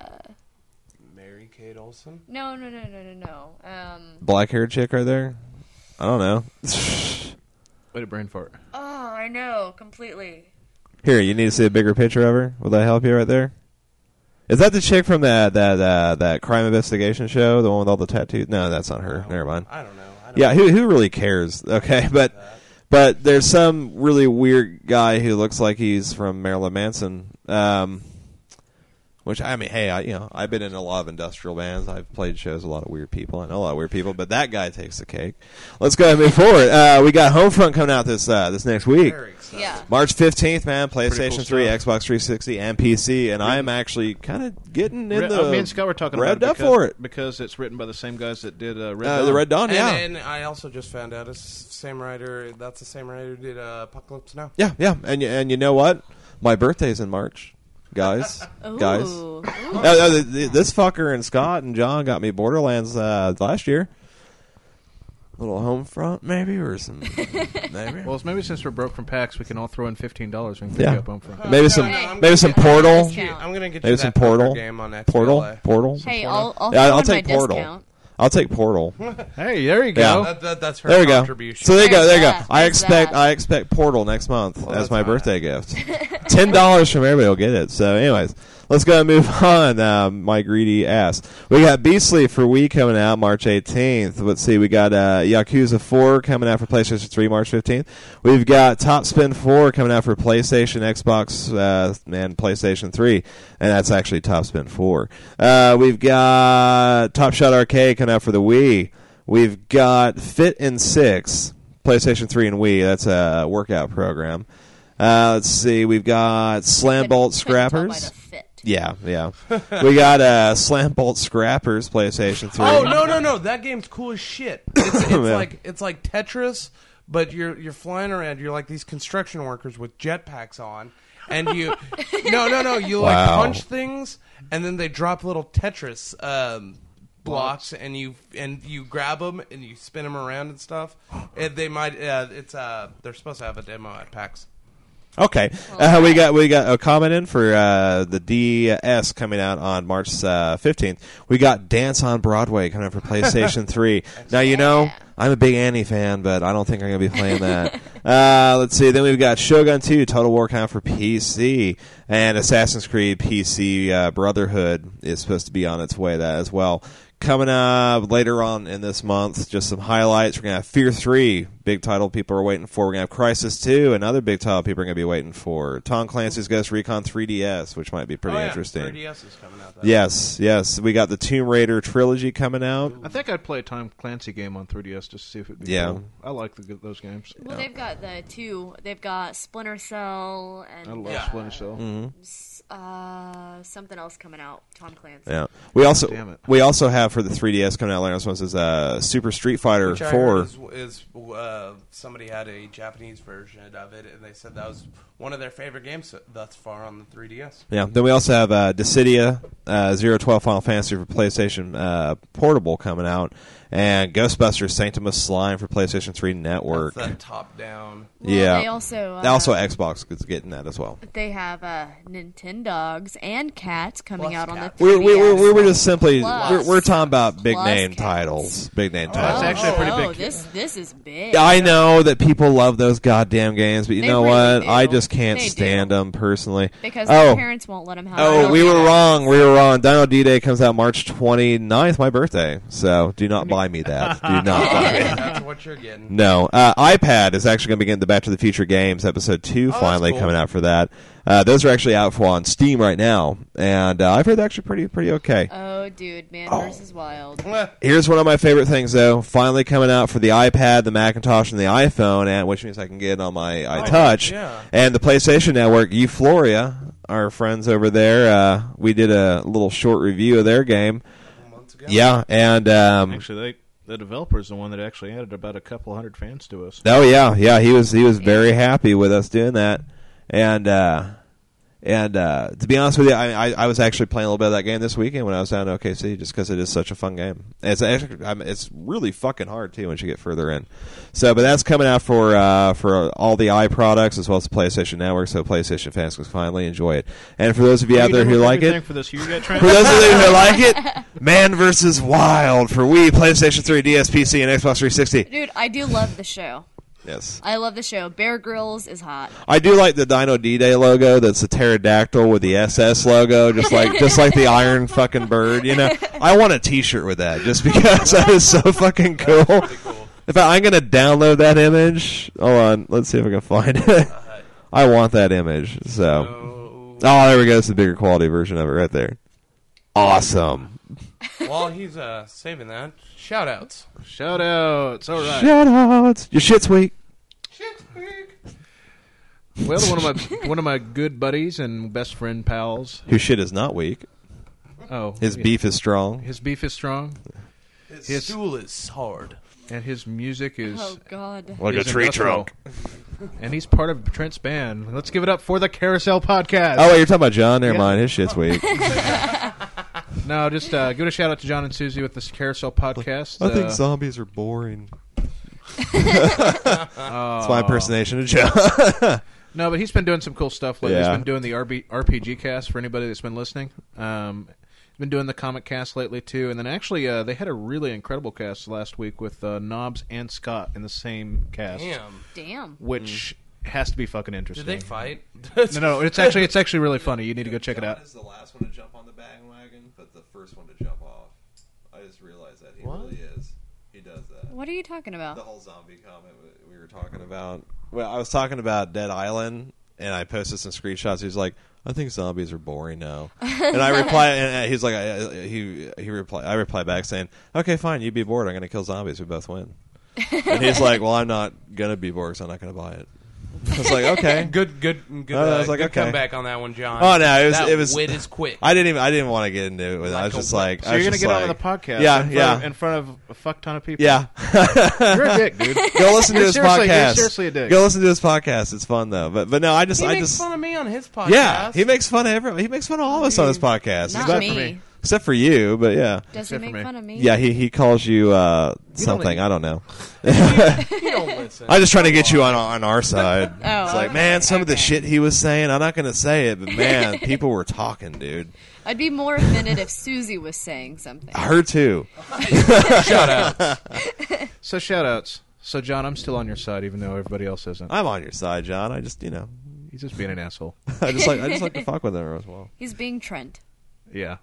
Mary Kate Olsen. No. Black-haired chick right there? I don't know. Way to brain fart. Oh, I know completely. Here, you need to see a bigger picture of her? Will that help you right there? Is that the chick from that crime investigation show? The one with all the tattoos? No, that's not her. Never mind. I don't know. Yeah, who really cares? Okay, but there's some really weird guy who looks like he's from Marilyn Manson. Which, I mean, hey, I've been in a lot of industrial bands. I've played shows with a lot of weird people. I know a lot of weird people, but that guy takes the cake. Let's go ahead and move forward. We got Homefront coming out this next week. Very excited. Yeah. March 15th, man, Pretty PlayStation cool 3, stuff. Xbox 360, and PC, and I am actually kind of getting in the Me and Scott were talking revved about up for it. because it's written by the same guys that did Red Dawn. The Red Dawn, yeah. And I also just found out it's the same writer. That's the same writer who did Apocalypse Now. Yeah, and you know what? My birthday's in March, guys. Guys. Ooh. This fucker and Scott and John got me Borderlands last year. A little Homefront, maybe, or some maybe. Well, maybe since we're broke from PAX, we can all throw in $15 and pick Yeah. up Homefront. Maybe No, some, no, I'm maybe some gonna- Portal, Discount. I'm gonna get maybe you some that poker Portal, game on Portal. Hey, Some I'll Portal. throw I'll in take my Portal. discount. I'll take Portal. Hey, there you Yeah. go. That's her There we go. contribution. So there you go. There you go. There's I that. expect Portal next month Well, as that's my all right. birthday gift. $10 from everybody will get it. So, anyways, let's go and move on. My greedy ass. We got Beastly for Wii coming out March 18th. Let's see. We got Yakuza 4 coming out for PlayStation 3 March 15th. We've got Top Spin 4 coming out for PlayStation, Xbox, and PlayStation 3, and that's actually Top Spin 4. We've got Top Shot Arcade coming out for the Wii. We've got Fit in 6, PlayStation 3 and Wii. That's a workout program. Let's see. We've got Slam Bolt Couldn't tell by Scrappers. the fit. Yeah. We got Slam Bolt Scrappers PlayStation 3. Oh no! That game's cool as shit. It's like Tetris, but you're flying around. You're like these construction workers with jetpacks on, and you you like Wow. punch things, and then they drop little Tetris blocks, and you grab them and you spin them around and stuff. And they might they're supposed to have a demo at PAX. Okay, we got a comment in for the DS coming out on March 15th. We got Dance on Broadway coming out for PlayStation 3. Now, you know, I'm a big Annie fan, but I don't think I'm going to be playing that. Let's see. Then we've got Shogun 2, Total War count for PC, and Assassin's Creed PC Brotherhood is supposed to be on its way that as well. Coming up later on in this month, just some highlights. We're going to have Fear 3, big title people are waiting for. We're going to have Crysis 2, another big title people are going to be waiting for. Tom Clancy's Ghost Recon 3DS, which might be pretty interesting. 3DS is coming out. Yes. We got the Tomb Raider trilogy coming out. I think I'd play a Tom Clancy game on 3DS just to see if it'd be cool. I like those games. Well, they've got the two. They've got Splinter Cell and I love Splinter Cell. Mm-hmm. something else coming out. Tom Clancy. Yeah. Damn it. We also have for the 3DS coming out later this month is Super Street Fighter Which I 4. heard is somebody had a Japanese version of it, and they said that was one of their favorite games thus far on the 3DS. Yeah. Then we also have Dissidia 012 Final Fantasy for PlayStation Portable coming out, and Ghostbusters Sanctimus Slime for PlayStation 3 Network. That's that top-down. Well, Yeah. They also Xbox is getting that as well. they have Nintendogs and Cats coming Plus out on the Cats. 3DS. We were just simply Plus- we're talking about big plus name Cats. titles, big name That's titles. actually a pretty big. This is big. I know that people love those goddamn games, but you They know really what? do. I just can't They do. stand them personally. Because Oh. their parents won't let them have. Oh, real we were games. wrong. We were wrong. Dino D-Day comes out March 29th, my birthday. So do not buy me that. Do not buy me. That's what you're getting. No. iPad is actually going to begin the Back to the Future games episode 2 that's finally cool. coming out for that. Those are actually out on Steam right now, and I've heard they're actually pretty okay. Oh, dude, Man vs. Wild. Here's one of my favorite things, though. Finally coming out for the iPad, the Macintosh, and the iPhone, and which means I can get it on my iTouch. yeah. And the PlayStation Network, Euphoria, our friends over there, we did a little short review of their game. Months ago. Yeah, and Actually, the developer's the one that actually added about a couple hundred fans to us. oh yeah, he was very happy with us doing that, and to be honest with you, I was actually playing a little bit of that game this weekend when I was down in OKC, just because it is such a fun game. It's actually, it's really fucking hard too once you get further in. So, but that's coming out for all the products as well as the PlayStation Network, so PlayStation fans can finally enjoy it. And for those of you out there who like it, for this year yet, Trent? for those of you who like it, Man vs. Wild for Wii, PlayStation 3, DS, PC, and Xbox 360. Dude, I do love the show. Yes. I love the show. Bear Grylls is hot. I do like the Dino D-Day logo. That's a pterodactyl with the SS logo, just like the Iron fucking Bird. You know, I want a T-shirt with that just because that is so fucking cool. In fact, I'm gonna download that image. Hold on, let's see if I can find it. I want that image. So, there we go. It's the bigger quality version of it right there. Awesome. While he's saving that, shout-outs. Shout-outs. All right. Shout outs. Your shit's weak. Well, one of my good buddies and best friend pals. Whose shit is not weak. Oh, His beef is strong. His beef is strong, His stool is hard. and his music is Oh, God. Like is industrial. And he's part of Trent's band. Let's give it up for the Carousel Podcast. Oh, wait, you're talking about John? Never Yeah. mind. His shit's weak. No, just give a shout out to John and Susie with this Carousel Podcast. I think zombies are boring. That's my impersonation of John. No, but he's been doing some cool stuff lately. Yeah. He's been doing the RPG cast for anybody that's been listening. He's been doing the comic cast lately too, and then actually they had a really incredible cast last week with Knobs and Scott in the same cast, Damn. which has to be fucking interesting. Did they fight? No, it's actually really funny. You need to go check it out. John is the last one to jump on the bandwagon, but the first one to jump off. I just realized that he really is. He does that. What are you talking The about? whole zombie comment we were talking about. Well, I was talking about Dead Island, and I posted some screenshots. He was like, "I think zombies are boring now," and I replied, and he's like, he replied. I replied back saying, "Okay, fine, you be bored. I'm going to kill zombies. We both win." And he's like, "Well, I'm not going to be bored, so I'm not going to buy it." I was like, okay. Good. I was like, good okay. comeback on that one, John. Oh, no, that it was. wit is quick. I didn't want to get into it with it. I was Like a just whip. like, So I you're was gonna just get like, on the podcast? Yeah, in front of a fuck ton of people. Yeah. You're a dick, dude. Go listen to his Seriously, you're podcast. seriously a dick. Go listen to his podcast. It's fun though. But no, I he makes fun of me on his podcast. Yeah, he makes fun of everyone. He makes fun of all of us on his podcast. Not Except me. for me. Except for you, but yeah. Does he Except for make me. fun of me? Yeah, he calls you something. I don't know. You don't listen. I'm just trying to get you on our side. Oh, It's like, okay, man, some of the okay. shit he was saying, I'm not going to say it, but man, people were talking, dude. I'd be more offended if Susie was saying something. Her too. Shut up. So shout-outs. So, John, I'm still on your side, even though everybody else isn't. I'm on your side, John. I just, He's just being an asshole. I just like to fuck with her as well. He's being Trent. Yeah.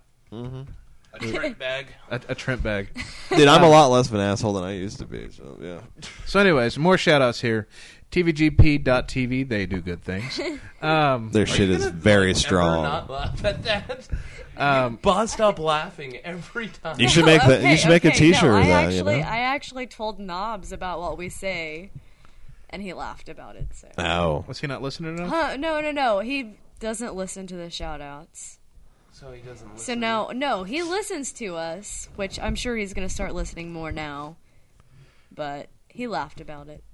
A trick bag. A Trent bag. Dude, I'm a lot less of an asshole than I used to be. So yeah. So, anyways, more shout-outs here. TVGP.tv, they do good things. Their shit is very strong. Not laugh at that. Bust up laughing every time. You should make you should make a T-shirt No, of I that. actually, You know? I actually told Knobs about what we say, and he laughed about it. So. Oh. Was he not listening enough? No. He doesn't listen to the shout-outs. So he doesn't listen. So no, he listens to us, which I'm sure he's going to start listening more now. But he laughed about it.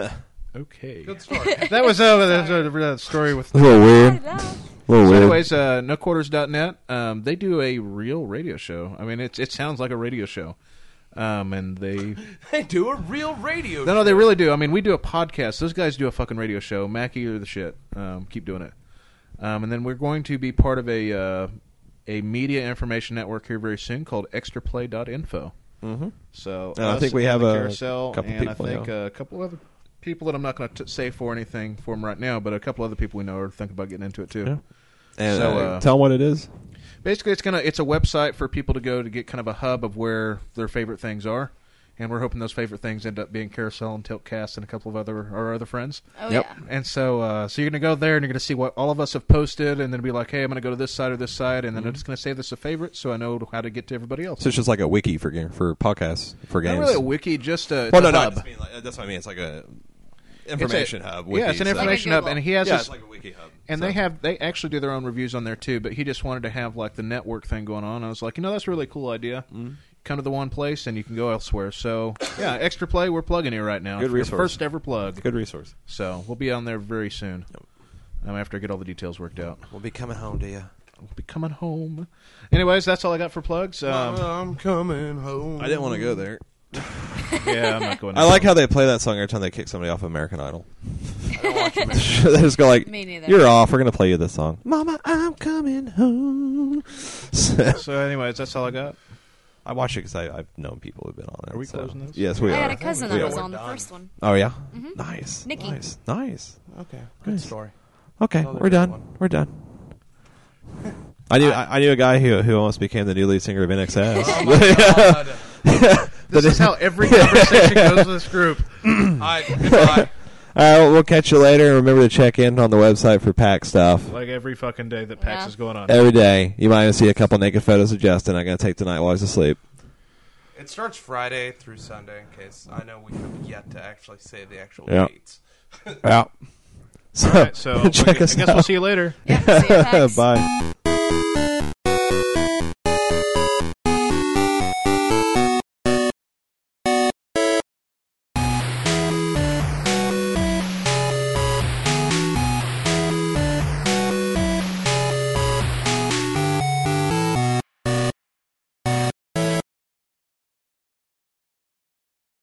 Okay. Good story. That was a story with... A little weird. I laughed. A little So weird. anyways, NoQuarters.net, they do a real radio show. I mean, it sounds like a radio show. And they... They do a real radio No, they really do. I mean, we do a podcast. Those guys do a fucking radio show. Mackie are the shit. Keep doing it. And then we're going to be part of a media information network here very soon called extraplay.info. Mm-hmm. So And I us think we and have the a Carousel, couple and people, I think yeah. a couple other people that I'm not going to say for anything for them right now, but a couple other people we know are thinking about getting into it too. Yeah. And So, tell them what it is. Basically, it's a website for people to go to get kind of a hub of where their favorite things are, and we're hoping those favorite things end up being Carousel and Tiltcast and a couple of our other friends. Oh Yep. yeah. And so you're going to go there and you're going to see what all of us have posted, and then be like, hey, I'm going to go to this side or this side, and then I'm just going to save this a favorite so I know how to get to everybody else. So it's just like a wiki for podcasts for games. Not really a wiki, just a, Well, it's no, a I hub. just mean that's what I mean. It's like a information hub. Wiki, Yeah, it's an so- information Like a hub, and Google. he has Yeah, his, it's like a wiki hub. and So- they actually do their own reviews on there too. But he just wanted to have like the network thing going on. I was like, that's a really cool idea. Come to the one place and you can go elsewhere. So yeah, Extra Play, we're plugging here right now. Good For resource. First ever plug. Good resource. So we'll be on there very soon. After I get all the details worked out. We'll be coming home to you. We'll be coming home. Anyways, that's all I got for plugs. I'm coming home. I didn't want to go there. Yeah, I'm not going. I like how they play that song every time they kick somebody off of American Idol. I don't watch American They just go like, Me neither. "You're off. We're gonna play you this song." Mama, I'm coming home. So, anyways, that's all I got. I watch it because I've known people who've been on it. Are we so. closing this? Yes, we I are. had a cousin We that are. was on the Done. first one. Oh yeah, nice, Nikki. nice. Okay, good story. Okay, Another we're good done. one. We're done. I knew a guy who almost became the new lead singer of NXS. Oh my god. This is how every conversation goes with this group. Alright, goodbye. All right, we'll catch you later. And remember to check in on the website for pack stuff. Like every fucking day that PAX Yeah. is going on. Every day. You might even see a couple naked photos of Justin. I'm going to take tonight while he's asleep. It starts Friday through Sunday, in case I know we have yet to actually say the actual Yeah. dates. Yeah. So, All right, so check I us guess out. we'll see you later. Yeah, see you, Pax. Bye.